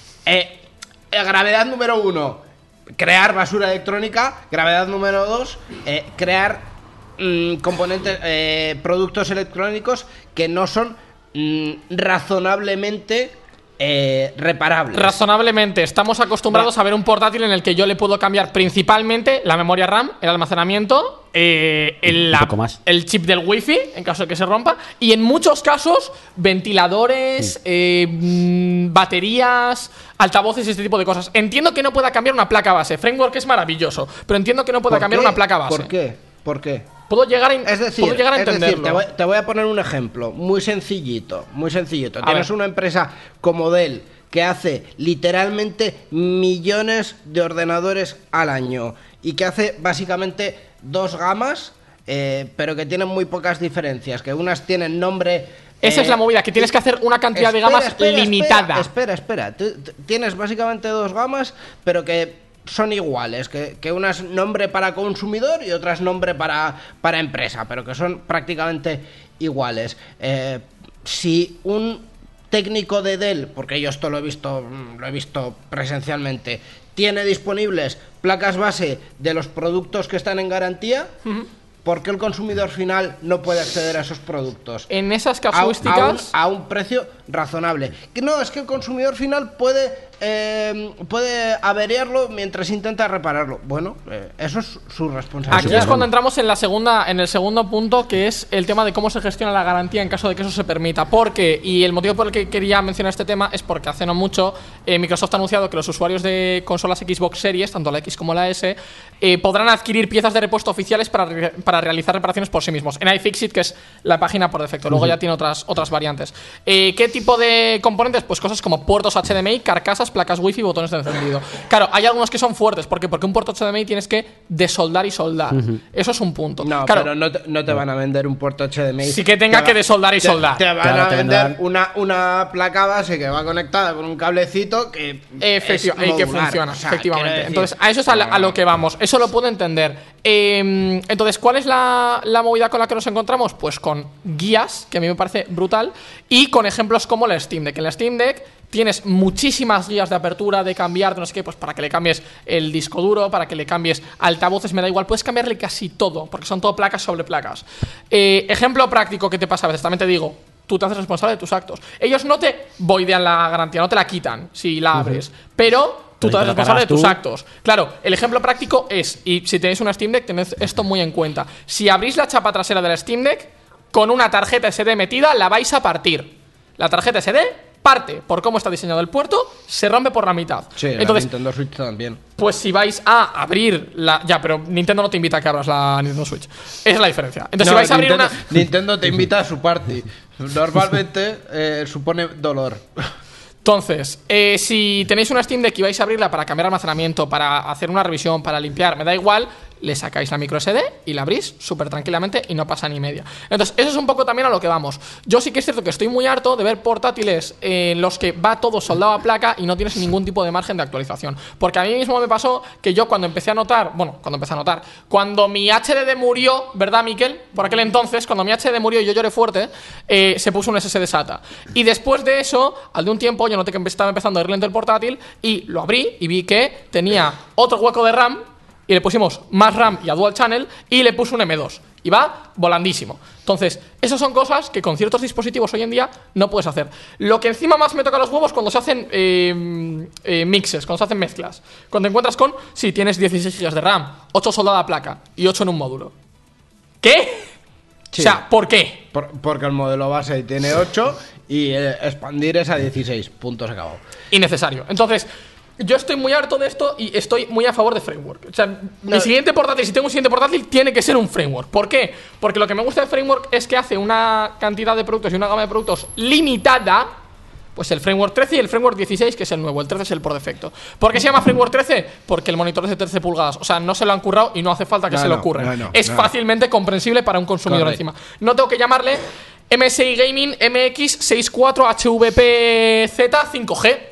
C: eh, eh, gravedad número uno, crear basura electrónica. Gravedad número dos, eh, crear mm, componentes, eh, productos electrónicos que no son mm, razonablemente eh, reparables.
B: Razonablemente, estamos acostumbrados a ver un portátil en el que yo le puedo cambiar principalmente la memoria RAM, el almacenamiento, eh, el, la-
D: Un poco más.
B: el chip del wifi, en caso de que se rompa, y en muchos casos, ventiladores, eh, mm, baterías, altavoces y este tipo de cosas. Entiendo que no pueda cambiar una placa base. Framework es maravilloso, pero entiendo que no pueda
C: ¿Por
B: cambiar
C: qué?
B: una placa base.
C: ¿Por qué? ¿Por qué?
B: Puedo llegar a, in-
C: Es decir,
B: puedo llegar a
C: es decir,
B: entenderlo.
C: te, voy, te voy a poner un ejemplo muy sencillito, muy sencillito.
B: A
C: Tienes
B: ver.
C: una empresa como Dell que hace literalmente millones de ordenadores al año y que hace básicamente dos gamas, eh, pero que tienen muy pocas diferencias, que unas tienen nombre...
B: Esa
C: eh,
B: es la movida, que tienes que hacer una cantidad de
C: espera,
B: gamas
C: espera,
B: limitada.
C: Espera, espera, espera. Tú- tú- Tienes básicamente dos gamas, pero que son iguales, que, que una es nombre para consumidor y otra es nombre para, para empresa, pero que son prácticamente iguales. Eh, si un técnico de Dell, porque yo esto lo he visto, mm, lo he visto presencialmente, tiene disponibles placas base de los productos que están en garantía, ¿por qué el consumidor final no puede acceder a esos productos?
B: En esas
C: A-
B: casuísticas...
C: A un, a un precio razonable. Que no, es que el consumidor final puede eh, puede averiarlo mientras intenta repararlo. Bueno, eh, eso es su responsabilidad.
B: Aquí es cuando entramos en la segunda, en el segundo punto, que es el tema de cómo se gestiona la garantía en caso de que eso se permita. Porque, y el motivo por el que quería mencionar este tema es porque hace no mucho eh, Microsoft ha anunciado que los usuarios de consolas Xbox Series, tanto la X como la S, eh, podrán adquirir piezas de repuesto oficiales para, re- para realizar reparaciones por sí mismos. En iFixit, que es la página por defecto. Luego
D: Ujú.
B: ya tiene otras, otras variantes. Eh, ¿Qué tipo de componentes? Pues cosas como puertos H D M I, carcasas, placas Wi-Fi y botones de encendido. Claro, hay algunos que son fuertes. ¿Por qué? Porque un puerto H D M I tienes que desoldar y soldar.
C: Ujú.
B: Eso es un punto.
C: No,
B: claro,
C: pero no te, no te van a vender un puerto H D M I.
B: Sí que tenga
C: Te
B: que
C: va-
B: desoldar y
C: te-
B: soldar.
C: Te van
B: Claro,
C: a
B: te
C: vender
B: vendrán-
C: una, una placa base que va conectada con un cablecito que
B: Efecti-
C: es
B: y que
C: modular.
B: funciona,
C: O sea,
B: efectivamente.
C: quiero decir-
B: Entonces, a eso es a, la- a lo que vamos. Eso lo puedo entender. Eh, entonces, ¿cuál es la, la movida con la que nos encontramos? Pues con guías, que a mí me parece brutal, y con ejemplos como la Steam Deck. En la Steam Deck tienes muchísimas guías de apertura, de cambiar, de no sé qué, pues para que le cambies el disco duro, para que le cambies altavoces, me da igual, puedes cambiarle casi todo, porque son todo placas sobre placas. Eh, ejemplo práctico que te pasa a veces, también te digo, tú te haces responsable de tus actos. Ellos no te voidean la garantía, no te la quitan si la abres, pero tú
D: Pero
B: te haces
D: te la
B: responsable de
D: cargas
B: tus
D: tú.
B: actos. Claro, el ejemplo práctico es, y si tenéis una Steam Deck, tened esto muy en cuenta. Si abrís la chapa trasera de la Steam Deck, con una tarjeta S D metida, la vais a partir. La tarjeta S D parte, por cómo está diseñado el puerto, se rompe por la mitad.
C: Sí, la
B: Entonces,
C: Nintendo Switch también.
B: pues si vais a abrir la... Ya, pero Nintendo no te invita a que abras la Nintendo Switch. Esa es la diferencia. Entonces,
C: No,
B: si vais a abrir
C: Nintendo,
B: una...
C: Nintendo te invita a su party. Normalmente eh, supone dolor.
B: Entonces, eh, si tenéis una Steam Deck y vais a abrirla para cambiar almacenamiento, para hacer una revisión, para limpiar, me da igual, le sacáis la micro S D y la abrís súper tranquilamente y no pasa ni media. Entonces, eso es un poco también a lo que vamos. Yo sí que es cierto que estoy muy harto de ver portátiles en los que va todo soldado a placa y no tienes ningún tipo de margen de actualización. Porque a mí mismo me pasó que yo cuando empecé a notar, bueno, cuando empecé a notar, cuando mi H D D murió, ¿verdad, Miquel? Por aquel entonces, cuando mi H D D murió y yo lloré fuerte, eh, se puso un S S D SATA. Y después de eso, al de un tiempo, yo noté que estaba empezando a ir lento el portátil y lo abrí y vi que tenía otro hueco de RAM y le pusimos más RAM y a dual channel y le puse un M dos y va volandísimo. Entonces, esas son cosas que con ciertos dispositivos hoy en día no puedes hacer. Lo que encima más me toca los huevos cuando se hacen eh, eh, mixes, cuando se hacen mezclas. Cuando te encuentras con, sí, tienes dieciséis gigas de RAM, ocho soldada a placa y ocho en un módulo. ¿Qué?
C: Sí.
B: O sea, ¿por qué?
C: Por- porque el modelo base tiene ocho y eh, expandir es a dieciséis. Punto, se acabó.
B: Innecesario. Entonces, yo estoy muy harto de esto y estoy muy a favor de framework. O sea,
C: No.
B: mi siguiente portátil, si tengo un siguiente portátil, tiene que ser un framework. ¿Por qué? Porque lo que me gusta del framework es que hace una cantidad de productos y una gama de productos limitada. Pues el framework trece y el framework dieciséis, que es el nuevo. El trece es el por defecto. ¿Por qué se llama framework trece? Porque el monitor es de trece pulgadas. O sea, no se lo han currado y no hace falta que
C: No,
B: se lo
C: no,
B: ocurra.
C: no, no,
B: es
C: no.
B: fácilmente comprensible para un consumidor
C: Correcto.
B: encima. No tengo que llamarle M S I Gaming M X sesenta y cuatro H V P Z cinco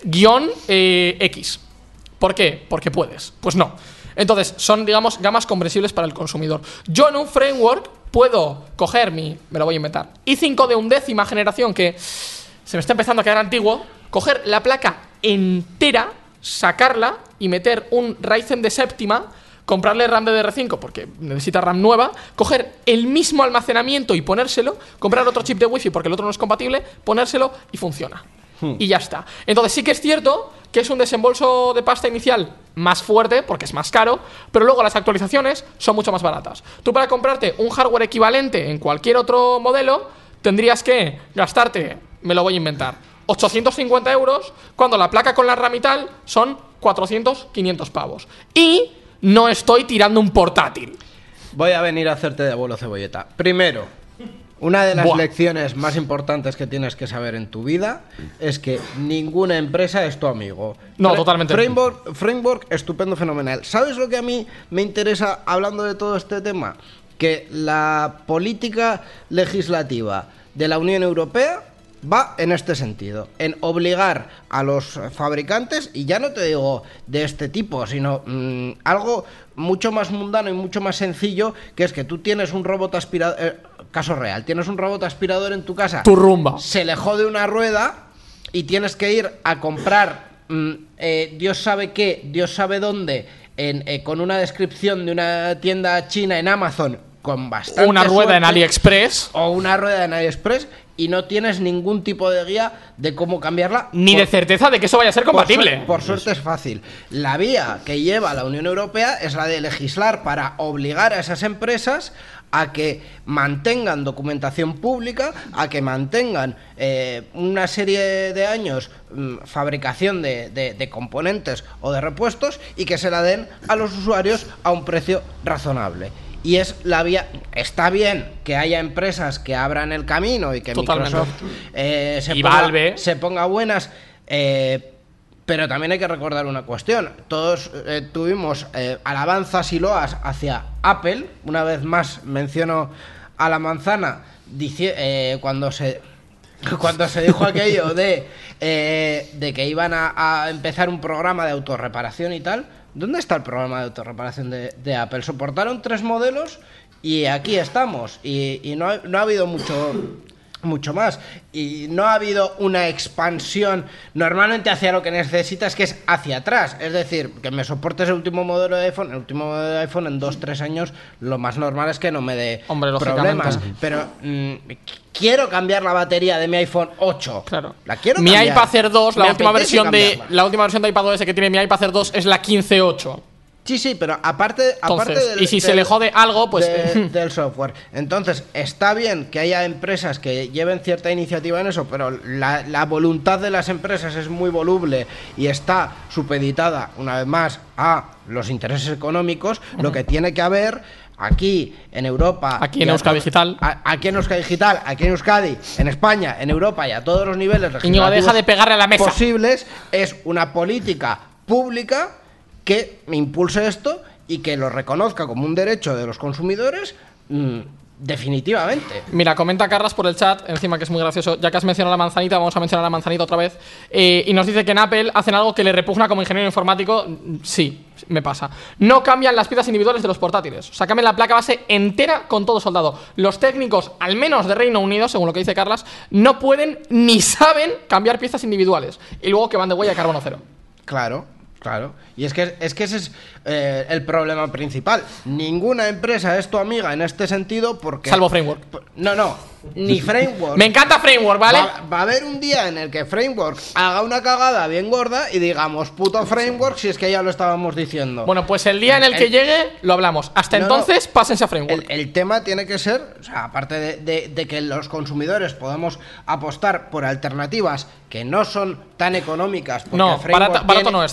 B: G X. ¿Por qué? Porque puedes. Pues no. Entonces, son, digamos, gamas comprensibles para el consumidor. Yo en un framework puedo coger mi, me lo voy a inventar, i cinco de undécima generación, que se me está empezando a quedar antiguo, coger la placa entera, sacarla y meter un Ryzen de séptima, comprarle RAM de D D R cinco porque necesita RAM nueva, coger el mismo almacenamiento y ponérselo, comprar otro chip de Wi-Fi porque el otro no es compatible, ponérselo y funciona. Hmm. Y ya está. Entonces sí que es cierto que es un desembolso de pasta inicial más fuerte porque es más caro, pero luego las actualizaciones son mucho más baratas. Tú para comprarte un hardware equivalente en cualquier otro modelo tendrías que gastarte, me lo voy a inventar, ochocientos cincuenta euros, cuando la placa con la RAM y tal son cuatrocientos, quinientos pavos. Y no estoy tirando un portátil.
C: Voy a venir a hacerte de abuelo cebolleta. Primero, una de las
B: Buah.
C: lecciones más importantes que tienes que saber en tu vida es que ninguna empresa es tu amigo.
B: No,
C: Fra-
B: totalmente.
C: Framework, framework, estupendo, fenomenal. ¿Sabes lo que a mí me interesa hablando de todo este tema? Que la política legislativa de la Unión Europea va en este sentido, en obligar a los fabricantes, y ya no te digo de este tipo, sino mmm, algo mucho más mundano y mucho más sencillo, que es que tú tienes un robot aspirador, eh, caso real, tienes un robot aspirador en tu casa,
B: Tu rumba.
C: se le jode una rueda y tienes que ir a comprar, mmm, eh, Dios sabe qué, Dios sabe dónde, en, eh, con una descripción de una tienda china en Amazon, con bastante
B: Una rueda
C: suerte,
B: en AliExpress.
C: o una rueda en AliExpress, y no tienes ningún tipo de guía de cómo cambiarla.
B: Ni
C: Por-
B: de certeza de que eso vaya a ser compatible.
C: Por, suer- por suerte es fácil. La vía que lleva la Unión Europea es la de legislar para obligar a esas empresas a que mantengan documentación pública, a que mantengan eh, una serie de años mm, fabricación de, de- de componentes o de repuestos, y que se la den a los usuarios a un precio razonable. Y es la vía. Está bien que haya empresas que abran el camino y que
B: Totalmente.
C: Microsoft eh, se,
B: Y
C: ponga,
B: Valve.
C: se ponga buenas, eh, pero también hay que recordar una cuestión. Todos eh, tuvimos eh, alabanzas y loas hacia Apple. Una vez más menciono a la manzana dici- eh, cuando se cuando se dijo aquello de eh, de que iban a, a empezar un programa de autorreparación y tal. ¿Dónde está el programa de autorreparación de, de Apple? Soportaron tres modelos y aquí estamos. Y, y no, ha, no ha habido mucho, mucho más. Y no ha habido una expansión normalmente hacia lo que necesitas, que es hacia atrás. Es decir, que me soportes el último modelo de iPhone. El último modelo de iPhone en dos tres años, lo más normal es que no me dé
B: Hombre,
C: problemas.
B: lógicamente.
C: Pero mm, quiero cambiar la batería de mi iPhone ocho.
B: Claro.
C: La quiero
B: Mi
C: cambiar.
B: iPad Air dos, la
C: Me
B: última
C: apetece
B: versión de
C: cambiarla.
B: la última versión de iPadOS que tiene mi iPad Air dos es la quince punto ocho.
C: Sí, sí, pero aparte, aparte
B: Entonces,
C: del,
B: y si se
C: del-
B: le jode algo, pues
C: de- del software. Entonces, está bien que haya empresas que lleven cierta iniciativa en eso, pero la, la voluntad de las empresas es muy voluble y está supeditada, una vez más, a los intereses económicos. Lo que tiene que haber aquí en Europa,
B: Aquí en
C: y a
B: Euskadi
C: to-
B: Digital.
C: a- aquí en Euskadi Digital, aquí en Euskadi, en España, en Europa y a todos los niveles
B: Íñigo, deja de pegarle a la mesa.
C: posibles, es una política pública que impulse esto y que lo reconozca como un derecho de los consumidores, mm, definitivamente.
B: Mira, comenta Carlas por el chat, encima que es muy gracioso, ya que has mencionado la manzanita, vamos a mencionar la manzanita otra vez, eh, y nos dice que en Apple hacen algo que le repugna como ingeniero informático. Sí, me pasa. No cambian las piezas individuales de los portátiles, o sea, cambian la placa base entera con todo soldado. Los técnicos, al menos de Reino Unido, según lo que dice Carlas, no pueden ni saben cambiar piezas individuales, y luego que van de huella de carbono cero.
C: Claro, claro. Y es que, es que ese es eh, el problema principal. Ninguna empresa es tu amiga en este sentido porque...
B: Salvo Framework.
C: No, no, ni Framework.
B: Me encanta Framework, ¿vale?
C: Va, va a haber un día en el que Framework haga una cagada bien gorda y digamos, puto Framework, si es que ya lo estábamos diciendo.
B: Bueno, pues el día en el que llegue, lo hablamos. Hasta
C: No,
B: entonces, pásense a Framework.
C: El, el tema tiene que ser, o sea, aparte de, de- de que los consumidores podamos apostar por alternativas que no son tan económicamente, porque
B: No,
C: Framework
B: barata- barato
C: tiene,
B: no es cierto
C: tiene
B: es.
C: un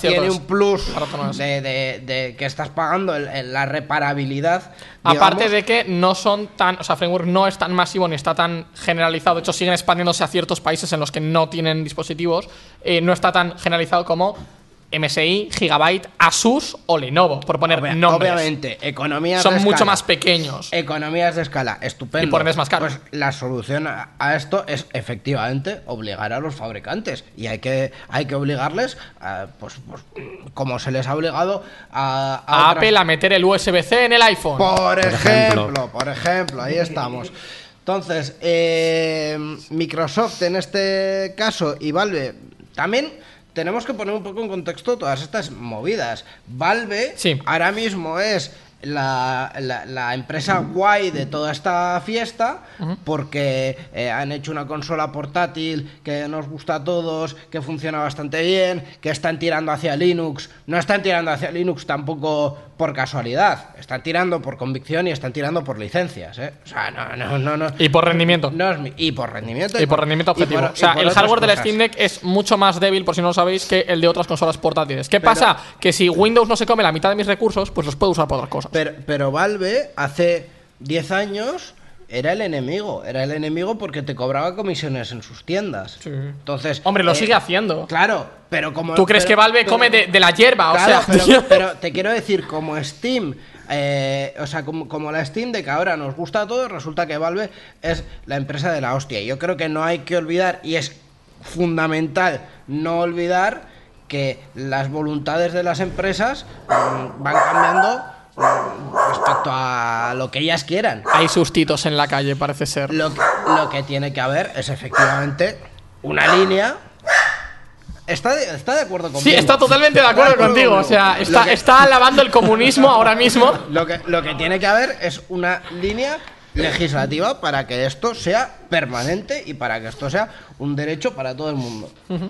C: plus de, de, de que estás pagando el, el, la reparabilidad. Digamos.
B: Aparte de que no son tan, o sea, Framework no es tan masivo ni está tan generalizado, de hecho siguen expandiéndose a ciertos países en los que no tienen dispositivos, eh, no está tan generalizado como M S I, Gigabyte, Asus o Lenovo, por poner
C: Obvia,
B: nombres.
C: Obviamente, economías
B: son
C: de
B: mucho
C: escala,
B: más pequeños.
C: Economías de escala, estupendo.
B: Y por ende es más caro.
C: Pues la solución a, a esto es efectivamente obligar a los fabricantes. Y hay que, hay que obligarles, a, pues, pues como se les ha obligado a, a,
B: a
C: otras...
B: Apple a meter el U S B C en el iPhone.
C: Por,
B: por
C: ejemplo,
B: ejemplo,
C: por ejemplo, ahí estamos. Entonces, eh, Microsoft en este caso y Valve también. Tenemos que poner un poco en contexto todas estas movidas. Valve sí. ahora mismo es la, la, la empresa guay de toda esta fiesta, uh-huh. porque eh, han hecho una consola portátil que nos gusta a todos, que funciona bastante bien, que están tirando hacia Linux. No están tirando hacia Linux tampoco por casualidad, están tirando por convicción y están tirando por licencias, ¿eh? O sea, no, no, no, no.
B: Y por rendimiento.
C: No es mi, y por rendimiento.
B: Y, y por, por rendimiento objetivo. Por, o sea, el hardware del Steam Deck es mucho más débil, por si no lo sabéis, que el de otras consolas portátiles. ¿Qué pero, pasa? Que si Windows no se come la mitad de mis recursos, pues los puedo usar para otras cosas.
C: Pero, pero Valve hace diez años era el enemigo, era el enemigo porque te cobraba comisiones en sus tiendas. Sí. Entonces,
B: hombre, lo
C: eh,
B: sigue haciendo.
C: Claro, pero como
B: ¿tú crees
C: pero,
B: que Valve
C: pero,
B: come de, de la hierba?
C: Claro,
B: o sea,
C: pero, pero te quiero decir, como Steam, eh, o sea, como, como la Steam de que ahora nos gusta a todos, resulta que Valve es la empresa de la hostia. Y yo creo que no hay que olvidar, y es fundamental no olvidar, que las voluntades de las empresas mmm, van cambiando respecto a lo que ellas quieran.
B: Hay sustitos en la calle, parece ser.
C: Lo que, lo que tiene que haber es efectivamente una línea. Está de, está de acuerdo conmigo.
B: Sí, está totalmente de acuerdo contigo. O sea, está, que, está alabando el comunismo ahora mismo.
C: Lo que, lo que tiene que haber es una línea legislativa para que esto sea permanente y para que esto sea un derecho para todo el mundo. Uh-huh.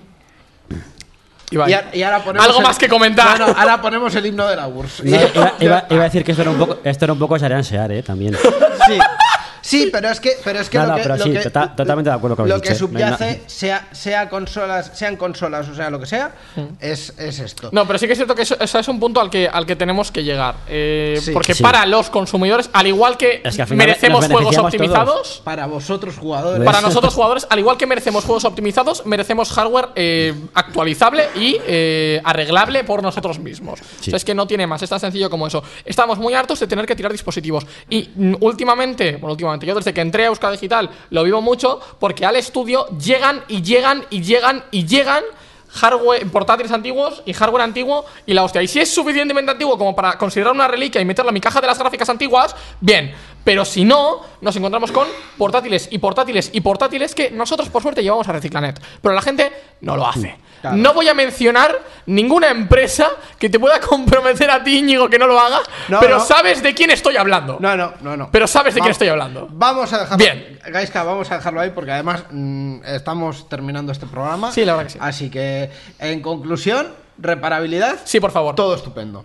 C: Y, y ahora ponemos
B: algo
C: el,
B: más que comentar.
C: No, no, ahora ponemos el himno de la U R S S.
D: No, iba, iba, iba a decir que esto era un poco, esto era un poco Sharean Sear, eh, también.
C: Sí. Sí, pero es que, pero es que
D: no,
C: lo
D: no,
C: que,
D: pero
C: lo
D: sí,
C: que
D: total, totalmente de acuerdo con
C: lo
D: lo
C: que
D: dicho,
C: subyace,
D: no, no.
C: sea, sea consolas, sean consolas, o sea, lo que sea, mm. es, es esto.
B: No, pero sí que es cierto que eso, eso es un punto al que, al que tenemos que llegar. Eh,
C: sí,
B: porque
C: sí.
B: para los consumidores, al igual que,
D: es que
B: merecemos juegos optimizados,
C: todos. Para vosotros jugadores,
B: para nosotros jugadores, al igual que merecemos juegos optimizados, merecemos hardware eh, actualizable y eh, arreglable por nosotros mismos. Sí. O sea, es que no tiene más, es tan sencillo como eso. Estamos muy hartos de tener que tirar dispositivos. Y mm, últimamente, bueno, últimamente, yo desde que entré a Euskadi Digital lo vivo mucho, porque al estudio llegan y llegan y llegan y llegan hardware, portátiles antiguos y hardware antiguo y la hostia. Y si es suficientemente antiguo como para considerar una reliquia y meterlo en mi caja de las gráficas antiguas, bien. Pero si no, nos encontramos con portátiles y portátiles y portátiles que nosotros por suerte llevamos a Reciclanet. Pero la gente no lo hace. Claro. No voy a mencionar ninguna empresa que te pueda comprometer a ti, Íñigo, que no lo haga, no, pero no. sabes de quién estoy hablando.
C: No, no, no, no.
B: Pero sabes de
C: vamos,
B: quién estoy hablando.
C: Vamos a dejarlo.
B: Bien.
C: Gaiska, vamos a dejarlo ahí porque además mmm, estamos terminando este programa.
B: Sí, la verdad que sí.
C: Así que, en conclusión, reparabilidad.
B: Sí, por favor.
C: Todo estupendo.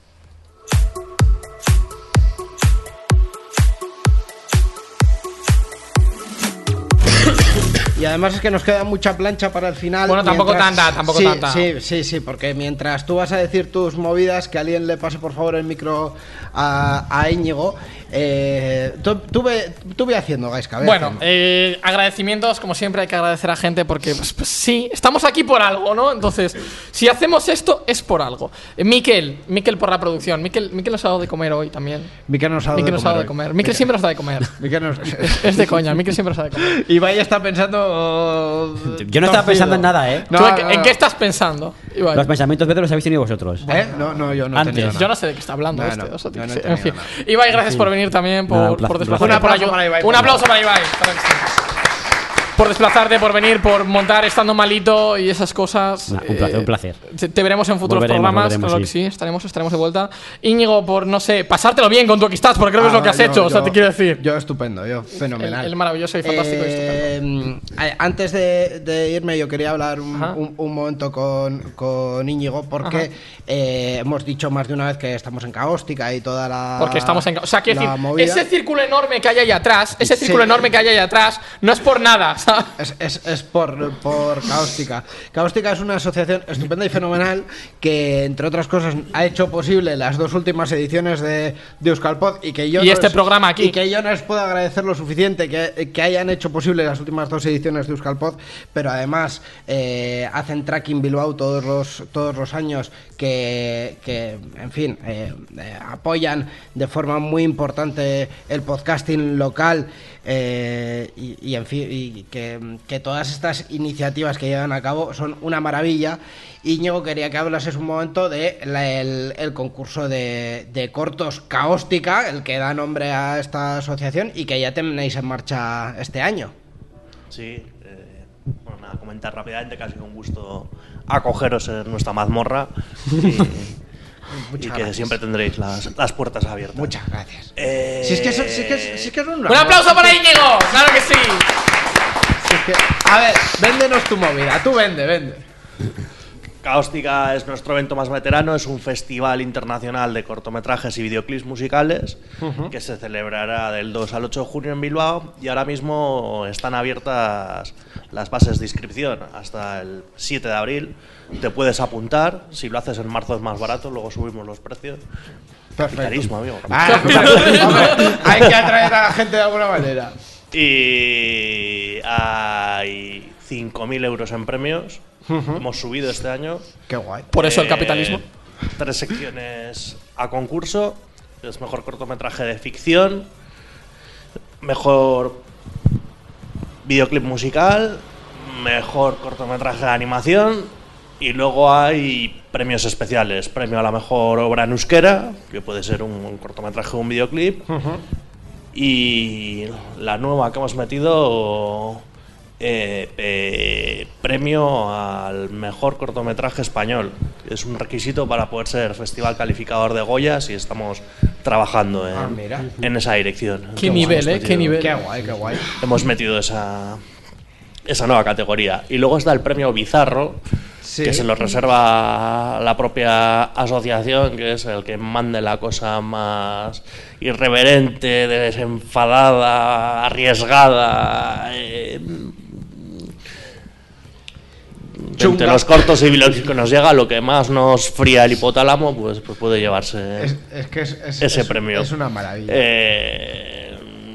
C: Y además es que nos queda mucha plancha para el final.
B: Bueno, tampoco mientras... tanta, tampoco
C: sí,
B: tanta.
C: Sí, sí, sí, porque mientras tú vas a decir tus movidas, que alguien le pase por favor el micro a, a Íñigo. Eh, tuve, tuve haciendo, Gaiska.
B: Bueno, eh, agradecimientos, como siempre hay que agradecer a gente porque, pues, pues sí, estamos aquí por algo, ¿no? Entonces, si hacemos esto, es por algo. Eh, Miquel, Miquel por la producción. Miquel, Miquel nos ha dado de comer hoy también.
C: Miquel nos ha dado,
B: Miquel
C: de,
B: nos
C: comer
B: ha dado de comer. Miquel siempre nos da de comer.
C: Miquel nos...
B: es, es de coña, Miquel siempre nos ha de comer.
C: Y vaya está pensando...
D: Yo no estaba pensando en nada, ¿eh?
B: No, ¿Tú en, no, ¿En no. qué estás pensando?
D: Ibai. Los pensamientos de los habéis tenido vosotros.
C: ¿Eh? No, no, yo no
D: Antes.
C: tenía nada.
B: Yo no sé de qué está hablando
C: no,
B: este.
C: No,
B: o sea,
C: no, no
B: en fin.
C: Nada.
B: Ibai, gracias sí. por venir también, por,
D: nada,
B: por
C: Un
B: desplazarte.
C: aplauso
B: por
C: para Ibai.
B: Un aplauso para Ibai. Por desplazarte, por venir, por montar estando malito y esas cosas.
D: Nah, un placer,
B: eh,
D: un placer.
B: Te, te veremos en futuros
D: volveremos,
B: programas,
D: volveremos,
B: claro
D: sí.
B: que sí, estaremos, estaremos de vuelta. Íñigo, por, no sé, pasártelo bien con tu Xstats, porque creo que ah, es lo que has
C: yo,
B: hecho,
C: yo,
B: o sea, te quiero decir.
C: Yo estupendo, yo fenomenal.
B: El, el maravilloso y fantástico
C: eh,
B: y estupendo.
C: Antes de, de irme, yo quería hablar un, un, un momento con, con Íñigo, porque eh, hemos dicho más de una vez que estamos en Caóstica y toda la.
B: Porque estamos en. O sea, quiero decir,
C: movida.
B: ese círculo enorme que hay ahí atrás, ese círculo
C: sí.
B: enorme que hay ahí atrás, no es por nada.
C: Es, es, es por, por Cáustica. Cáustica es una asociación estupenda y fenomenal que, entre otras cosas, ha hecho posible las dos últimas ediciones de, de Euskalpod y que yo
B: y
C: no
B: este
C: les,
B: programa aquí.
C: Y que yo no les puedo agradecer lo suficiente que, que hayan hecho posible las últimas dos ediciones de Euskalpod, pero además eh, hacen tracking Bilbao todos los, todos los años que, que en fin, eh, eh, apoyan de forma muy importante el podcasting local. Eh, y, y en fin, y que, que todas estas iniciativas que llevan a cabo son una maravilla. Íñigo, quería que hablases un momento de la, el, el concurso de, de cortos Cáustica, el que da nombre a esta asociación y que ya tenéis en marcha este año.
R: Sí, eh, bueno, nada, comentar rápidamente, casi con gusto acogeros en nuestra mazmorra y, y que
C: gracias.
R: siempre tendréis las, las puertas abiertas.
C: Muchas gracias.
R: Eh...
C: Si es que, es, si es, que, es, si es, que es un...
B: ¡Un aplauso para Íñigo! ¡Claro que sí!
C: Si es que, a ver, véndenos tu movida, tú vende, vende.
R: Cáustica es nuestro evento más veterano, es un festival internacional de cortometrajes y videoclips musicales uh-huh. que se celebrará del dos al ocho de junio en Bilbao y ahora mismo están abiertas las bases de inscripción hasta el siete de abril. Te puedes apuntar, si lo haces en marzo es más barato, luego subimos los precios.
C: Perfecto.
R: Capitalismo, amigo.
C: Ah, hombre, hay que atraer a la gente de alguna manera.
R: Y hay cinco mil euros en premios. Uh-huh. Hemos subido este año.
C: Qué guay.
B: Por eso el capitalismo.
R: Eh, tres secciones a concurso. Es mejor cortometraje de ficción, mejor videoclip musical, mejor cortometraje de animación y luego hay premios especiales. Premio a la mejor obra en euskera, que puede ser un, un cortometraje o un videoclip. Uh-huh. Y la nueva que hemos metido... Eh, eh, premio al mejor cortometraje español. Es un requisito para poder ser festival calificador de Goyas y estamos trabajando en,
C: ah, mira.
R: en esa dirección.
B: Qué Entonces, nivel, eh, qué nivel.
C: Qué guay, qué guay.
R: Hemos metido esa, esa nueva categoría. Y luego está el premio Bizarro, sí. que se lo reserva la propia asociación, que es el que mande la cosa más irreverente, desenfadada, arriesgada. Eh, Entre los cortos y videoclips que nos llega, lo que más nos fría el hipotálamo, pues, pues puede llevarse
C: es, es que es, es,
R: ese
C: es,
R: premio.
C: Es una maravilla.
R: Eh,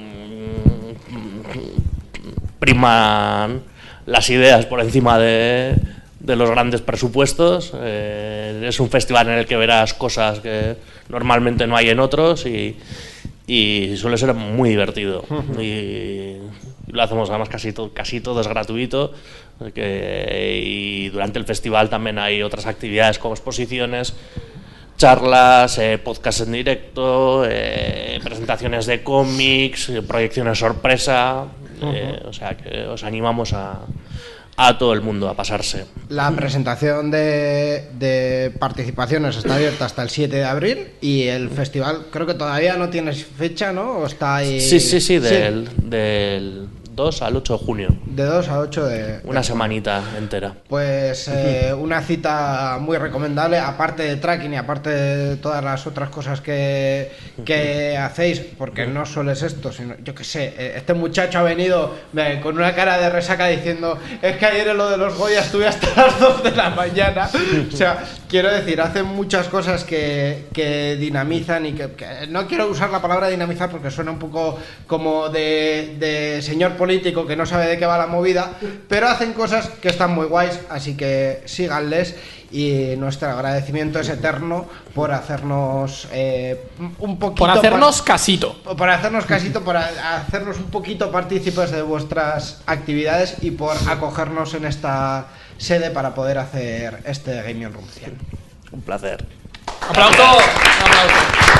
R: priman las ideas por encima de, de los grandes presupuestos. Eh, es un festival en el que verás cosas que normalmente no hay en otros y, y suele ser muy divertido. Uh-huh. Y lo hacemos además casi todo, casi todo es gratuito. Que, y durante el festival también hay otras actividades como exposiciones, charlas, eh, podcasts en directo, eh, presentaciones de cómics, eh, proyecciones sorpresa. Uh-huh. eh, o sea que os animamos a, a todo el mundo a pasarse.
C: La presentación de, de participaciones está abierta hasta el siete de abril y el festival creo que todavía no tiene fecha, ¿no? ¿O está ahí?
R: Sí, sí, sí, del... Sí. del dos al ocho de junio.
C: De dos a ocho de...
R: Una
C: de
R: semanita entera.
C: Pues eh, una cita muy recomendable, aparte de tracking y aparte de todas las otras cosas que, que hacéis, porque no solo es esto, sino, yo qué sé, este muchacho ha venido eh, con una cara de resaca diciendo, es que ayer en lo de los Goya estuve hasta las dos de la mañana. O sea, quiero decir, hacen muchas cosas que, que dinamizan y que, que... No quiero usar la palabra dinamizar porque suena un poco como de, de señor político que no sabe de qué va la movida, pero hacen cosas que están muy guays, así que síganles y nuestro agradecimiento es eterno por hacernos eh, un poquito...
B: Por hacernos
C: par-
B: casito.
C: Por hacernos casito, por a- hacernos un poquito partícipes de vuestras actividades y por acogernos en esta sede para poder hacer este Gaming Room cien.
R: Un placer.
B: ¡Aplauso! Un aplauso.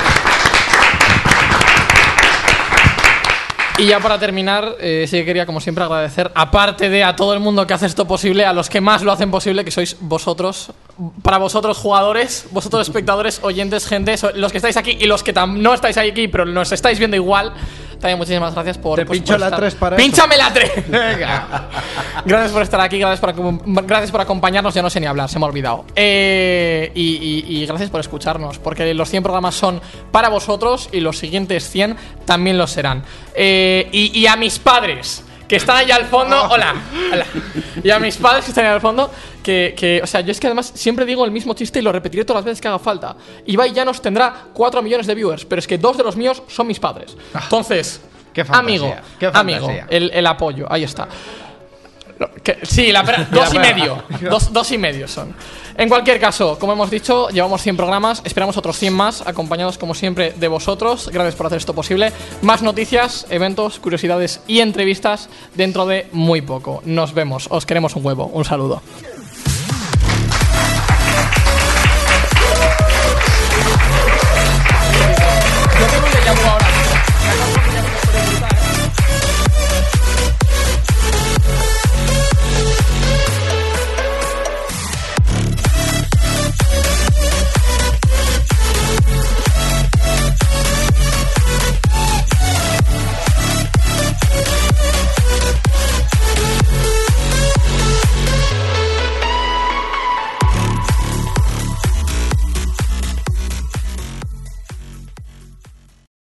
B: Y ya para terminar, eh, sí que quería, como siempre, agradecer, aparte de a todo el mundo que hace esto posible, a los que más lo hacen posible, que sois vosotros. Para vosotros, jugadores, vosotros, espectadores, oyentes, gente, so, los que estáis aquí y los que tam- no estáis aquí, pero nos estáis viendo igual. También muchísimas gracias por...
C: Te
B: pues,
C: pincho
B: por
C: la
B: estar.
C: tres para
B: ¡Pínchame
C: eso.
B: la tres! Venga. Gracias por estar aquí, gracias por, gracias por acompañarnos. Ya no sé ni hablar, se me ha olvidado. Eh, y, y, y gracias por escucharnos, porque los cien programas son para vosotros y los siguientes cien también lo serán. Eh, y, y a mis padres, que están allá al fondo. Hola, hola. Y a mis padres que están allá al fondo. Que, que, o sea, yo es que además siempre digo el mismo chiste y lo repetiré todas las veces que haga falta. Ibai Llanos tendrá cuatro millones de viewers, pero es que dos de los míos son mis padres. Entonces,
C: qué fantasía,
B: amigo,
C: qué fantasía.
B: amigo, el, el apoyo, ahí está. Que, sí, la pera, dos y medio. Dos, dos y medio son. En cualquier caso, como hemos dicho, llevamos cien programas. Esperamos otros cien más, acompañados como siempre de vosotros. Gracias por hacer esto posible. Más noticias, eventos, curiosidades y entrevistas dentro de muy poco. Nos vemos. Os queremos un huevo. Un saludo.